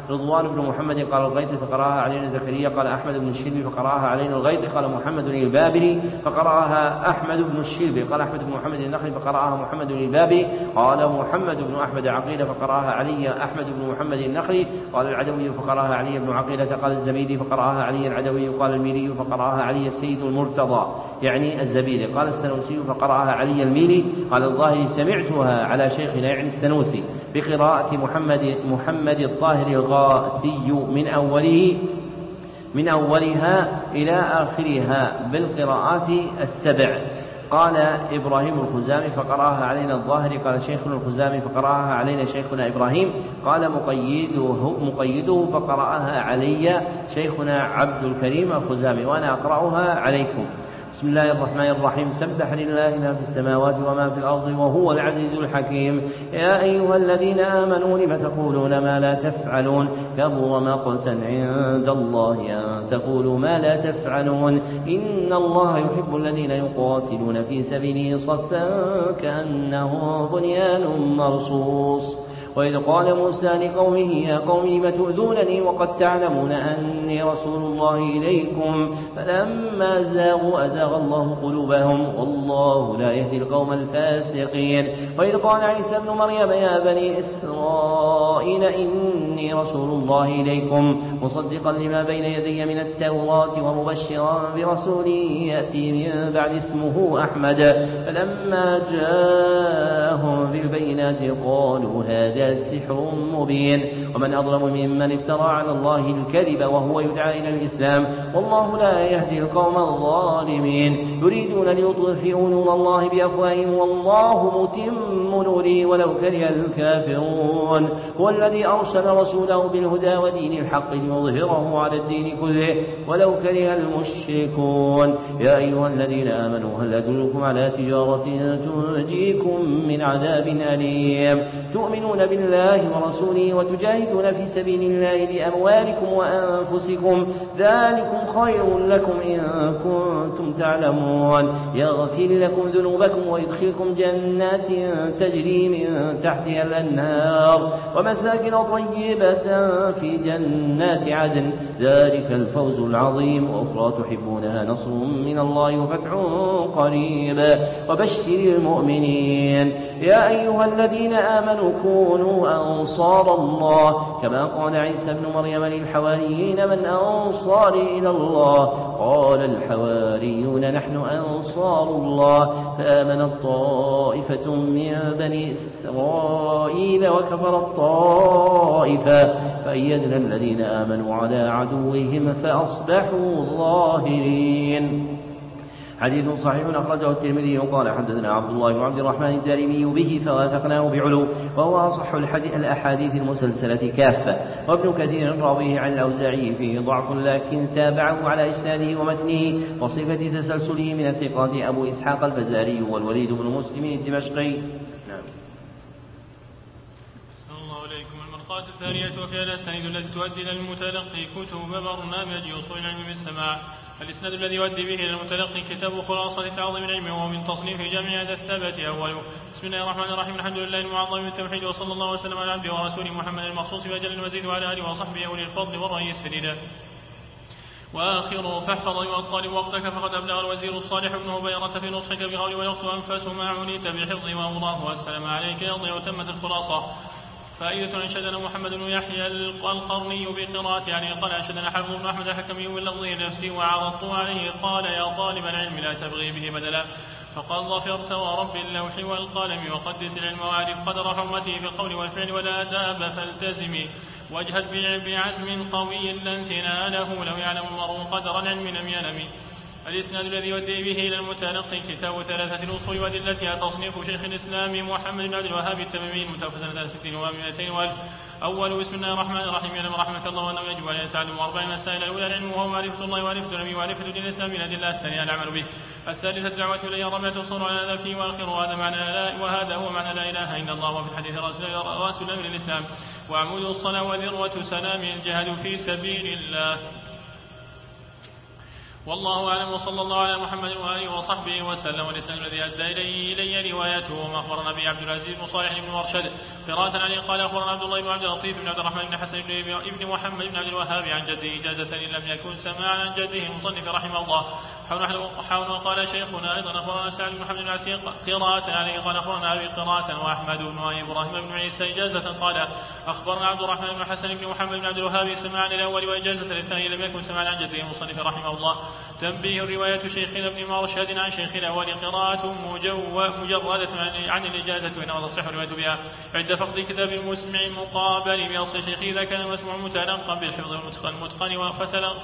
رضوان بن محمد قال الغيث فقرأها علينا زكريا قال أحمد بن الشلبي فقرأها علينا الغيث قال محمد البابلي فقرأها أحمد بن الشلبي قال أحمد بن محمد النخعي فقرأها محمد البابلي قال محمد بن أحمد عقيل فقرأها علي أحمد بن محمد النخعي قال العدوي فقرأها علي بن عقيلة قال الزبيدي فقرأها علي العدوي قال الميري فقرأها علي السيد المرتضى يعني الزبيدي قال السنوسي فقرأها علي الميلي قال الظاهري سمعتها على شيخنا يعني السنوسي بقراءة محمد محمد الطاهر الغاثي من أوله من أولها إلى آخرها بالقراءات السبع. قال إبراهيم الخزامي فقرأها علينا الظاهري قال شيخنا الخزامي فقرأها علينا شيخنا إبراهيم قال مقيده, مقيده فقرأها علي شيخنا عبد الكريم الخزامي وأنا أقرأها عليكم. بسم الله الرحمن الرحيم سبح لله ما في السماوات وما في الأرض وهو العزيز الحكيم. يا أيها الذين آمنوا لم تقولون ما لا تفعلون كبر مقتا عند الله أن تقولوا ما لا تفعلون إن الله يحب الذين يقاتلون في سبيله صفا كأنه بنيان مرصوص. وإذ قال موسى لقومه يا قوم لم تؤذونني وقد تعلمون أني رسول الله إليكم فلما زاغوا أزاغ الله قلوبهم والله لا يهدي القوم الفاسقين. وإذ قال عيسى ابن مريم يا بني إسرائيل إني رسول الله إليكم مصدقا لما بين يدي من التوراة ومبشرا برسول يأتي من بعد اسمه أحمد فلما جاءهم بالبينات قالوا هذا سحر مبين ومن أظلم ممن افترى على الله الكذب وهو يدعى إلى الإسلام والله لا يهدي القوم الظالمين. يريدون ليطفئوا نور الله بأفواههم والله متم نوره ولو كره الكافرون. هو الذي أرسل رسوله بالهدى ودين الحق ليظهره على الدين كله ولو كره المشركون. يا أيها الذين آمنوا هل أدلكم على تجارة تنجيكم من عذاب أليم تؤمنون بالله ورسوله وتجاهدون في سبيل الله بأموالكم وأنفسكم ذلكم خير لكم إن كنتم تعلمون. يغفر لكم ذنوبكم ويدخلكم جنات تجري من تحتها الأنهار ومساكن طيبة في جنات عدن ذلك الفوز العظيم. وأخرى تحبونها نصر من الله وفتح قريب وبشر المؤمنين. يا أيها الذين آمنوا كونوا أنصار الله كما قال عيسى ابن مريم للحواريين من أنصاري إلى الله قال الحواريون نحن أنصار الله فآمنت طائفة من بني إسرائيل وكفرت طائفة فأيدنا الذين آمنوا على عدوهم فأصبحوا ظاهرين. حديث صحيح أخرجه الترمذي وقال حدثنا عبد الله بن عبد الرحمن الدارمي به فوافقناه بعلو وهو أصح الأحاديث المسلسلة كافة. وابن كثير راويه عن الأوزاعي فيه ضعف لكن تابعه على إسناده ومتنه وصفة تسلسله من الثقات أبو إسحاق الفزاري والوليد بن مسلم الدمشقي. نعم. المرقاة الثانية وفيها الأسانيد التي تؤدي إلى المتلقي كتب برنامج أصول العلم بالسماع. الإسناد الذي يؤدي به إلى المتلقي كتاب خلاصة تعظيم العلم وهو من تصنيف جامع هذا الثبت أوله. بسم الله الرحمن الرحيم الحمد لله المعظم بالتوحيد وصلى الله وسلم على عبده ورسوله محمد المخصوص بأجل المزيد وعلى آله وصحبه أولي الفضل والرأي السديد. وآخره فاحفظ أيها الطالب وقتك فقد أبلغ الوزير الصالح بن هبيرة في نصحك بقول والوقت أنفس ما عنيت بحفظ وأمراه والسلام عليك يضيع وتمت الخلاصة. فائدة أنشدنا محمد بن يحيى القرني بقراءة يعني قال أنشدنا حافظ بن أحمد الحكمي باللفظ نفسي وعرضت عليه قال يا طالب العلم لا تبغي به بدلا فقد ظفرت ورب اللوح والقلم وقدس العلم وعرف قدر حرمته في القول والفعل والآداب فالتزمي واجهد بعزم قوي لا انثناء له لو يعلم المرء قدر العلم لم ينم. الإسناد الذي يؤدي به إلى المتلقي كتاب ثلاثة الأصول وأدلتها تصنيف شيخ الإسلام محمد بن عبد الوهاب التميمي المتوفى سنة ستين ومئتين وألف. أول بسم الله الرحمن الرحيم يعلم رحمك الله وأنه يجب علينا تعلم أربع مسائل. الأولى العلم وهو معرفة الله ومعرفة النبي ومعرفة دين الإسلام الأدلة. الثانية العمل به. الثالثة الدعوة إليه. الرابعة الصبر على هذا فيه وآخره هذا معنى لا وهذا هو معنى لا إله إلا الله. وفي الحديث رأس الأمر الإسلام وعمود الصلاة وذروة سلام الجهاد في سبيل الله. والله أعلم، وصلى الله على محمد وآله وصحبه وسلم. والإسناد الذي أدى إليه إلي روايته ما أخبرنا به عبد العزيز بن صالح بن مرشد قراءة عليه قال أخبرنا عبد الله بن عبد اللطيف بن عبد الرحمن بن حسن بن محمد بن عبد الوهاب عن جده إجازة إن لم يكن سماعا عن جده المصنف رحمه الله. حاول قال شيخنا أيضا أخبرنا سعد بن محمد بن عتيق قراءة عليه قال أخبرنا أبي قراءة وأحمد بن إبراهيم بن عيسى إجازة قال أخبرنا عبد الرحمن بن حسن بن محمد بن عبد الوهاب سماعا للأول وإجازة للثاني لم يكن سماعا عن جده المصنف رحمه الله. تنبيه رواية شيخنا ابن مرشد عن شيخ الأول قراءة مجردة عن الإجازة وإنما تصح الرواية بها عند فقد كتاب المسمع مقابل بأصل شيخه إذا كان المسموع متلقا بالحفظ المتقن وفتلق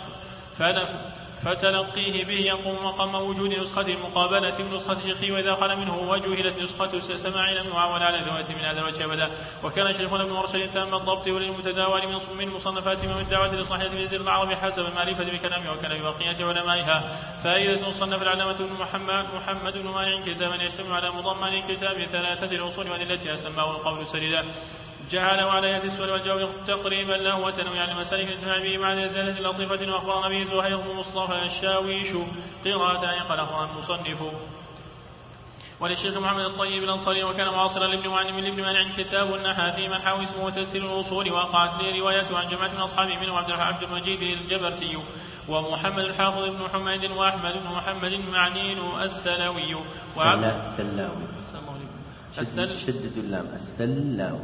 فتلقيه به يقوم مقام وجود نسخة المقابلة من نسخة شيخه وإذا خلا منه وجهلت نسخة سماع لم يعول على الرواية من هذا الوجه أبدا. وكان شيخنا ابن مرشد تام الضبط وللمتداول من مصنفات من الدعوة لصحيح جزيرة العرب حسب المعرفة بكلامه وكان ببقية علمائها. فائدة صنف العلامة بن محمد محمد بن مانع كتابا يشتمل على مضمن كتاب ثلاثة الأصول وأدلتها سماه القول سديدا جعل على يد السؤال والجواب تقريبا له وتنوي عن المسالك الاجتماع به مع زيادة لطيفة. وأخبرنا به زهير بن مصطفى الشاويش قراءة قال أخبرنا المصنف. وللشيخ محمد الطيب الأنصاري وكان معاصرا لابن معن من ابن مانع كتاب النحى في من حاوي اسمه تسهيل الأصول وقعت لي روايته عن جماعة من أصحابه منهم عبد المجيد الجبرتي ومحمد الحافظ بن حميد وأحمد بن محمد المعنين السلاوي السلاوي شدد اللام السلاوي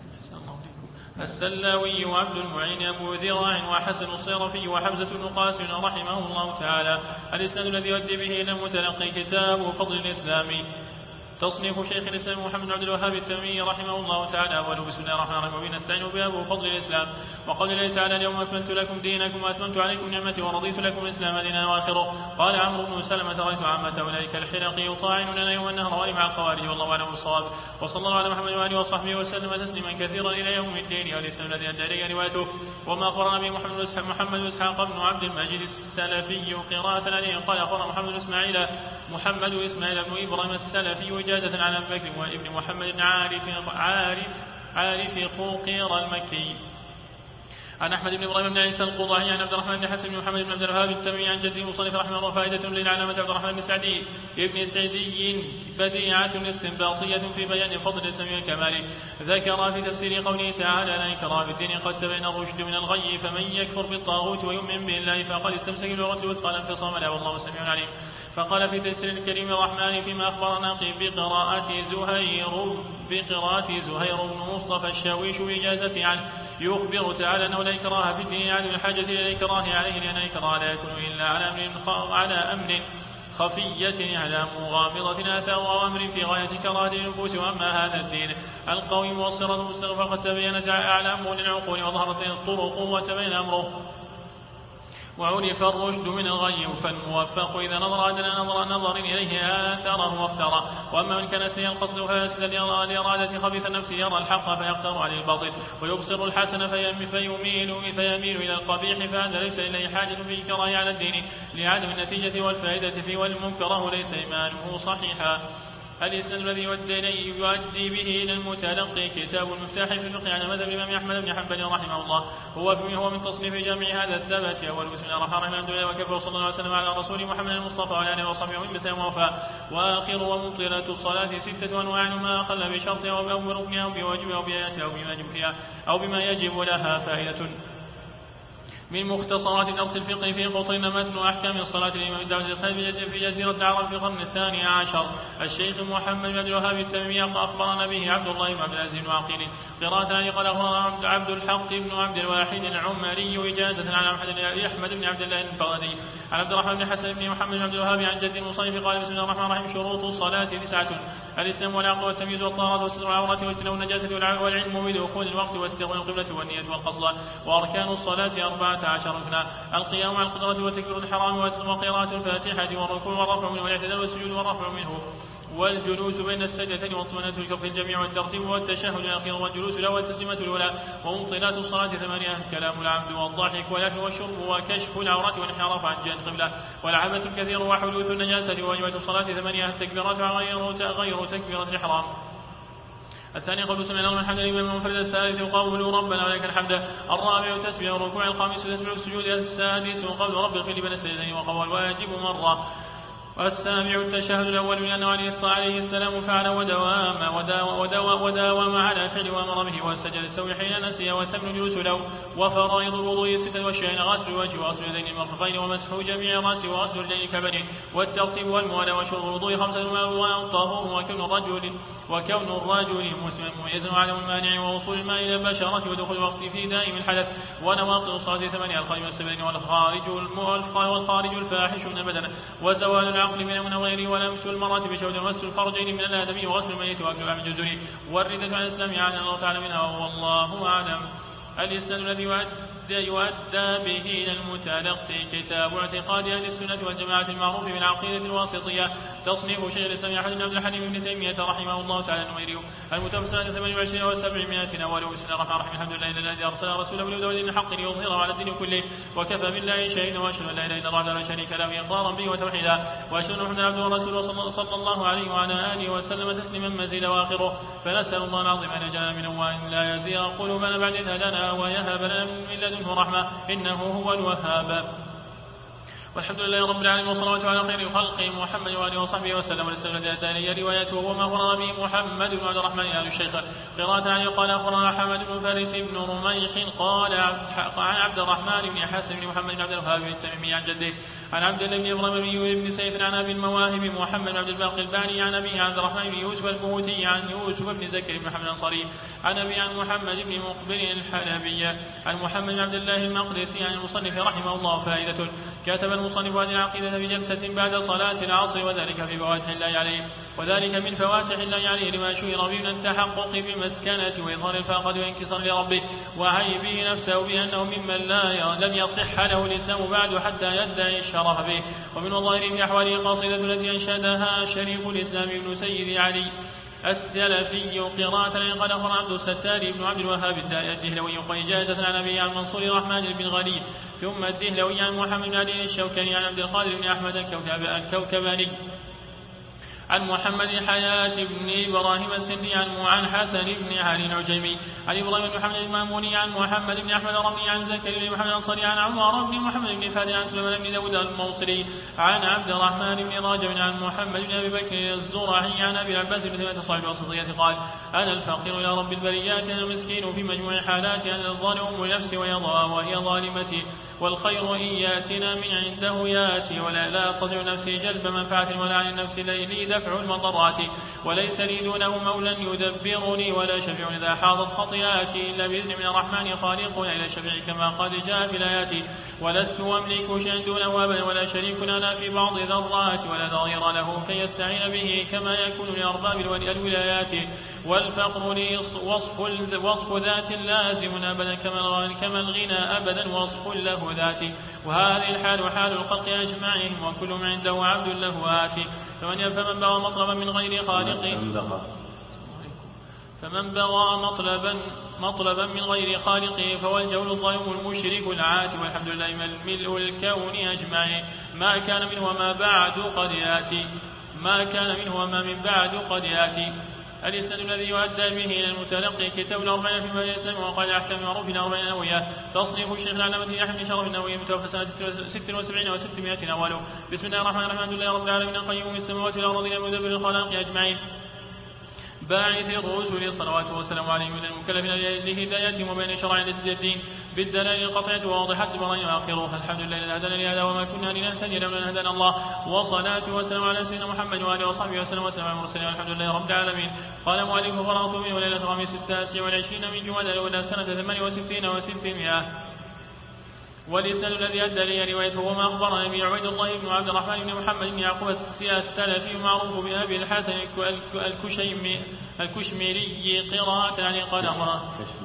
السلاوي وعبد المعين أبو ذراع وحسن الصيرفي وحمزة بن قاسم رحمه الله تعالى. الإسناد الذي يؤدي به إلى المتلقي كتاب فضل الإسلام تصنيف شيخ الإسلام محمد بن عبد الوهاب التميمي رحمه الله تعالى. أوله بسم الله الرحمن الرحيم وبه نستعين بأبو فضل الإسلام وقول الله تعالى اليوم أكملت لكم دينكم وأتممت عليكم نعمتي ورضيت لكم الإسلام دينا. وآخره قال عمرو بن سلمة رأيت عامة أولئك الحلق يطاعنون يوم النهر مع الخوارج والله أعلم بالصواب. وصلى الله على محمد وآله وصحبه وسلم تسليما كثيرا إلى يوم الدين. والإسلام الذي أدى إليه روايته وما أخبرنا به محمد محمد إسحاق بن عبد المجيد السلفي قراءة عليه قال أخبرنا محمد بن إسماعيل محمد إسماعيل بن إبراهيم السلفي إجازة عن أبي بكر وابن محمد بن عارف عارف عارف خوقير المكي عن أحمد بن إبراهيم بن عيسى القضاعي عن عبد الرحمن بن حسن بن محمد بن عبد الوهاب التميمي عن جده مصنف رحمه الله. فائدة للعلامة عبد الرحمن بن سعدي ابن سعدي بديعة استنباطية في بيان فضل الإسلام وكماله. ذكر في تفسير قوله تعالى لا إكراه في الدين قد تبين الرشد من الغي فمن يكفر بالطاغوت ويؤمن بالله فقد استمسك بالعروة الوثقى لا انفصام لها والله سميع عليم. فقال في تفسير الكريم الرحمن فيما أخبرنا بقراءة زهير بقراءة زهير بن مصطفى الشاويش بإجازة عنه يخبر تعالى أنه لا إكراه في الدين عن الحاجة إلى الإكراه عليه لأن الإكراه لا يكون إلا على أمر على أمر خفية على مغامضة آثار وأمر في غاية كراهة النفوس. وأما هذا الدين القويم والصراط المستقيم فقد تبينت أعلامه للعقول وظهرت الطرق وتبين أمره وعرف الرشد من الغي فالموفق إذا نظر أدنى نظر نظر إليه آثاره واختاره. وأما من كان سيء القصد فيسد لإرادة خبيث النفس يرى الحق فيقتر على الباطل ويبصر الحسن فيميل فيميل إلى القبيح فهذا ليس إليه حاجة في الكراهة على الدين لعدم النتيجة والفائدة فيه والمنكره ليس إيمانه صحيحا. الإسناد الذي يؤدي به إلى المتلقي كتاب المفتاح في الفقه على مذهب الإمام أحمد بن حنبل رحمه الله هو هو من تصنيف جامع هذا الثبت أول بسم الله الرحمن الرحيم الحمد لله وكفى وصلى الله عليه وسلم على رسول محمد المصطفى وعلى آله وصحبه ومن مثل ووفى. وآخر ومبطلة الصلاة ستة أنواع ما أخل بشرطها أو بركنها أو بواجبها أو بآياتها أو بما يجب فيها أو بما يجب لها. فائدة من مختصرات درس الفقه في قطر متن أحكام الصلاة للإمام الدعوة الإسلامي في جزيرة العرب في القرن الثاني عشر. الشيخ محمد بن عبد الوهاب التميمي أخبرنا به عبد الله بن عبد العزيز بن عقيل قراءة عليه قال أخبرنا عبد الحق بن عبد الواحد العمري إجازة على أحمد بن عبد الله البغدادي عن عبد الرحمن بن حسن بن محمد بن عبد الوهاب عن جد المصنف قال بسم الله الرحمن الرحيم شروط الصلاة تسعة الإسلام والعقل والتمييز والطهارة وستر العورات واجتناب النجاسة والعلم بدخول الوقت واستقبال القبلة والنية والقصد. وأركان الصلاة أربعة عشر ركنا القيام على القدرة وتكبير الحرام وقراءة الفاتحة والركوع والرفع منه والاعتدال والسجود والرفع منه والجلوس بين السجدتين والطمأنينة الكف الجميع والترتيب والتشهد الأخير والجلوس له والتسليمة الأولى. ومبطلات الصلاة ثمانية كلام العبد والضحك والأكل والشرب وكشف العورات والانحراف عن جهة القبلة والعبث الكثير وحدوث النجاسة. وواجبات الصلاة ثمانية التكبيرات غير غير تكبيرة الإحرام الثاني قول سمعنا الله الحمد لله من منفرد. الثالث قول ربنا ولك الحمد. الرابع تسبيح الركوع. الخامس تسبيح السجود. السادس قول رب اغفر لي بين السجدين وقول الواجب مرة. والسابع التشهد الأول لأنه عليه السلام فعل ودوام وداوم, وداوم على فعل وأمر به والسجد السوي حين نسي. والثمن جلوس له. وفرائض الوضوء ستة وشيئين غسل الوجه وغسل اليدين المرفقين ومسح جميع الرأس وغسل الرجلين كبنه والترتيب والموالاة وشرب الوضوء خمسة والطهور وكون الرجل وكون الرجل مسلما مميزا وعدم المانع ووصول الماء إلى البشرة ودخول الوقت في دائم الحدث ونواقض الصلاة ثمانية الخارج من السبيل والخارج والخارج الفاحش من البدن وزوال العقل من من غيره ولمس المرأة بشهود ومس الفرجين من الآدمي وغسل الميت وأكل لحم الجزر والردة عن الإسلام عن الله تعالى منها والله أعلم. الإسناد الذي يؤدى به إلى المتلقي كتاب اعتقاد أهل السنة والجماعة المعروف بالعقيدة الواسطية تصنيف شيخ الإسلام أحد بن عبد الحليم بن تيمية رحمه الله تعالى النميري المتوفى ثمانية وعشرين وسبعمائة أول. بسم الله الرحمن الرحيم. الحمد لله الذي أرسل رسوله بالهدى ودين الحق ليظهره على الدين كله وكفى بالله شهيدا وأشهد أن لا إله إلا الله لا شريك له إقرارا به وتوحيدا وأشهد أن محمدا عبده ورسوله صلى الله عليه وعلى آله وسلم تسليما مزيدا وآخره. فنسأل الله العظيم أن يجعلنا منه وأن لا يزيغ قلوبنا بعد إذ هدانا ويهب لنا من لدنه رحمة إنه هو الوهاب. والحمد لله رب العالمين والصلاة على خير خلقه محمد وآله وصحبه وسلم. والسلام الثاني روايته وما أخبرنا به محمد بن عبد الرحمن آل الشيخ قراءة عنه قال أخبرنا حمد بن فارس بن رميح قال عن عبد الرحمن بن حسن بن محمد بن عبد الوهاب التميمي عن جده عن عبد الله بن إبراهيم بن سيف عن أبي المواهب محمد بن عبد الباقي الباني عن أبي عبد الرحمن بن يوسف البهوتي عن يوسف بن زكر بن محمد الأنصاري عن أبي عن محمد بن مقبل الحلبي عن محمد بن عبد الله المقدسي عن المصنف رحمه الله. فائدة كتب المصنف هذه العقيدة في جلسة بعد صلاة العصر وذلك في فواتح الله عليه وذلك من فواتح الله عليه لما شهر به من التحقق بالمسكنة وإظهار الفاقة وانكسار لربه وعيبه نفسه بأنه ممن لا لم يصح له الإسلام بعد حتى يدعي الشرف به. ومن الظاهر في أحواله قصيدة التي أنشدها شريف الإسلام ابن سيد علي السلفي قراءة قال أخبر عبد الستار بن عبد الوهاب الدهلوي وإجازة عن أبي عن منصور الرحمن بن غني ثم الدهلوي عن محمد بن علي الشوكاني عن عبد القادر بن أحمد الكوكباني عن محمد حياة بن إبراهيم السندي عن حسن بن علي العجيمي عن إبراهيم بن محمد الماموني عن محمد بن أحمد الرملي عن زكريا بن محمد الأنصاري عن عمر بن محمد بن فادي عن سليمان بن داود الموصلي عن عبد الرحمن بن راجب عن محمد بن أبي بكر الزرعي عن أبي العباس بن ثمانية صاحب الوسطية قال أنا الفقير إلى رب البريات أنا المسكين في مجموع حالاتي أنا الظالم لنفسي وهي ظالمتي والخير إن ياتنا من عنده ياتي ولا لا أستطيع نفسي جلب منفعة ولا عن النفس لي دفع المضرات وليس لي دونه مولى يدبرني ولا شفيع إذا حاضت خطيئاتي إلا بإذن من الرحمن خالقنا إلى شفيع كما قد جاء في الآيات ولست أملك شيئا دونه أبدا ولا شريك لنا في بعض ذرات ولا ظهير له كي يستعين به كما يكون لأرباب الولايات والفقر لي وصف, وصف ذات لازم أبدا كما الغنى أبدا وصف له ذاتي وهذه الحال حال الخلق أجمعهم وكل من عنده عبد له آتي فمن فمن بغى مطلبا من غير خالقه فمن بغى مطلبا مطلبا من غير خالقه فهو الجول الظالم المشرك العاتي والحمد لله ملء الكون أجمعين ما كان منه وما بعد قد يأتي ما كان منه وما من بعد قد يأتي. الإسناد الذي يؤدى به إلى المتلقي كتاب الأربعين في مجال الإسلام وقال أحكام معروف الأربعين النووية تصنيف الشيخ العلامة يحيى بن شرف النووي متوفى سنة ست وسبعين وستمائة أوله. بسم الله الرحمن الرحيم الحمد لله رب العالمين القيوم السماوات والأرض المدبر الخلائق أجمعين باعث الرسل صلوات والسلام عليهم من المكلفين لهدايتهم وبين شرع الدين بالدلائل القطعية وواضحة البراهين وآخره. الحمد لله الذي هدانا لهذا وما كنا لنهتدي لولا أن هدانا الله وصلاة وسلام على سيدنا محمد وآله وصحبه وسلم وسلم على المرسلين والحمد لله رب العالمين. قال مؤلف فرغت منه ليلة الخميس التاسع والعشرين من جمادى الأولى سنة ثمان وستين وستمائة. والإسناد الذي أدى لي روايته وما أخبرنا به عبيد الله بن عبد الرحمن بن محمد بن يعقوب السلفي معروف بأبي الحسن الكشميري قراءة عليه قال أخبرنا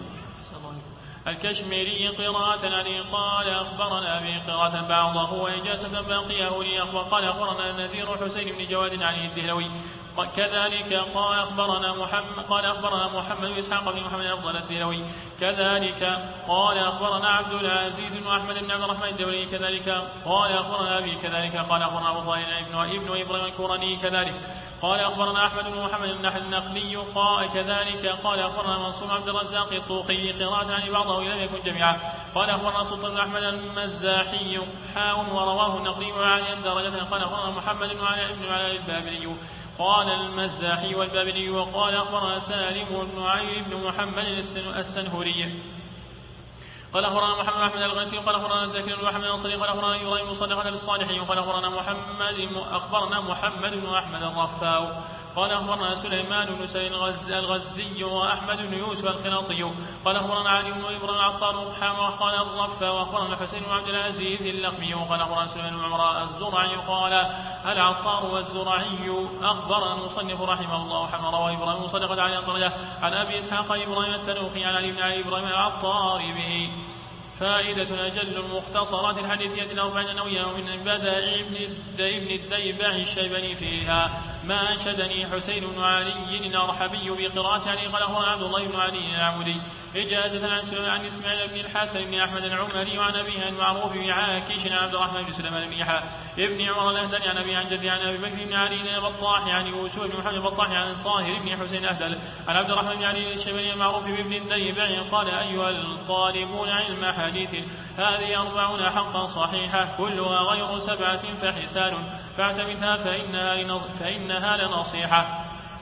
الكشميري قراءة عليه قال أخبرنا أبي قراءة بعضه وإجازة باقيه لي قال أخبرنا النذير حسين بن جواد عليه الدهلوي كذلك قال أخبرنا محمد قال أخبرنا محمد إسحاق بن محمد أفضل الدهلوي كذلك قال أخبرنا عبد العزيز بن أحمد بن عبد الرحمن الدولي كذلك قال أخبرنا أبي كذلك قال أخبرنا أبو ظاهر ابن ابن إبراهيم الكوراني كذلك قال أخبرنا أحمد بن محمد النخلي قال كذلك قال أخبرنا منصور عبد الرزاق الطوخي قراءة عن بعضه لم يكن جميعا قال أخبرنا سلطان بن أحمد المزاحي حاء ورواه النقدي عاليا درجة قال أخبرنا محمد بن علاء البابلي قال المزاحي والبابلي وقال أخبرنا سالم بن علي بن محمد السنهوري قال أخبرنا محمد أحمد الغيثي قال أخبرنا زكريا بن محمد الأنصاري قال أخبرنا يوريم صدقة للصالحين قال أخبرنا محمد أخبرنا محمد بن أحمد الرفاء قال أخبرنا سليمان بن سليم الغزي وأحمد بن يوسف القناطي قال أخبرنا علي بن إبراهيم العطار قال الرفاء وأخبرنا حسين بن عبد العزيز اللخمي قال أخبرنا سليمان بن عمر الزرعي قال العطار والزرعي أخبرنا المصنف رحمه الله حمد رواه إبراهيم صدقة علي الدرجة عن أبي إسحاق إبراهيم التنوخي عن علي بن علي إبراهيم العطار به. فائدة أجل المختصرات الحديثية الأربعين النووية ومن بدائع ابن الديباع الشيباني فيها ما أنشدني حسين بن علي الأرحبي بقراءة علي قال أخبرنا عبد الله بن علي العمودي إجازة عن عن إسماعيل بن الحسن بن أحمد العمري وعن أبيه المعروف بعاكش عن عبد الرحمن بن سليمان بن يحيى ابن عمر الأهدلي عن أبي عن جدي عن أبي بكر بن علي البطاح عن يوسف بن محمد البطاح عن الطاهر بن حسين الأهدل عن عبد الرحمن بن علي الشيباني المعروف بابن الديباع قال أيها الطالبون علم حديث هذه أربعون حقا صحيحة كلها غير سبعة فحسان فاعتمدها فإنها, فإنها لنصيحة.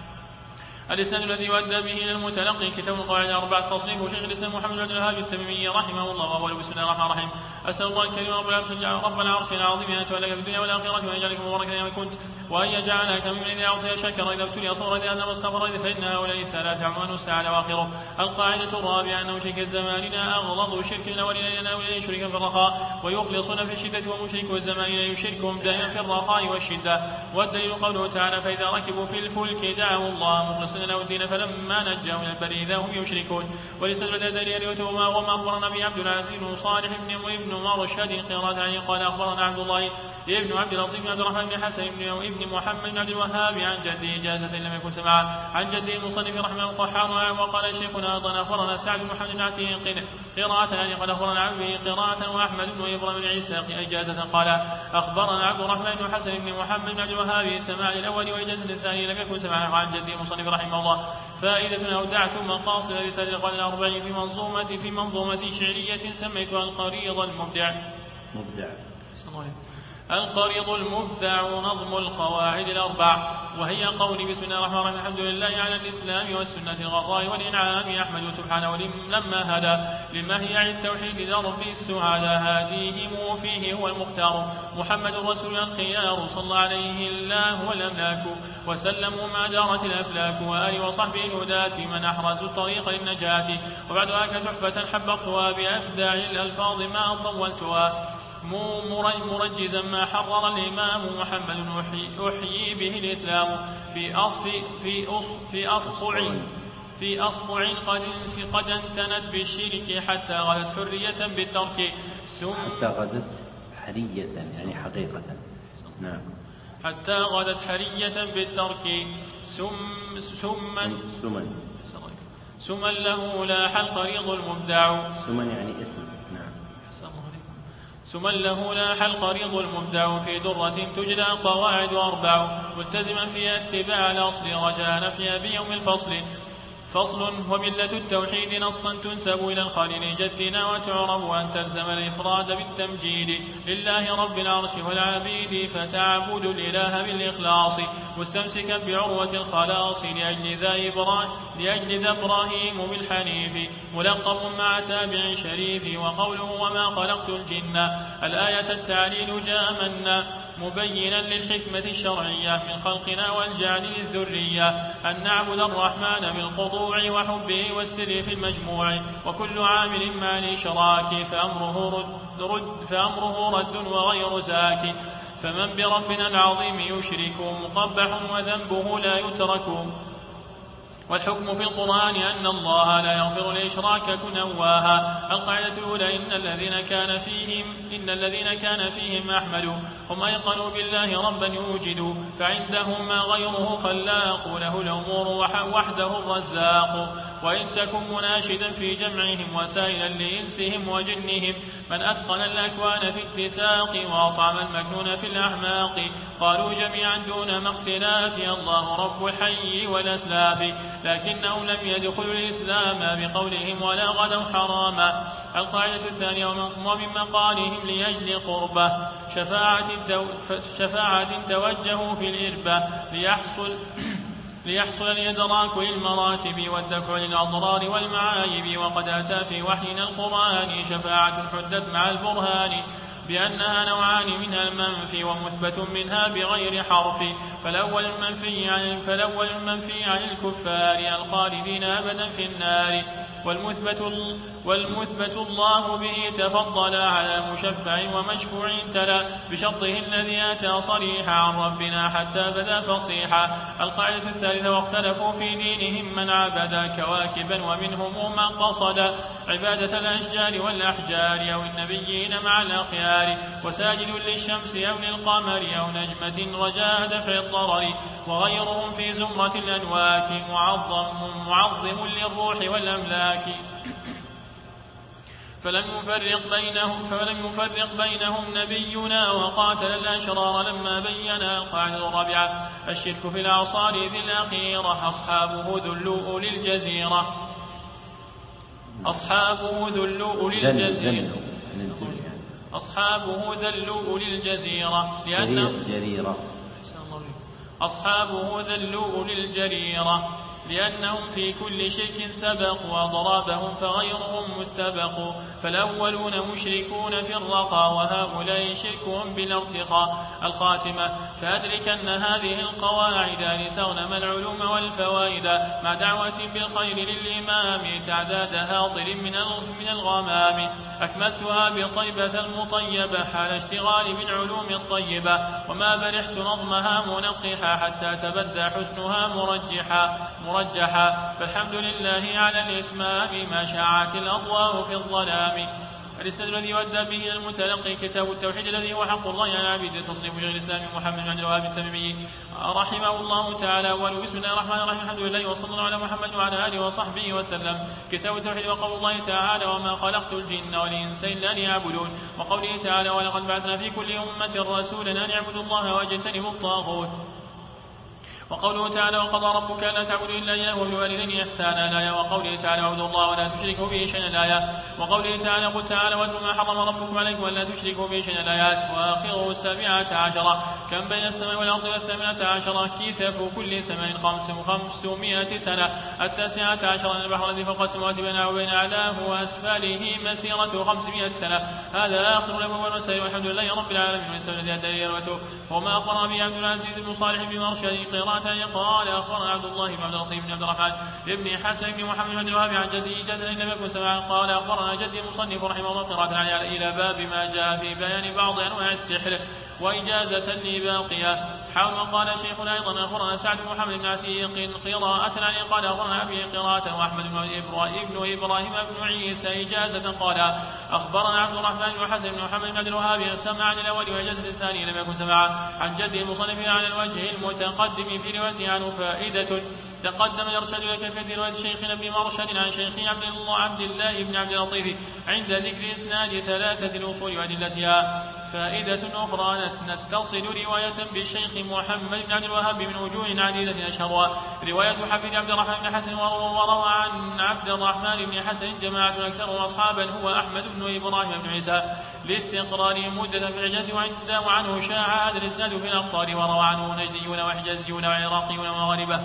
الإسناد الذي يؤدى به إلى المتلقي كتاب القواعد الأربعة تصنيف شيخ الإسلام محمد بن عبد الوهاب التميمي رحمه الله وهو بسم الله الرحمن الرحيم. أسأل الله الكريم رب العرش العظيم أن يتولك في الدنيا والآخرة وأن يجعلك مباركا يوم كنت وأن يجعلك ممن إذا أعطي شكر إذا ابتلي صبر إذا أذنب استغفر فإن هؤلاء الثلاثة عنوان الساعة وآخره. القاعدة الرابعة أن مشرك زماننا أغلظ شرك الأولين لأنه لا يشرك في الرخاء ويخلصون في الشدة ومشرك الزمان لا يشركهم دائما في الرخاء والشدة. والدليل قوله تعالى فإذا ركبوا في الفلك دعوا الله مخلصين له الدين فلما نجاهم إلى البر إذا هم يشركون. ولسبب دليل وما وما أخبرنا به عبد العزيز بن صالح بن ابن مرشد قراءة عنه قال أخبرنا عبد الله ابن عبد اللطيف بن عبد الرحمن بن حسن ابن محمد بن عبد الوهاب عن جده إجازة لم يكن سمعا عن جده المصنف رحمه القحار. وقال شيخنا أيضا أخبرنا سعد بن محمد بن عتيق قراءة عنه قال أخبرنا عبد قراءة وأحمد بن إبراهيم بن عيسى إجازة قال أخبرنا عبد الرحمن بن حسن بن محمد بن عبد الوهاب سماع الأول وإجازة الثاني لم يكن سمعا عن جده المصنف رحمه الله. فائدة أودعت مقاصد رسالة القرن الأربعين في منظومة في منظومة شعرية سميتها القريض المبدع مبدع القريض المبدع نظم القواعد الأربع وهي قول بسم الله الرحمن الرحيم الحمد لله على الإسلام والسنة الغراء والإنعام أحمد سبحانه لما هدى لما هي التوحيد درب السعادة هاديهم فيه هو المختار محمد رسول الخيار صلى عليه الله والأملاك وسلموا ما دارت الأفلاك وآل وصحبه الهداة من أحرزوا الطريق للنجاة. وبعدها كتحفة حبقتها بأبداع الألفاظ ما طولتها مرجزا ما حرر الإمام محمد أحيي به الإسلام في أصف في أصف في أصفع في أصفع قد قد انتنت بالشرك حتى غدت حرية بالترك حتى غدت حرية يعني حقيقة نعم حتى غدت حرية بالترك سم سما سمن سما له لاح القريض المبدع سمن يعني اسم نعم ثم له لاح القريض المبدع في درة تجدى قواعد أربع ملتزما فيها اتباع الأصل رجاء نفيها بيوم الفصل. فصل وملة التوحيد نصا تنسب إلى الخالق جدنا وتعرف أن تلزم الإفراد بالتمجيد لله رب العرش والعبيد فتعبد الإله بالإخلاص مستمسكا بعروة الخلاص لأجل ذا إبراهيم لأجل ذا إبراهيم بالحنيف ملقب مع تابع شريف. وقوله وما خلقت الجن الآية التعليل جاء منا مبينا للحكمة الشرعية من خلقنا والجعل للذرية أن نعبد الرحمن بالخضوع وحبه والسر في المجموع وكل عامل مع الإشراك فأمره رد, رد, فأمره رد وغير زاك. فمن بربنا العظيم يشرك مقبح وذنبه لا يترك. والحكم في القرآن أن الله لا يغفر الإشراك كنواها. القاعدة الأولى إن الذين كان فيهم إن الذين كان فيهم أحمد هم أيقنوا بالله ربا يوجد فعندهم ما غيره خلاق له الأمور وحده الرزاق وإن تكن مناشدا في جمعهم وسائلا لإنسهم وجنهم من أتقن الأكوان في اتساق وأطعم المكنون في الأحماق قالوا جميعا دون ما اختلاف الله رب الحي والأسلاف لكنهم لم يدخلوا الإسلام بقولهم ولا غدوا حراما. القاعدة الثانية ومن مقالهم لأجل قربة شفاعة, تو شفاعة توجهوا في الإربة ليحصل ليحصل الإدراك للمراتب والدفع للأضرار والمعايب. وقد أتى في وحينا القرآن شفاعة حدت مع البرهان بأنها نوعان منها المنفي ومثبت منها بغير حرف. فالأول المنفي عن, فالأول المنفي عن الكفار الخالدين أبدا في النار والمثبت, والمثبت الله به تفضل على مشفع ومشفوع تلا بشرطه الذي أتى صريحا عن ربنا حتى بدا فصيحا. القاعدة الثالثة واختلفوا في دينهم من عبد كواكبا ومنهم من قصد عبادة الأشجار والأحجار أو النبيين مع الأخيار وساجد للشمس أو للقمر أو نجمة رجاء دفع الضرر وغيرهم في زمرة الأنواك معظم, معظم للروح والأملاك فلم يفرق بينهم فلم يفرق بينهم نبينا وقاتل الأشرار لما بينا. القاعدة الرابعة الشرك في الأعصار ذي الأخيرة أصحابه ذلوا للجزيرة أصحابه ذلوا للجزيرة أصحابه ذلوا للجزيرة لأنهم جريرة أصحابه ذلوا للجريرة لأنهم في كل شرك سبقوا وضرابهم فغيرهم مستبق. فالأولون مشركون في الرقى وهؤلاء شركهم بالارتقاء. الخاتمة فأدرك أن هذه القواعد لتغنم العلوم والفوائد مع دعوة بالخير للإمام تعداد هاطل من الغمام أكملتها بطيبة المطيبة حال اشتغال من علوم الطيبة وما برحت نظمها منقحا حتى تبدى حسنها مرجحا مرجحا. فالحمد لله على الإتمام ما شاعت الأضواء في الظلام. الإسناد الذي ودى به المتلقي كتاب التوحيد الذي هو حق الله على عبيده تصنيف شيخ الإسلام محمد بن عبد الوهاب التميمي رحمه الله تعالى. بسم الله الرحمن الرحيم الحمد لله وصلى الله على محمد وعلى آله وصحبه وسلم. كتاب التوحيد وقول الله تعالى وما خلقت الجن والإنس إلا ليعبدون وقوله تعالى ولقد بعثنا في كل أمة رسولا أن يعبدوا الله واجتنبوا الطاغوت وقوله تعالى وقضى ربك ألا تعبدوا إلا إياه وبالوالدين إحسانا الآية وقوله تعالى واعبدوا الله ولا تشركوا به شيئا الآية وقوله تعالى قل تعالى واتلوا ما حرم ربكم عليكم ألا تشركوا به شيئا الآيات وآخره السابعة عشرة كم بين السماء والأرض والثامنة عشرة كيثف كل سماء خمس وخمسمائة سنة التاسعة عشرة البحر الذي فوق السماوات بينه وبين أعلاه وأسفله مسيرة خمسمائة سنة. هذا آخر الأبواب والمسائل والحمد لله رب العالمين والسلام الذي أدى إليه الوتو وما أخبر به عبد العزيز بن صالح بن مرشد قراءة قال أخبرنا عبد الله بن عبد اللطيف بن عبد الرحمن بن حسن بن محمد بن الوهاب عن جده جدا لم يكن سمعا قال أخبرنا جدي المصنف رحمه الله قراءة عليه إلى باب ما جاء في بيان بعض أنواع السحر وإجازة لباقية. حاول قال شيخنا أيضا أخبرنا سعد بن محمد بن عتيق قراءة عليه قال أخبرنا أبي قراءة وأحمد بن إبراهيم بن عيسى إجازة قال أخبرنا عبد الرحمن بن حسن بن محمد بن عبد الوهاب سمع عن الأول وإجازة الثاني لم يكن سمعا عن جده المصنف على الوجه المتقدم في رواية عنه فائدة تقدم يرشد لك في رواية شيخنا ابن مرشد عن شيخ عبد الله عبد الله بن عبد اللطيف عند ذكر إسناد ثلاثة الأصول وأدلتها. فائدة أخرى نتصل رواية بالشيخ محمد بن عبد الوهاب من وجوه عديدة أشهرها رواية حفيد عبد الرحمن بن حسن وروى عن عبد الرحمن بن حسن جماعة أكثر أصحابا هو أحمد بن إبراهيم بن عيسى لاستقرار مدة في الحجاز وعنه شاع هذا الإسناد في الأقطار وروى عنه نجديون وحجازيون وعراقيون ومغاربة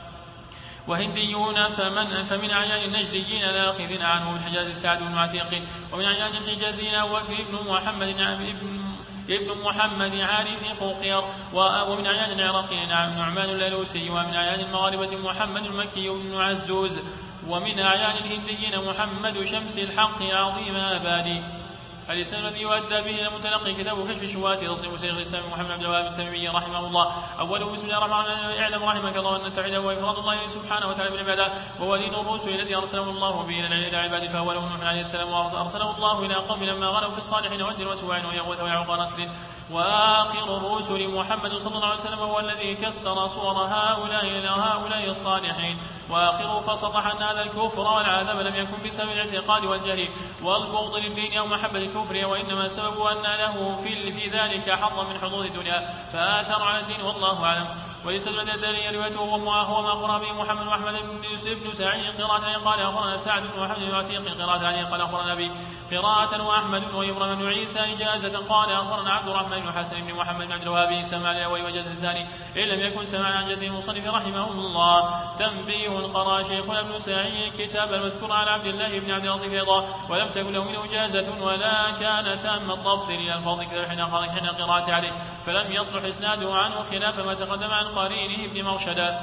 وهنديون فمن فمن أعيان النجديين الآخذين عنه بالحجاز سعد بن عتيق ومن أعيان الحجازيين وفي ابن محمد ابن ابن محمد عارف خوقير ومن أعيان العراقيين نعمان اللالوسي ومن أعيان المغاربة محمد المكي بن عزوز ومن أعيان الهنديين محمد شمس الحق عظيم أبادي. الإسناد الذي يؤدى به المتلقي كتاب كشف الشبهات تصنيف شيخ الإسلام محمد بن عبد الوهاب التميمي رحمه الله. أوله بسم الله الرحمن الرحيم اعلم رحمك الله أن التوحيد هو إفراد الله سبحانه وتعالى بالعبادة وهو دين الرسل الذي أرسله الله به إلى العباد فأوله نوح عليه السلام وأرسله الله إلى قوم لما غلوا في الصالحين ود وسواع ويغوث ويعوق ونسل وآخر الرسل محمد صلى الله عليه وسلم هو الذي كسر صور هؤلاء إلى هؤلاء الصالحين. وآخره فسطح أن هذا الكفر والعذاب لم يكن بسبب الاعتقاد والجهل والبغض للدين أو محبة الكفر، وإنما سبب أن له في, في ذلك حظا من حظوظ الدنيا فآثر على الدين والله أعلم. وليس الذي روايته هو ما أخبر به محمد وأحمد بن سعيد قراءة قال أخبرنا سعد بن محمد بن عتيق قراءة عليه قال أخبرنا أبي قراءة وأحمد وإبراهيم بن عيسى إجازة قال أخبرنا عبد الرحمن بن حسن بن محمد بن عبد الوهاب سمع الأول وجازة الثاني إن لم يكن سمع عن جده المصنف رحمه الله. تنبيه قرأ شيخنا ابن سعيد كتاب المذكور على عبد الله بن عبد اللطيف أيضا ولم تكن له منه إجازة ولا كان تام الضبط للألفاظ كذا حين قراءة عليه فلم يصلح إسناده عنه خلاف ما تقدم عن قرينه ابن مرشد.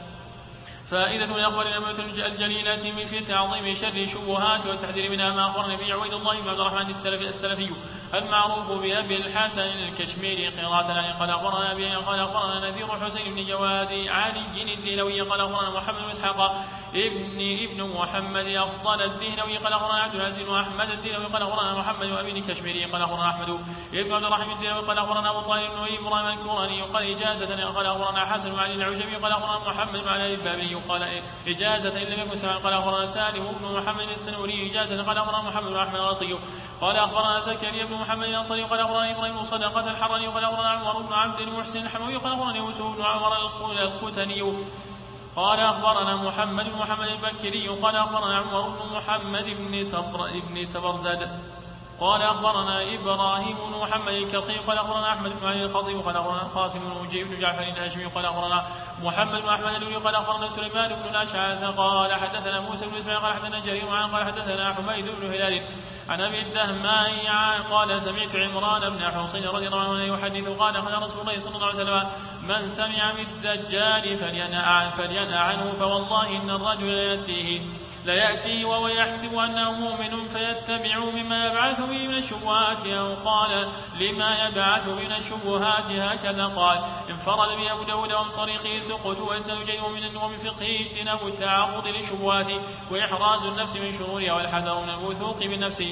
فائدة من أخبار الأمة الجليلة من في تعظيم شر شبهات والتحذير منها ما أخبرنا به عبيد الله بن عبد الرحمن السلفي, السلفي المعروف بأبي الحسن الكشميري قراءة عليه قال أخبرنا أبي قال أخبرنا نذير حسين بن جواد علي الديلوي قال أخبرنا محمد بن إسحاق ابن ابن محمد أفضل الديلوي قال أخبرنا عبد العزيز وأحمد الديلوي قال أخبرنا محمد وأبي الكشميري قال أخبرنا أحمد ابن عبد الرحمن الديلوي قال أخبرنا أبو طالب بن إبراهيم الكوراني قال إجازة قال أخبرنا حسن علي العجمي قال أخبرنا محمد بن علي البابلي قال إجازة إن لم يكن سمع قال أخبرنا سالم بن محمد السنوري إجازة قال أخبرنا محمد بن أحمد الغطي قال أخبرنا زكريا بن محمد الأنصاري قال أخبرنا إبراهيم بن صدقة الحراني قال أخبرنا عمر بن عبد المحسن الحموي قال أخبرنا يوسف بن عمر الختني قال أخبرنا محمد بن محمد البكري قال أخبرنا عمر بن محمد بن تبر بن تبرزد قال أخبرنا إبراهيم بن محمد الكطي قال أخبرنا أحمد بن علي الخطيب قال أخبرنا القاسم بن مجيب بن جعفر الهاشمي قال أخبرنا محمد بن أحمد الدوري قال أخبرنا سليمان بن الأشعث قال حدثنا موسى بن إسماعيل قال حدثنا جرير عن قال حدثنا حميد بن هلال عن أبي الدهماء قال سمعت عمران بن حسين رضي الله عنه يحدث قال قال رسول الله صلى الله عليه وسلم من سمع بالدجال فلينأ عنه فوالله إن الرجل يأتيه لا يأتي وهو يحسب أنه مؤمن فيتبع مما يبعث به من الشبهات أو قال لما يبعث من الشبهات هكذا قال. انفرد به أبو داود ومن طريقه سقط وإسناد جيد من ومن فقهه اجتناب التعرض للشبهات وإحراز النفس من شرورها والحذر من الوثوق بالنفس.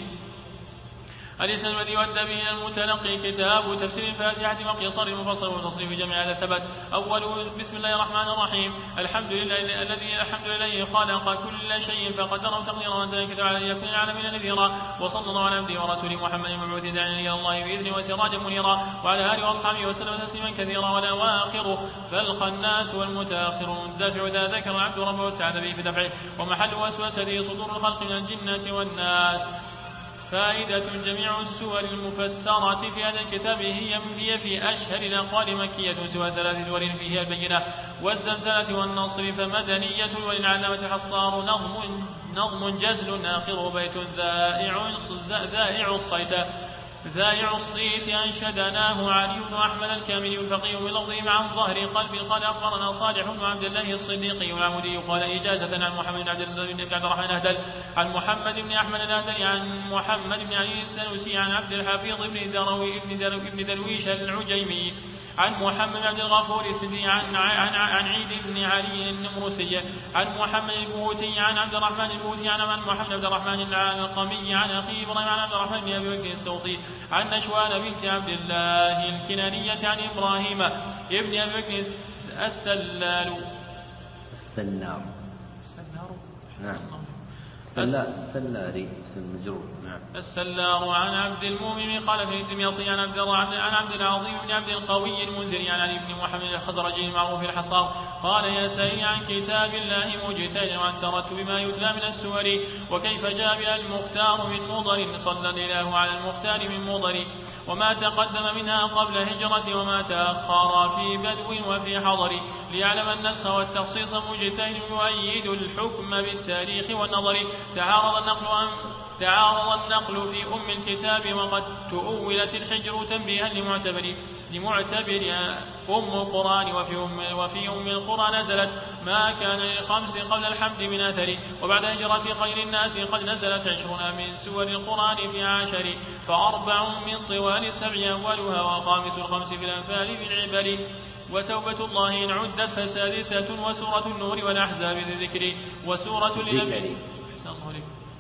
الإسناد الذي ود به المتلقي كتاب تفسير الفاتحة وقصر المفصل وتصريف جميع هذا الثبت. أول بسم الله الرحمن الرحيم الحمد لله الذي الحمد لله خلق كل شيء فقدره تقديرا وأنزل الكتاب على يكون العالمين نذيرا وصلى الله على عبده ورسوله محمد المبعوث داعيا إلى الله بإذنه وسراجا منيرا وعلى آله وأصحابه وسلم تسليما كثيرا. والأواخر فالخناس والمتأخر الدافع ذا ذكر العبد ربه وسعد به في دفعه ومحل وسوسته صدور الخلق من الجنة والناس. فائدة جميع السور المفسرة في هذا الكتاب هي في أشهر الأقوال مكية سوى ثلاث سور فيها البينة والزلزلة والنصر فمدنية وللعلامة حصار نظم نظم جزل آخره بيت ذائع ذائع الصيت ذائع الصيت أنشدناه علي بن أحمد الكاملي الفقيه بلفظه عن ظهر قلب قال أخبرنا صالح بن عبد الله الصديقي العمودي قال إجازة عن محمد بن عبد الرحمن الأهدل عن محمد بن أحمد الأهدل عن محمد بن علي السنوسي عن عبد الحفيظ بن دروي بن درويش العجيمي عن محمد بن عبد الغفور السدي عن عن عن عيد بن علي النمرسي عن محمد البوتي عن عبد الرحمن البوتي عن محمد بن عبد الرحمن العلقمي عن أخيه إبراهيم عن عبد الرحمن بن أبي بكر السوطي عن نشوان بنت عبد الله الكنانية عن إبراهيم ابن أبي بكر السلال السلار السلار نعم السلاري المجرور نعم السلار عن عبد المؤمن قال في الدمياطي عن عبد عن عبد العظيم بن عبد القوي المنذري عن علي بن محمد الخزرجي المعروف الحصار قال يا سائل عن كتاب الله مجتهدا وأنت ردت بما يتلى من السور وكيف جاء بها المختار من مضر صلى الإله على المختار من مضر وما تقدم منها قبل هجرة وما تأخر في بدو وفي حضر ليعلم النسخ والتخصيص مجتهد يؤيد الحكم بالتاريخ والنظر تعارض النقل أم تعارض النقل في أم الكتاب وقد تؤولت الحجر تنبيها لمعتبر لمعتبر أم القرآن وفي أم, وفي أم القرآن نزلت ما كان للخمس قبل الحمد من أثر وبعد هجرة خير الناس قد نزلت عشرون من سور القرآن في عشر فأربع من طوال السبع أولها وخامس الخمس في الأنفال بالعبر وتوبة الله إن عدت فسادسة وسورة النور والأحزاب ذي ذكر وسورة الذكر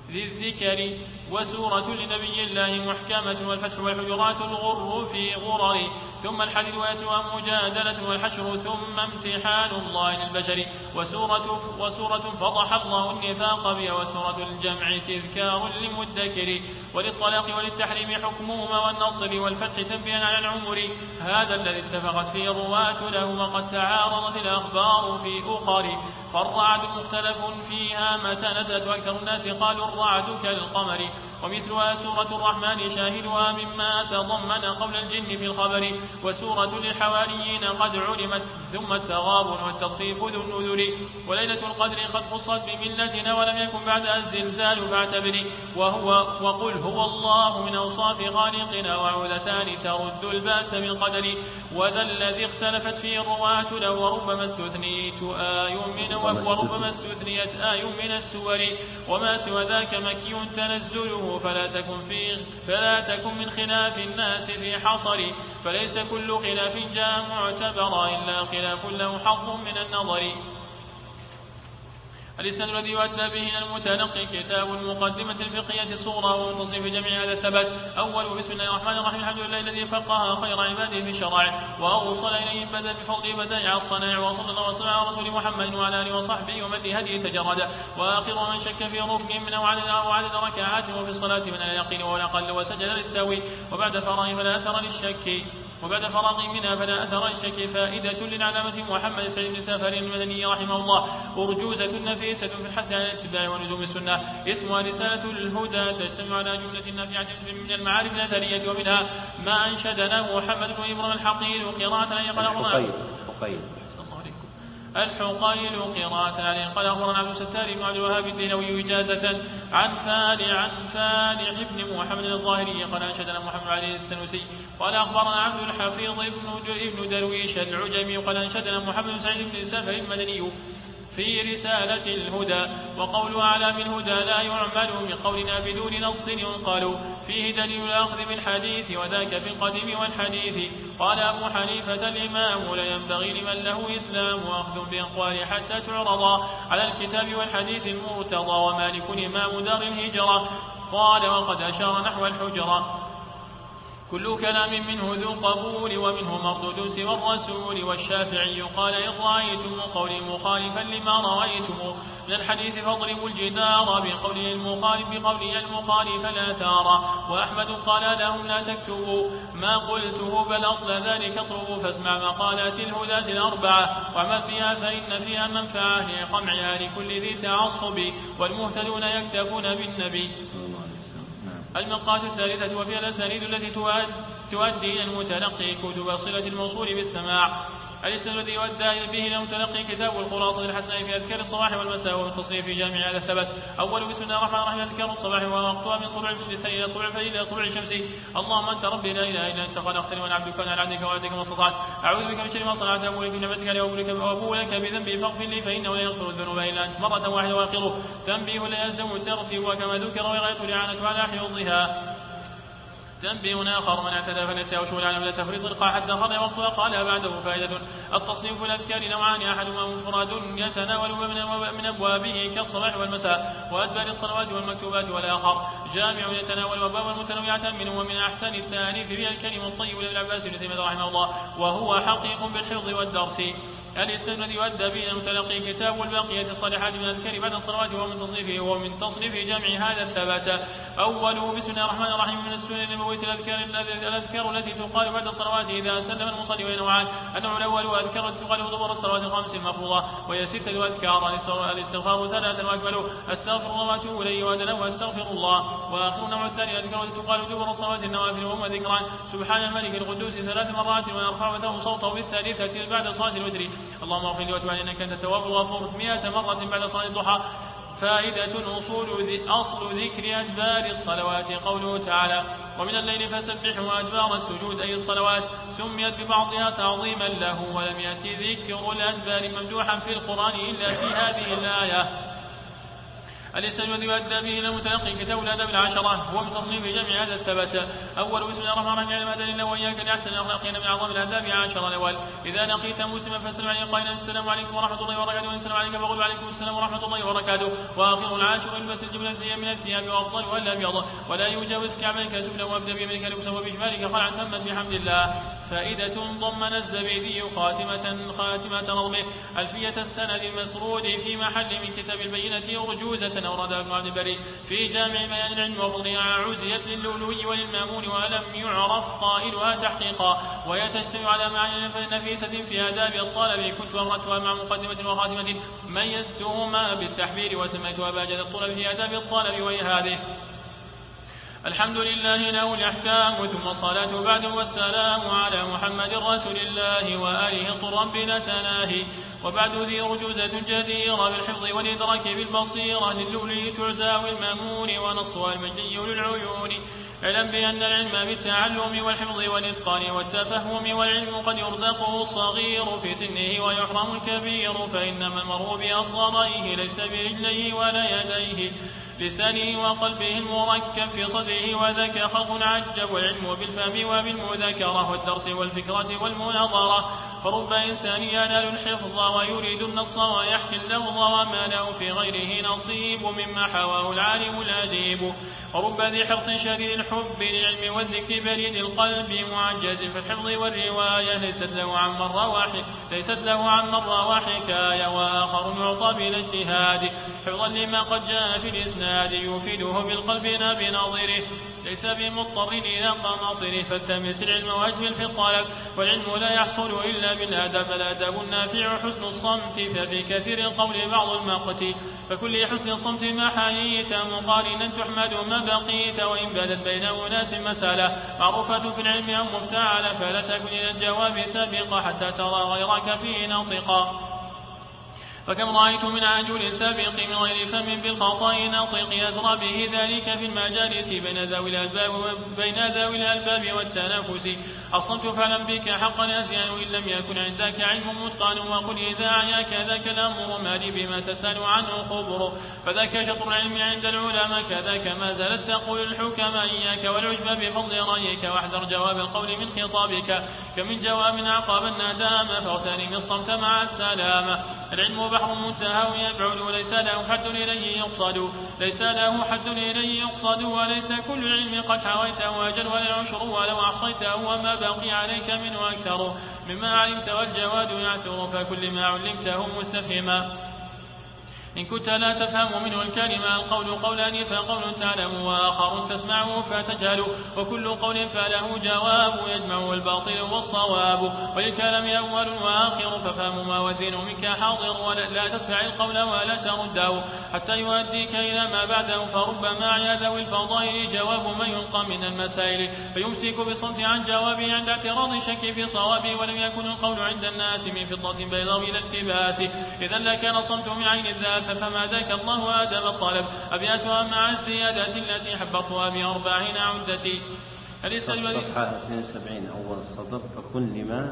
ذي الذكر وسورة لنبي الله محكمة والفتح والحجرات الغر في غرر ثم الحديد ويتوى مجادلة والحشر ثم امتحان الله للبشر وسورة, وسورة فضح الله النفاق بها وسورة الجمع تذكار لمدكر وللطلاق وللتحريم حكمهما والنصر والفتح تنبيا على العمر هذا الذي اتفقت فيه الرواة له وقد تعارضت الأخبار في أخر فالرعد مختلف فيها متى نزلت وأكثر الناس قالوا الرعد كالقمر ومثلها سورة الرحمن شاهدها مما تضمن قول الجن في الخبر وسورة للحواريين قد علمت ثم التغابن والتطفيف ذو النذر وليلة القدر قد خصت بملتنا ولم يكن بعدها الزلزال فاعتبر وهو وقل هو الله من أوصاف خالقنا وعودتان ترد الباس بالقدر وذا الذي اختلفت فيه الرواة له وربما استثنيت آي من وربما استثنيت آي من السور وما سوى ذاك مكي تنزله فلا تكن فيه فلا تكن من خلاف الناس في حصر فليس كل خلاف جاء معتبرا إلا خلاف له حظ من النظر الإسناد الذي يؤدى به المتلقي كتاب المقدمة الفقهية الصغرى ومنتصف جميع هذا الثبات أول بسم الله الرحمن الرحيم الحمد لله الذي فقه خير عباده في الشرائع وأوصل إليهم بدأ بفضل بدائع الصنائع وصلى الله وسلم على رسول محمد وعلى آله وصحبه ومن هديه تجرد وآخر من شك في ركن من أو عدد أو عدد ركعات وفي الصلاة من اليقين والأقل وسجد للساوي وبعد فراغ فلا أثر للشك وبعد فراغ منها فلا أثر للشك فائدة للعلامة محمد سعيد بن سافر المدني رحمه الله أرجوزة نفيسة في الحث على الاتباع ولزوم السنة اسمها رسالة الهدى تجتمع على جملة نافعة من المعارف الأثرية ومنها ما أنشدنا محمد بن إبراهيم الحقيل قراءة عليه قال الحقيل الحقيل قراءة عليه قال أخبرنا عبد الستار بن عبد الوهاب الدينوي إجازة عن فالح عن فالح بن محمد الظاهري قال أنشدنا محمد عليه السنوسي قال أخبرنا عبد الحفيظ ابن درويش العجمي قال أنشدنا محمد سعيد بن سافر المدني في رسالة الهدى وقول أعلام الهدى لا يعمل بقولنا بدون نص ينقل فيه دليل الأخذ بالحديث وذاك في القديم والحديث قال أبو حنيفة الإمام لا ينبغي لمن له إسلام أخذ بأقوال حتى تعرض على الكتاب والحديث المرتضى ومالك إمام دار الهجرة قال وقد أشار نحو الحجرة كل كلام منه ذو قبول ومنه مردود سوى الرسول والشافعي قال إن رأيتم قولي مخالفا لما رأيتم من الحديث فاضربوا الجدار بقوله المخالف بقوله المخالف لا ثار وأحمد قال لهم لا تكتبوا ما قلته بل أصل ذلك اطلبوا فاسمع مقالات الهداة الأربعة واعمل بها فإن فيها منفعة لقمعها لكل ذي تعصب والمهتدون يكتفون بالنبي المقالة الثالثة وفيها الأسانيد التي تؤدي إلى المتلقي كتب صلة الموصول بالسماع الإسناد الذي يؤدى به إلى المتلقي كتاب الخلاصة الحسنة في أذكار الصباح والمساء والتصريف في جامع هذا الثبت أول بسم الله الرحمن الرحيم أذكار الصباح ووقتها من طلوع الفجر الثاني إلى طلوع الفجر إلى طلوع الشمس اللهم أنت ربي لا إله إلا أنت خلقتني وأنا عبدك وأنا على عبدك وعبدك ما استطعت أعوذ بك من شر ما صنعت أبو لك بنعمتك وأبو لك بذنبي فاغفر لي فإنه لا يغفر الذنوب إلا أنت مرة واحدة وآخره تنبيه لا يلزم ترتيب وكما ذكر وغاية الإعانة على حفظها تنبيه آخر من اعتدى فنسي أو شغل على تفريط القاع حتى خرج وقتها قال بعده فائدة التصنيف الأذكار نوعان أحدهما مفرد يتناول من أبوابه كالصباح والمساء وأدبار الصلوات والمكتوبات والآخر جامع يتناول أبواب متنوعة منه ومن أحسن التعريف بها الكلم الطيب لابن عباس بن تيمية رحمه الله وهو حقيق بالحفظ والدرس الإسناد الذي يؤدى به المتلقي كتاب البقية الصالحات من الأذكار بعد الصلوات ومن تصنيفه ومن تصنيف جمع هذا الثبات أوله بسم الله الرحمن الرحيم من السنن النبوية الأذكار الأذكار التي تقال بعد الصلوات إذا سلم المصلي ونوعان النوع الأول وأذكار التي تقال دبر الصلوات الخمس المفروضة وهي ستة أذكار الاستغفار ثلاثا وأكمله أستغفر الله وأتوب إليه وأدنى وأستغفر الله وآخر النوع الثاني الأذكار التي تقال دبر الصلوات النوافل وهم ذكران سبحان الملك القدوس ثلاث مرات ويرفع مثله صوته بالثالثة بعد صلاة الوتر اللهم اغفر لي وتب علي انك انت التواب الغفور مئة مرة بعد صلاة الضحى فائدة أصول ذي أصل ذكر أدبار الصلوات قوله تعالى ومن الليل فسبحوا أدبار السجود أي الصلوات سميت ببعضها تعظيما له ولم يأتي ذكر الأدبار ممدوحا في القرآن إلا في هذه الآية الإسناد الذي يؤدى به إلى المتلقي كتاب الآداب العشرة هو من تصنيف جمع هذا الثبت. أول بسم الله الرحمن الرحيم علم هداني الله وإياك لأحسن الأخلاق من أعظم الآداب عشرة. الأول إذا لقيت مسلما فاسلم عليه قائلا السلام عليكم ورحمة الله وبركاته، وإن سلم عليك فقل وعليكم السلام ورحمة الله وبركاته. وآخر العاشر البس الجبلة من الثياب وأفضلها الأبيض ولا يجاوز كعبيك سفلا وابدأ بيمينك لبسا وبشمالك خلعا تما بحمد الله. فائدة ضمن الزبيدي خاتمة خاتمة نظمه ألفية السند المسرود في محل من كتاب البينة أرجوزة أوردها ابن عبد البري في جامع بيان العلم وفضلها عزيت للؤلؤي وللمامون ولم يعرف قائلها تحقيقا، وهي تجتمع على معاني نفيسة في آداب الطلب كنت أمرتها مع مقدمة وخاتمة ميزتهما بالتحبير وسميتها باجة الطلب في آداب الطلب، وهي هذه: الحمد لله له الأحكام ثم الصلاة بعد والسلام على محمد رسول الله وآله طرا بلا تناهي. وبعد ذي رجوزة جديرة بالحفظ والإدراك بالبصيرة للؤلؤي تعزى والمامون ونصها المجدي للعيون. اعلم بأن العلم بالتعلم والحفظ والإتقان والتفهم والعلم قد يرزقه الصغير في سنه ويحرم الكبير، فإنما المرء بأصغريه ليس برجليه ولا يديه لسانه وقلبه المركب في صدره، وذاك خلق عجب والعلم بالفهم وبالمذاكرة والدرس والفكرة والمناظرة. فرب إنسان ينال الحفظ ويريد النص ويحكي اللفظ وما له في غيره نصيب مما حواه العالم الأديب. ورب ذي حرص شديد الحب للعلم والذكر بريد القلب معجز في الحفظ والرواية ليست له عن مرة ليست له عن مرة وحكاية، وآخر يعطى بلا اجتهاد حفظا لما قد جاء في الإسناد يفيده بالقلب لا بناظره، ليس بمضطر إلى قناطره. فالتمس العلم واجمل في الطلب، والعلم لا يحصل إلا بالآداب، فالآداب النافع حسن الصمت، ففي كثير القول بعض المقت. فكل حسن الصمت ما حييت مقارنا تحمد ما بقيت، وإن بدت بين أناس مسألة معروفة في العلم أو مفتعلة فلا تكن إلى الجواب سابقة حتى ترى غيرك فيه ناطقا. فكم رأيت من عجول سابق من غير فم بالخطأ ناطق يزرى به ذلك في المجالس بين ذوي الألباب بين ذوي الألباب والتنافس. الصمت فاعلم بك حقا أزيان إن لم يكن عندك علم متقن، وقل إذا أعياك ذاك الأمر ما لي بما تسأل عنه خبر. فذاك شطر العلم عند العلماء كذاك ما زالت تقول الحكماء إياك والعجب بفضل رأيك، واحذر جواب القول من خطابك كمن جواب عقاب الندامة، فاغتنم الصمت مع السلامة. العلم بحر منتهى يبعد ليس له حد إليه يقصد ليس له حد إليه يقصد وليس كل العلم قد حويته أجل ولا العشر ولو أحصيته وما بقي عليك منه أكثر مما علمت والجواد يعثر. فكل ما علمته مستفهما إن كنت لا تفهم منه الكلمة. القول قولان فقول تعلم وآخر تسمعه فتجهل، وكل قول فله جواب يجمع الباطل والصواب. وللكلام أول وآخر ففهم ما والذين منك حاضر، ولا تدفع القول ولا ترده حتى يؤديك إلى ما بعده. فربما عيا ذوي الفضائل جواب ما يلقى من المسائل فيمسك بصمت عن جوابه عند اعتراض شك في صوابه، ولم يكن القول عند الناس من فضة بيضاء إلى التباس. إذا لكان صمت من عين الذات فما ذاك الله آدم الطلب أبياتها مع الزيادة التي حبطها بأربعين عدتي. صفحة اثنين وسبعين أول الصدر. فكن لما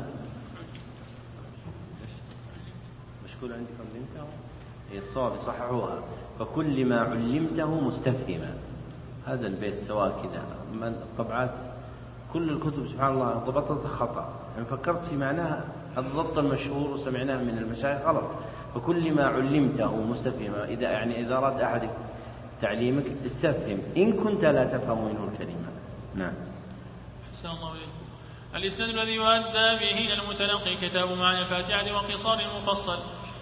مشكول عندكم علمته هي الصواب صححوها. فكن لما علمته مستفهما. هذا البيت سواء كذا من الطبعات كل الكتب سبحان الله ضبطتها خطأ، يعني فكرت في معناها الضبط المشهور وسمعناه من المشايخ غلط. فكل ما علمته مستفهما، إذا يعني إذا أراد أحد تعليمك استفهم إن كنت لا تفهم منه الكلمة. نعم. أحسن الله إليكم. الإسناد الذي يؤدى به إلى المتلقي كتاب معنى الفاتحة وقصار المفصل.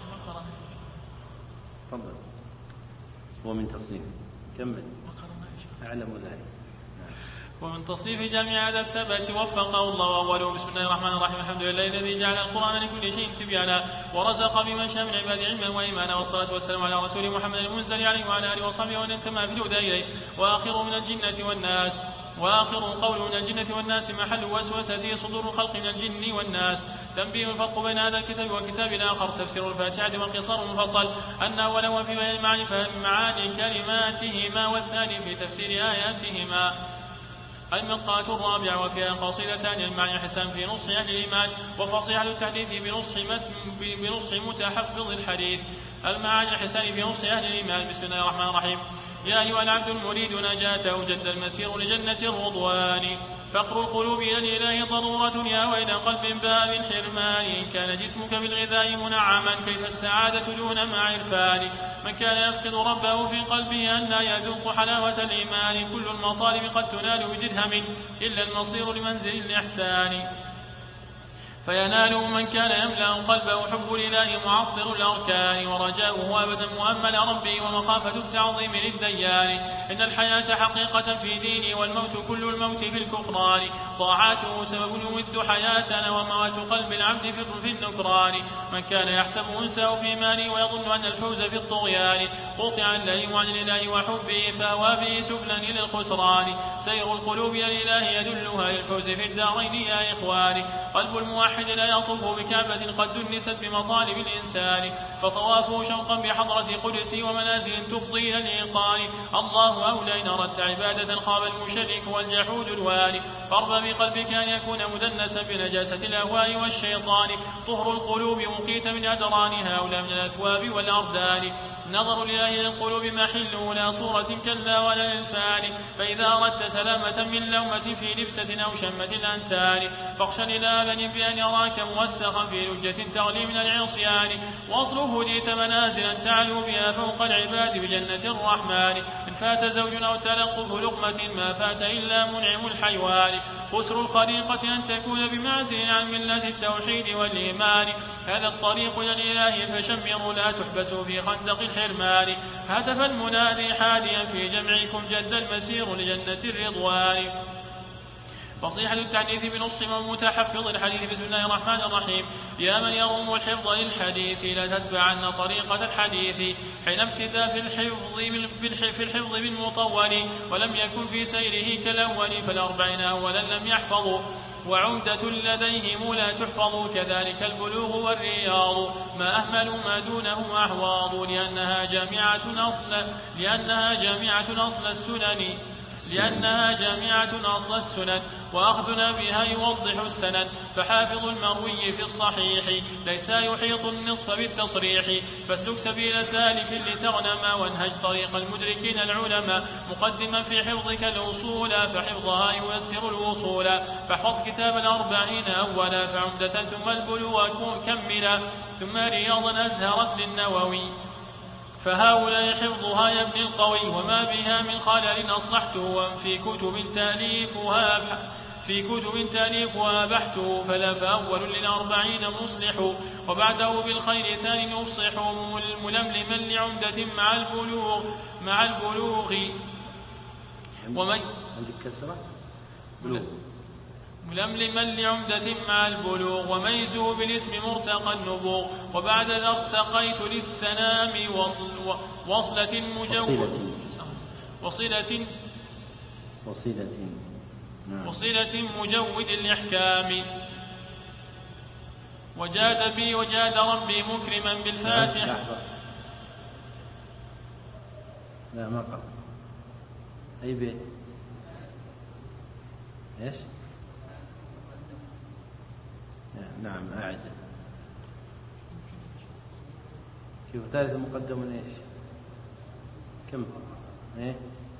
تفضل. هو من تصنيف كمل أعلم ذلك. ومن تصنيف جامع هذا الثبت وفقه الله. أوله بسم الله الرحمن الرحيم الحمد لله الذي جعل القرآن لكل شيء تبيانا ورزق بمن شاء من عباده علما وإيمانا، والصلاة والسلام على رسول محمد المنزل عليه وعلى آله وصحبه ومن انتمى في الهدى إليه. وآخر من الجنة والناس وآخر قول من الجنة والناس محل وسوسة صدور الخلق من الجن والناس. تنبيه الفرق بين هذا الكتاب وكتاب آخر تفسير الفاتحة وقصار مفصل، أن أولا في بيان معاني كلماتهما والثاني في تفسير آياتهما. المرقاة الرابعة وفيها قصيدتان المعنى حسان في نصح أهل الإيمان، وفصيحة التحديث بنصح, بنصح متحفظ الحديث. المعاني الحسان في نص أهل الإيمان. بسم الله الرحمن الرحيم. يا أيها العبد المريد نجاته جد المسير لجنة الرضوان. فقر القلوب إلى الإله ضرورة يا ويل قلب باء بالحرمان. إن كان جسمك بالغذاء منعما كيف السعادة دون ما عرفان. من كان يفقد ربه في قلبه أن لا يذوق حلاوة الإيمان. كل المطالب قد تنال بدرهم إلا المصير لمنزل الإحسان. فيناله من كان يملأ قلبه حب الإله معطر الأركان. ورجاؤه أبدا مؤمل ربي ومخافة التعظيم للديان. إن الحياة حقيقة في ديني والموت كل الموت في الكفران. طاعاته سبب يمد حياتنا وموات قلب العبد في النكران. من كان يحسب أنسه في مالي ويظن أن الفوز في الطغيان. قطع اللئيم عن الإله وحبه فهوى به سبلا إلى الخسران. سير القلوب إلى الإله يدلها للفوز في الدارين يا إخواني. قلب الموحد لا يطوف بكعبة قد دنست بمطالب الإنسان. فطوافه شوقا بحضرة قدسي ومنازل تفضي إلى الإيقان. الله أولى إن أردت عبادة خاب المشرك والجحود الوالي. فارض بقلبك أن يكون مدنسا بنجاسة الأهواء والشيطان. طهر القلوب مقيت من أدرانها أولى من الأثواب والأردان. نظر الإله إلى القلوب محله لا صورة كلا ولا للفان. فإذا أردت سلامة من لومة في لبسة أو شمة الأنتان فاخشى الإله بأن يراك موسخا في لجة تغلي من العصيان. واطلب هديت منازلا تعلو بها فوق العباد بجنة الرحمن. إن فات زوج أو تلقف لقمة ما فات إلا منعم الحيوان. خسر الخليقة أن تكون بمعزل عن ملة التوحيد والإيمان. هذا الطريق إلى الإله فشمروا لا تحبسوا في خندق الحرمان. هتف المنادي حاديا في جمعكم جد المسير لجنة الرضوان. فصيحة التحديث بنص من متحفظ الحديث. بسم الله الرحمن الرحيم. يا من يروم الحفظ للحديث لا تتبعن طريقة الحديث. حين ابتدى في الحفظ في الحفظ بالمطول ولم يكن في سيره كالأول فالأربعين أولا لم يحفظوا. وعمدة لديهم لا تحفظ كذلك البلوغ والرياض. ما أهملوا ما دونه أحواض لأنها جامعة أصل لأنها جامعة أصل السنن لأنها جامعة أصل السنن. وأخذنا بها يوضح السند. فحافظ المروي في الصحيح ليس يحيط النصف بالتصريح. فاسلك سبيل سالف لتغنم وانهج طريق المدركين العلماء. مقدما في حفظك الأصول فحفظها ييسر الوصول. فاحفظ كتاب الأربعين أولا فعمدة ثم البلوغ كملا. ثم رياضا أزهرت للنووي فهؤلاء حفظها يا ابن القوي. وما بها من خلل أصلحته في كتب تأليفها في كتب تأليفها بحته. فلا فأول للأربعين مصلح وبعده بالخير ثاني يفصح. ململما لعمدة مع البلوغ مع البلوغ ومن عندك كسرة بلوغ ململما لعمدة مع البلوغ. وميزه بالاسم مرتقى النبوغ. وبعد ذا ارتقيت للسنام وصل وصلة مجود وصلة وصلة وصلة مجود الإحكام. وجاد بي وجاد ربي مكرما بالفاتحة. لا ما قرأت. أي بيت إيش؟ نعم أعد. كيف ثالث مقدم من إيش؟ كم؟ إيه؟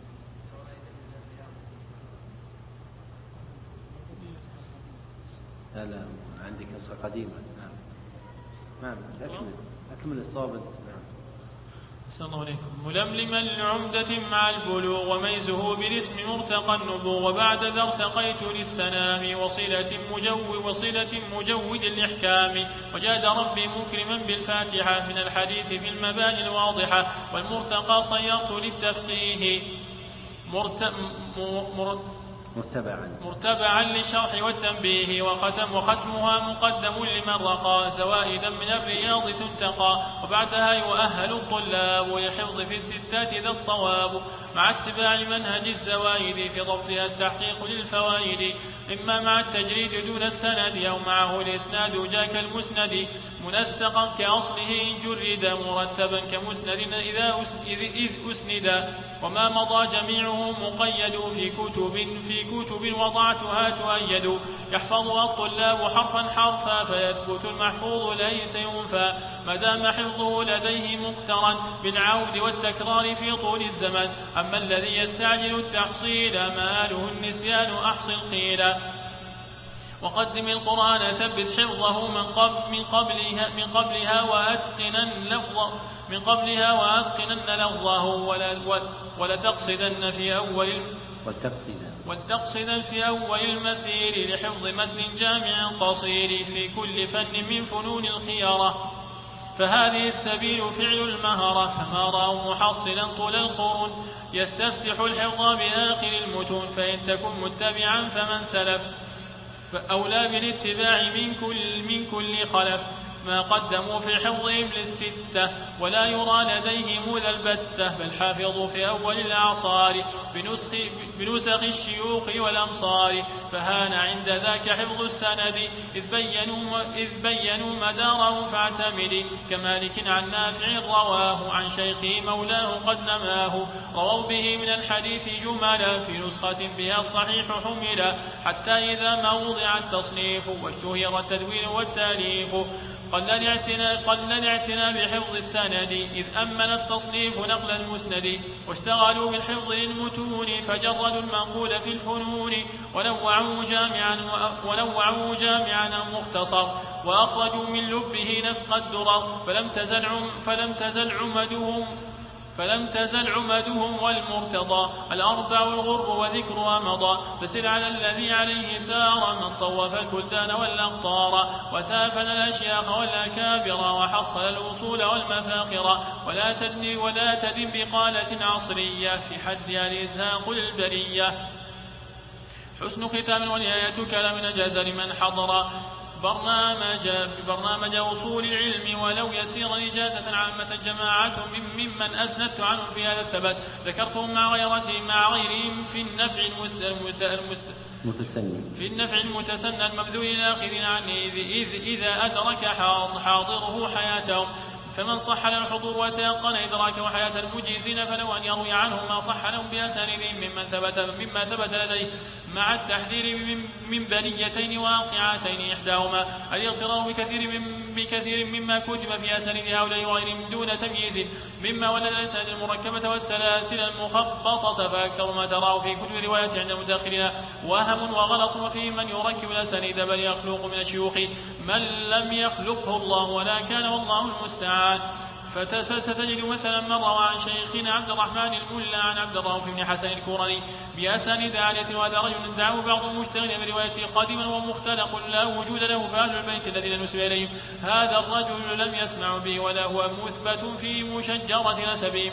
لا لا عندي كسرة قديمة. نعم نعم أكمل أكمل الصواب. نعم. صلى الله عليكم. ململما لعمدة مع البلوغ. وميزه بالاسم مرتقى النبوغ. وبعد ذا ارتقيت للسنام وصلة مجود وصلة مجود الإحكام. وجاد ربي مكرما بالفاتحة من الحديث في المباني الواضحة. والمرتقى صيرت للتفقيه مرت... مر... مرتبعا مرتبعا للشرح والتنبيه. وختم وختمها مقدم لمن رقى زوائدا من الرياض تنتقى. وبعدها يؤهل الطلاب للحفظ في الستات ذا الصواب. مع اتباع منهج الزوائد في ضبطها التحقيق للفوائد. إما مع التجريد دون السند أو معه الإسناد جاك المسند. منسقا كأصله إن جرد مرتبا كمسند إذا إذ أسند وما مضى جميعه مقيد في كتب في كتب وضعتها تؤيد يحفظها الطلاب حرفا حرفا فيثبت المحفوظ ليس ينفى ما دام حفظه لديه مقترن بالعود والتكرار في طول الزمن. أما الذي يستعجل التحصيل ماله النسيان أحصل قيلا وقدم القرآن ثبت حفظه من قبل من قبلها من قبلها وأتقنا لفظه من قبلها وأتقنا لفظه ولا ولا تقصدن في أول والتقصدا في أول المسير لحفظ متن جامع قصير في كل فن من فنون الخيارة. فهذه السبيل فعل المهرة فما رأوا محصلا طول القرون يستفتح الحفظ بآخر المتون فإن تكن متبعا فمن سلف فأولى بالاتباع من كل, من كل خلف ما قدموا في حفظهم للستة ولا يرى لديهم ذا البتة بل حافظوا في أول الأعصار بنسخ, بنسخ الشيوخ والأمصار فهان عند ذاك حفظ السند إذ بينوا, إذ بينوا مداره فاعتمد كمالك عن نافع رواه عن شيخه مولاه قد نماه رووا به من الحديث جملا في نسخة بها الصحيح حملا حتى إذا ما وضع التصنيف واشتهر التدوين والتاليف قل الاعتناء بحفظ السند إذ أمن التصنيف نقل المسند واشتغلوا بالحفظ للمتون فجردوا المنقول في الفنون ونوعوا جامعا ونوعوا جامعا مختصر وأخرجوا من لبه نسق الدرر فلم تزل فلم تزل عمدهم فلم تزل عمدهم والمرتضى الأربع الغر وذكرها مضى فسر على الذي عليه سار من طوف البلدان والأقطار وثافن الأشياخ والأكابر وحصل الأصول والمفاخر ولا تدن ولا تدن بقالة عصرية في حدها الإزهاق البرية. حسن ختام ونهاية كلام نجاز لمن حضر برنامج برنامج أصول العلم ولو يسير إجازة عامة جماعة ممن أسندت عنهم في هذا الثبات ذكرتهم مع غيرتهم مع غيرهم في النفع المتسنى في النفع المتسنى المبذول الآخرين عنه إذ إذا أدرك حاضره حياتهم فمن صح له الحضور وتيقن إدراكه حياة المجيزين فلو أن يروي عنه ما صح لهم بأسانيدهم ممن ثبت مما ثبت لديه مع التحذير من, من بنيتين واقعتين إحداهما الاغترار بكثير من بكثير مما كتب في أسانيد هؤلاء وغيرهم دون تمييز مما ولد الأسانيد المركبة والسلاسل المخبطة فأكثر ما تراه في كل رواية عند المتأخرين وهم وغلط وفيه من يركب الأسانيد بل يخلق من الشيوخ من لم يخلقه الله ولا كان والله المستعان. فستجد مثلا من روى عن شيخنا عبد الرحمن الملا عن عبد الرؤوف بن حسن الكوراني بأسانيد عالية وهذا رجل دعوا بعض المشتغل بروايته قادما ومختلق لا وجود له فأهل البيت الذين نسب إليهم هذا الرجل لم يسمع به ولا هو مثبت في مشجرة نسبهم.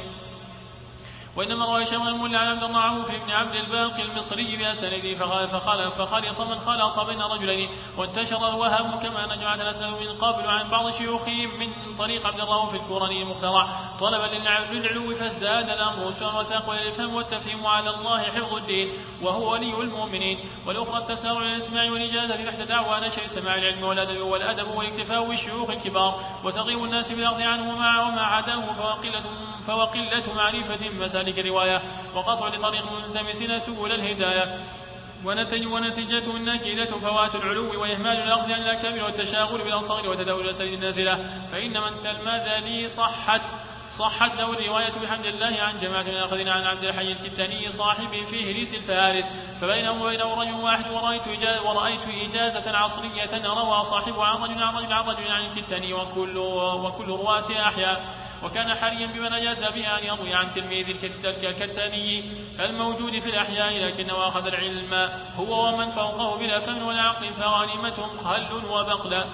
وإنما روى شيخنا الملا عن عبد الرؤوف بن عبد الباقي المصري بأسانيده فخلط فخلط من خلط بين رجلين وانتشر الوهم كما نجمعت الأسئلة من قبل عن بعض شيوخهم من طريق عبد الرؤوف الكوراني المخترع طلبا للعلو فازداد الأمر سوءا وثاقل الفهم والتفهيم على الله حفظ الدين وهو ولي المؤمنين والأخرى التسارع للإسماع والإجازة تحت دعوى نشر سماع العلم والأدب والأدب والاكتفاء بالشيوخ الكبار وتقييم الناس بالأخذ عنه وما وما عداه فوقلة فوقلة معرفة مسالك الرواية وقطع لطريق الملتمسين سبل الهداية ونتج ونتيجته النكيدة فوات العلو وإهمال الأخذ عن الأكابر والتشاغل بالأصغر وتداول الأساليب النازلة فإن من تلمذ لي صحت صحت له الرواية بحمد الله عن جماعة الآخذين عن عبد الحي الكتاني صاحب في هريس الفارس فبينهم وبينه رجل واحد ورأيت إجازة, ورأيت إجازة عصرية روى صاحبه عن رجل عن رجل عن رجل عن الكتاني وكل, وكل رواة أحياء وكان حريا بمن أجاز بها أن يروي عن تلميذ الكتاني الموجود في الأحياء لكنه أخذ العلم هو ومن فوقه بلا فهم ولا عقل فغانمتهم خل وبقلا.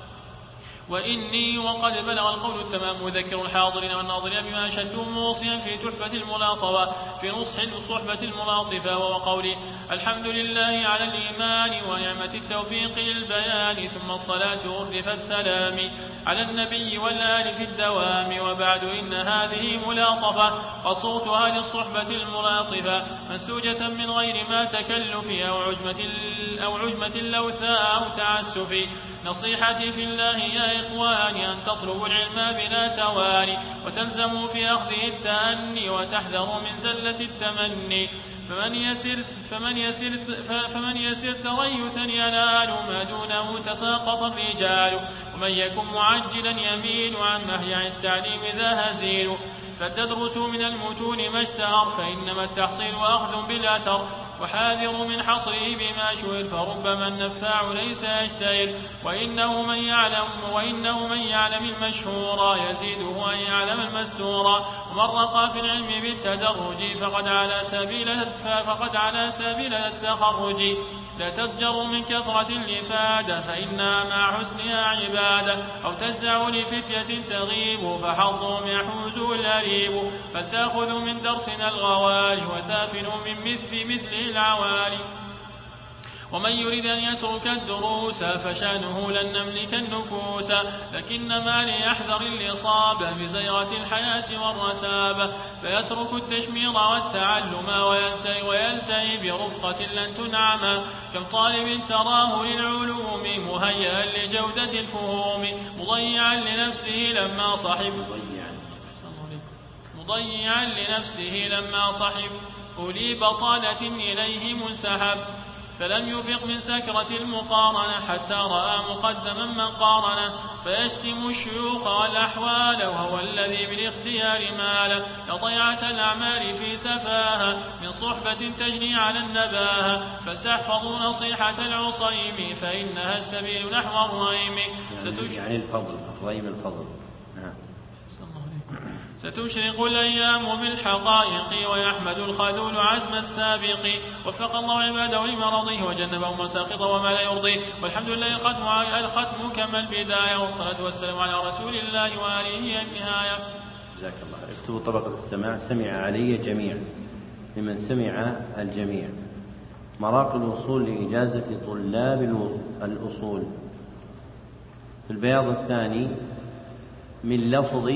وإني وقد بلغ القول التمام مذكر الحاضرين والناظرين بما أشدهم موصيا في تحفة الملاطفة في نصح الصحبة الملاطفة وهو قولي الحمد لله على الإيمان ونعمة التوفيق للبيان ثم الصلاة غرفت سلامي على النبي والآل في الدوام وبعد إن هذه ملاطفة قصوتها للصحبة الملاطفة منسوجة من غير ما تكلف أو عجمة, أو عجمة لوثاء أو تعسف نصيحتي في الله يا إخواني أن تطلبوا العلم بلا تواني وتلزموا في أخذه التأني وتحذروا من زلة التمني فمن يسر, فمن يسر, فمن يسر تريثا ينال ما دونه تساقط الرجال ومن يكن معجلا يميل عن مهيع التعليم ذا هزيل فتدرسوا من المتون ما اشتهر فإنما التحصيل وأخذ بالأثر وحاذر من حصره بما شهر فربما النفاع ليس يشتهر وإنه من يعلم وإنه من يعلم المشهور يزيده أن يعلم المستور ومن رقى في العلم بالتدرج فقد على سبيل فقد على سبيل التخرج لا تضجر من كثرة الإفادة فإنها مع حسنها عبادة أو تجزع لفتية تغيب فحظهم يحوز الأريب فلتأخذوا من درسنا الغوالي وتافنوا من مثل مثل العوالي ومن يريد أن يترك الدروس فشانه لن نملك النفوس لكنما ليحذر الإصابة بزيغة الحياة والرتابة فيترك التشمير والتعلم ويلتهي, ويلتهي برفقة لن تنعم كم طالب تراه للعلوم مهيئا لجودة الفهوم مضيعا لنفسه لما صحب مضيعا لنفسه لما صحب أولي بطالة إليه منسحب فلم يفق من سكرة المقارنة حتى رأى مقدما من قارنه فيشتم الشيوخ والأحوال وهو الذي بالاختيار مال لضيعة الأعمال في سفاهة من صحبة تجني على النباهة فلتحفظوا نصيحة العصيم فإنها السبيل نحو الريم يعني, يعني الفضل الريم الفضل نعم. ستشرق الأيام بالحقائق ويحمد الخذول عزم السابق وفق الله عباده لمرضه وجنبه مساقط وما لا يرضيه والحمد لله الختم, الختم كما البداية والصلاة والسلام على رسول الله وآله النهاية. جزاك الله. اكتبوا طبقة السماع سمع علي جميع لمن سمع الجميع. مراقي الوصول لإجازة طلاب الأصول في البياض الثاني من لفظ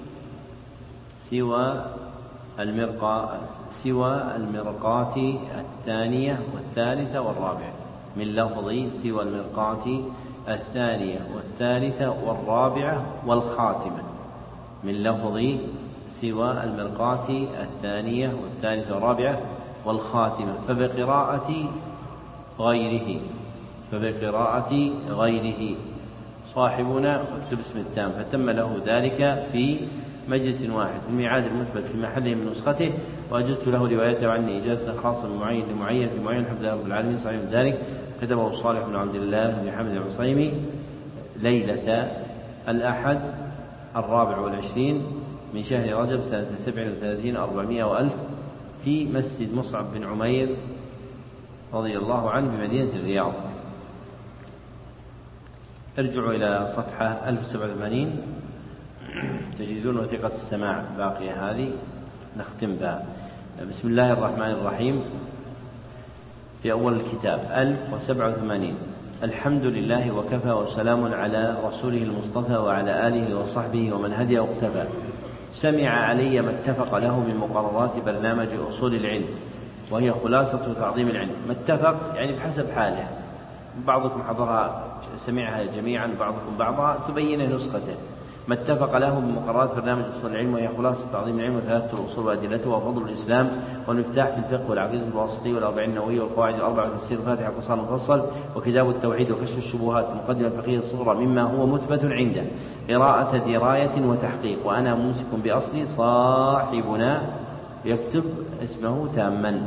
سوى المرقاة سوى المرقاة الثانية والثالثة والرابعة من لفظ سوى المرقاة الثانية والثالثة والرابعة والخاتمة من لفظ سوى المرقاة الثانية والثالثة والرابعة والخاتمة فبقراءة غيره فبقراءة غيره صاحبنا واكتب اسم التام فتم له ذلك في مجلس واحد في الميعاد المثبت في محله من نسخته وأجزت له روايته عني إجازة خاصة من معين لمعين في معين الحمد لله رب العالمين صحيح من ذلك كتبه صالح بن عبد الله بن حمد العصيمي ليلة الأحد الرابع والعشرين من شهر رجب سنة سبع وثلاثين أربعمائة وألف في مسجد مصعب بن عمير رضي الله عنه بمدينة الرياض. ارجعوا إلى صفحة ألف وسبعة وثمانين تجدون وثيقة السماع باقية هذه نختم بها. بسم الله الرحمن الرحيم. في أول الكتاب ألف وسبعة وثمانين الحمد لله وكفى وسلام على رسوله المصطفى وعلى آله وصحبه ومن هدي واقتفى. سمع علي ما اتفق له من مقررات برنامج أصول العلم وهي خلاصة تعظيم العلم. ما اتفق يعني بحسب حاله بعضكم حضرها سمعها جميعا بعضكم بعضها تبين نسخته. ما اتفق له من مقررات برنامج أصول العلم وهي خلاصة تعظيم العلم وثلاثة الأصول وأدلته وفضل الإسلام والمفتاح في الفقه والعقيدة الواسطية والأربعين النووية والقواعد الأربعة وتفسير الفاتحة القصار المفصل وكتاب التوحيد وكشف الشبهات المقدمة الفقهية الصغرى مما هو مثبت عنده قراءة دراية وتحقيق. وأنا ممسك بأصلي صاحبنا يكتب اسمه تاما.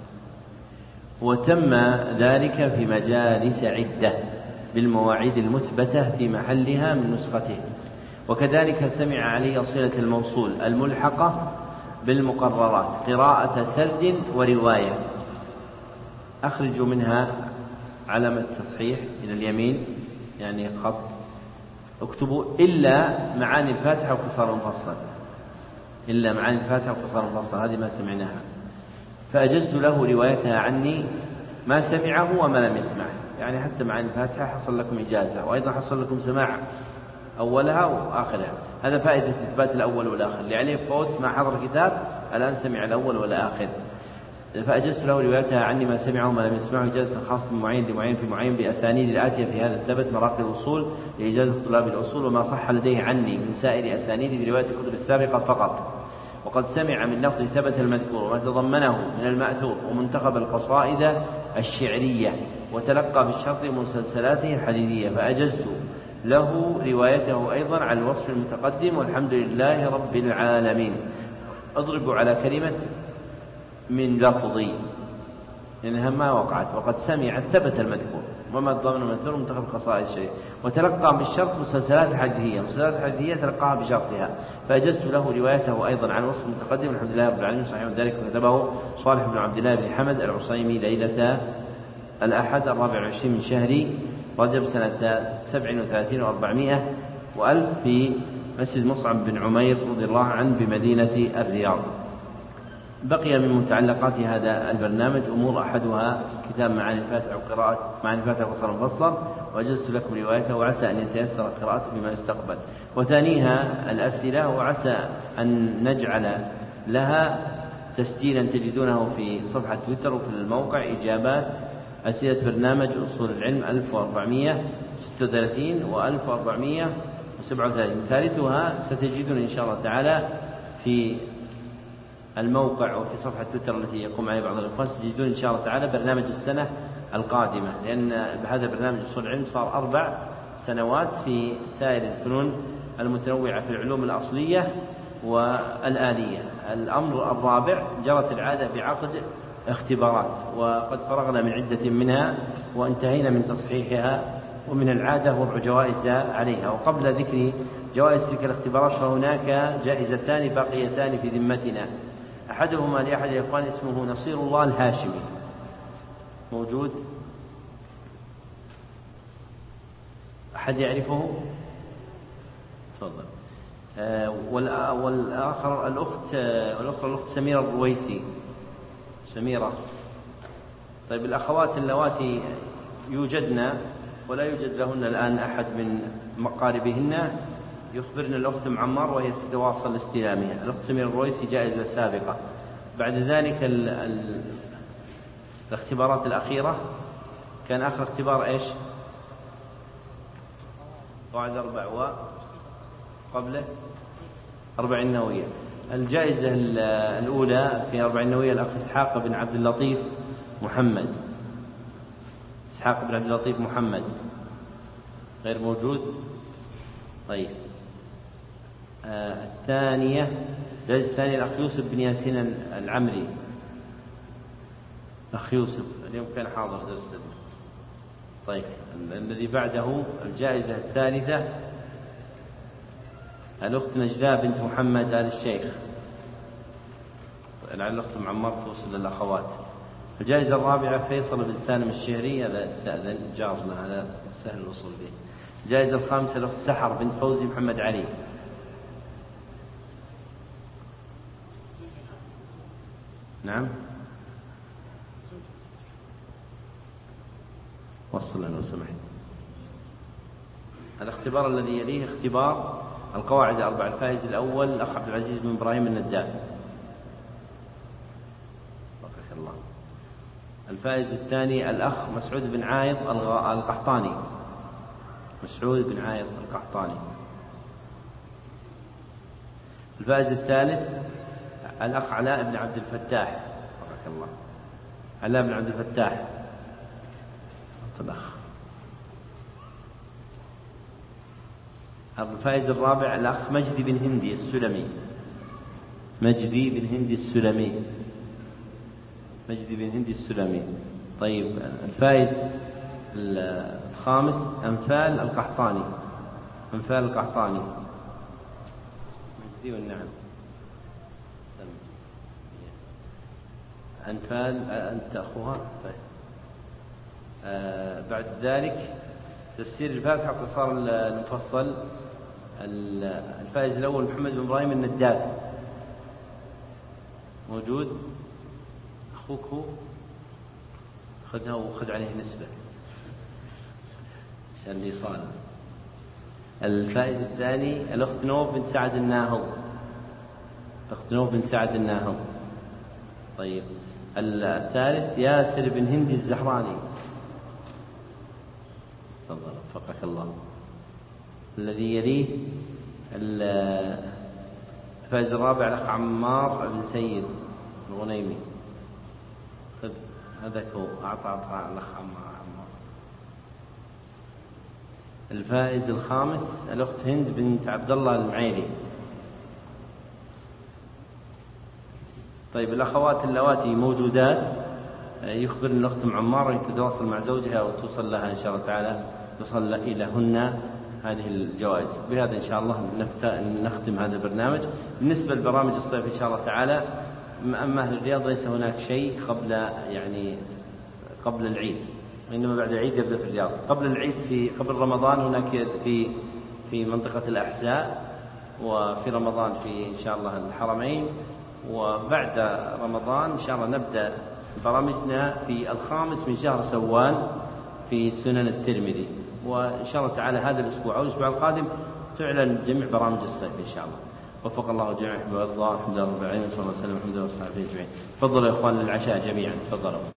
وتم ذلك في مجالس عدة بالمواعيد المثبتة في محلها من نسخته. وكذلك سمع علي صلة الموصول الملحقة بالمقررات قراءة سرد ورواية. أخرجوا منها علامة تصحيح إلى اليمين يعني خط اكتبوا إلا معاني الفاتحة وقصار المفصل إلا معاني الفاتحة وقصار المفصل هذه ما سمعناها. فأجزت له روايتها عني ما سمعه وما لم يسمعه يعني حتى معاني الفاتحة حصل لكم إجازة وأيضا حصل لكم سماع أولها وآخرها. هذا فائدة إثبات الأول والآخر اللي عليه فوت ما حضر الكتاب الآن سمع الأول والآخر. فأجزت له روايتها عني ما سمعه ما لم يسمعه إجازة خاصة من معين لمعين في معين بأسانيد الآتية في هذا الثبت مراقب الأصول لإجازة طلاب الأصول وما صح لديه عني من سائر أسانيد برواية الكتب السابقة فقط. وقد سمع من لفظ ثبت المذكور وما تضمنه من المأثور ومنتخب القصائد الشعرية وتلقى بالشرط مسلسلاته الحديثية فأجزت له روايته أيضا على الوصف المتقدم والحمد لله رب العالمين. أضرب على كلمة من لفظي لأنها ما وقعت. وقد سمع ثبت المذكور وما تضمن المذكور منتخب القصائد الشعرية وتلقى بالشرط مسلسلات حديثية مسلسلات حديثية تلقاها بشرطها فأجزت له روايته أيضا عن وصف المتقدم والحمد لله رب العالمين صحيح ذلك كتبه صالح بن عبد الله بن حمد العصيمي ليلة الأحد الرابع والعشرين من شهر رجب سنة سبع وثلاثين وأربعمائة وألف في مسجد مصعب بن عمير رضي الله عنه بمدينة الرياض. بقي من متعلقات هذا البرنامج أمور أحدها كتاب معاني الفاتحة وقراءة معاني الفاتحة وقصر مفصل وأجزت لكم روايته وعسى أن يتيسر قراءته فيما يستقبل. وثانيها الأسئلة وعسى أن نجعل لها تسجيلا تجدونه في صفحة تويتر وفي الموقع إجابات أسئلة برنامج أصول العلم ألف وأربعمائة وستة وثلاثين وألف وأربعمائة وسبعة وثلاثين. ثالثها ستجدون إن شاء الله تعالى في الموقع وفي صفحة تويتر التي يقوم عليها بعض الإخوان ستجدون إن شاء الله تعالى برنامج السنة القادمة لأن هذا برنامج أصول العلم صار أربع سنوات في سائر الفنون المتنوعة في العلوم الأصلية والآلية. الأمر الرابع جرت العادة بعقد اختبارات وقد فرغنا من عدة منها وانتهينا من تصحيحها ومن العادة وضع جوائز عليها. وقبل ذكر جوائز تلك الاختبارات فهناك جائزتان باقيتان في ذمتنا أحدهما لأحد الإخوان اسمه نصير الله الهاشمي موجود أحد يعرفه؟ تفضل. آه والآخر الأخت الأخرى الأخت سميرة الرويسي سميرة. طيب الأخوات اللواتي يوجدن ولا يوجد لهن الآن أحد من مقاربهن يخبرنا الأخت معمر وهي تتواصل لاستلامها. الأخت سميرة الرويسي جائزة سابقة. بعد ذلك ال ال الاختبارات الأخيرة كان آخر اختبار إيش؟ قواعد أربع وقبله أربع النووية. الجائزة الأولى في أربع النووية الأخ إسحاق بن عبد اللطيف محمد إسحاق بن عبد اللطيف محمد غير موجود. طيب آه الثانية الجائزة الثانية الأخ يوسف بن ياسين العمري. أخ يوسف اليوم كان حاضر درس. طيب الذي بعده الجائزة الثالثة الأخت نجلاء بنت محمد آل الشيخ. لعل الأخت معمر توصل للأخوات. الجائزة الرابعة فيصل بن سالم الشهري هذا استأذن جارنا هذا سهل الوصول به. الجائزة الخامسة الأخت سحر بنت فوزي محمد علي. نعم وصل لو سمحت. الاختبار الذي يليه اختبار القواعد الأربع. الفائز الأول الأخ عبد العزيز بن إبراهيم النداد بارك الله. الفائز الثاني الأخ مسعود بن عايض القحطاني مسعود بن عايض القحطاني. الفائز الثالث الأخ علاء بن عبد الفتاح بارك الله. علاء بن عبد الفتاح الأخ. الفائز الرابع الأخ مجدي بن هندي السلمي مجدي بن هندي السلمي مجدي بن هندي السلمي. طيب الفائز الخامس أنفال القحطاني أنفال القحطاني مجدي والنعم أنفال أنت أخوها. طيب آه بعد ذلك تفسير الفاتحة قصار المفصل. الفائز الأول محمد بن إبراهيم النداد موجود. أخوك هو خذها وخذ عليه نسبة عشان الإيصال. الفائز الثاني الأخت نوف بنت سعد الناهض الأخت نوف بنت سعد الناهض. طيب الثالث ياسر بن هندي الزهراني. تفضل وفقك الله. الذي يليه الفائز الرابع الأخ عمار بن سيد الغنيمي. خذ هذاك هو أعطى أعطى الأخ عمار. الفائز الخامس الأخت هند بنت عبد الله المعيري. طيب الأخوات اللواتي موجودات يخبرن الأخت أم عمار يتواصل مع زوجها وتوصل لها إن شاء الله تعالى توصل إليهن هذه الجوائز. بهذا إن شاء الله نختم هذا البرنامج. بالنسبة لبرامج الصيف إن شاء الله تعالى أما أهل الرياض ليس هناك شيء قبل يعني قبل العيد، وإنما بعد العيد يبدأ في الرياض. قبل العيد في قبل رمضان هناك في في منطقة الأحساء، وفي رمضان في إن شاء الله الحرمين، وبعد رمضان إن شاء الله نبدأ برامجنا في الخامس من شهر سوال في سنن الترمذي. وإن شاء الله تعالى هذا الأسبوع أو الأسبوع القادم تعلن جميع برامج الصيف إن شاء الله. وفق الله جميع أحباب الله. الحمد لله رب العالمين، صلى الله عليه وسلم. الحمد لله وصحبه أجمعين. تفضلوا يا إخوان للعشاء جميعا، تفضلوا.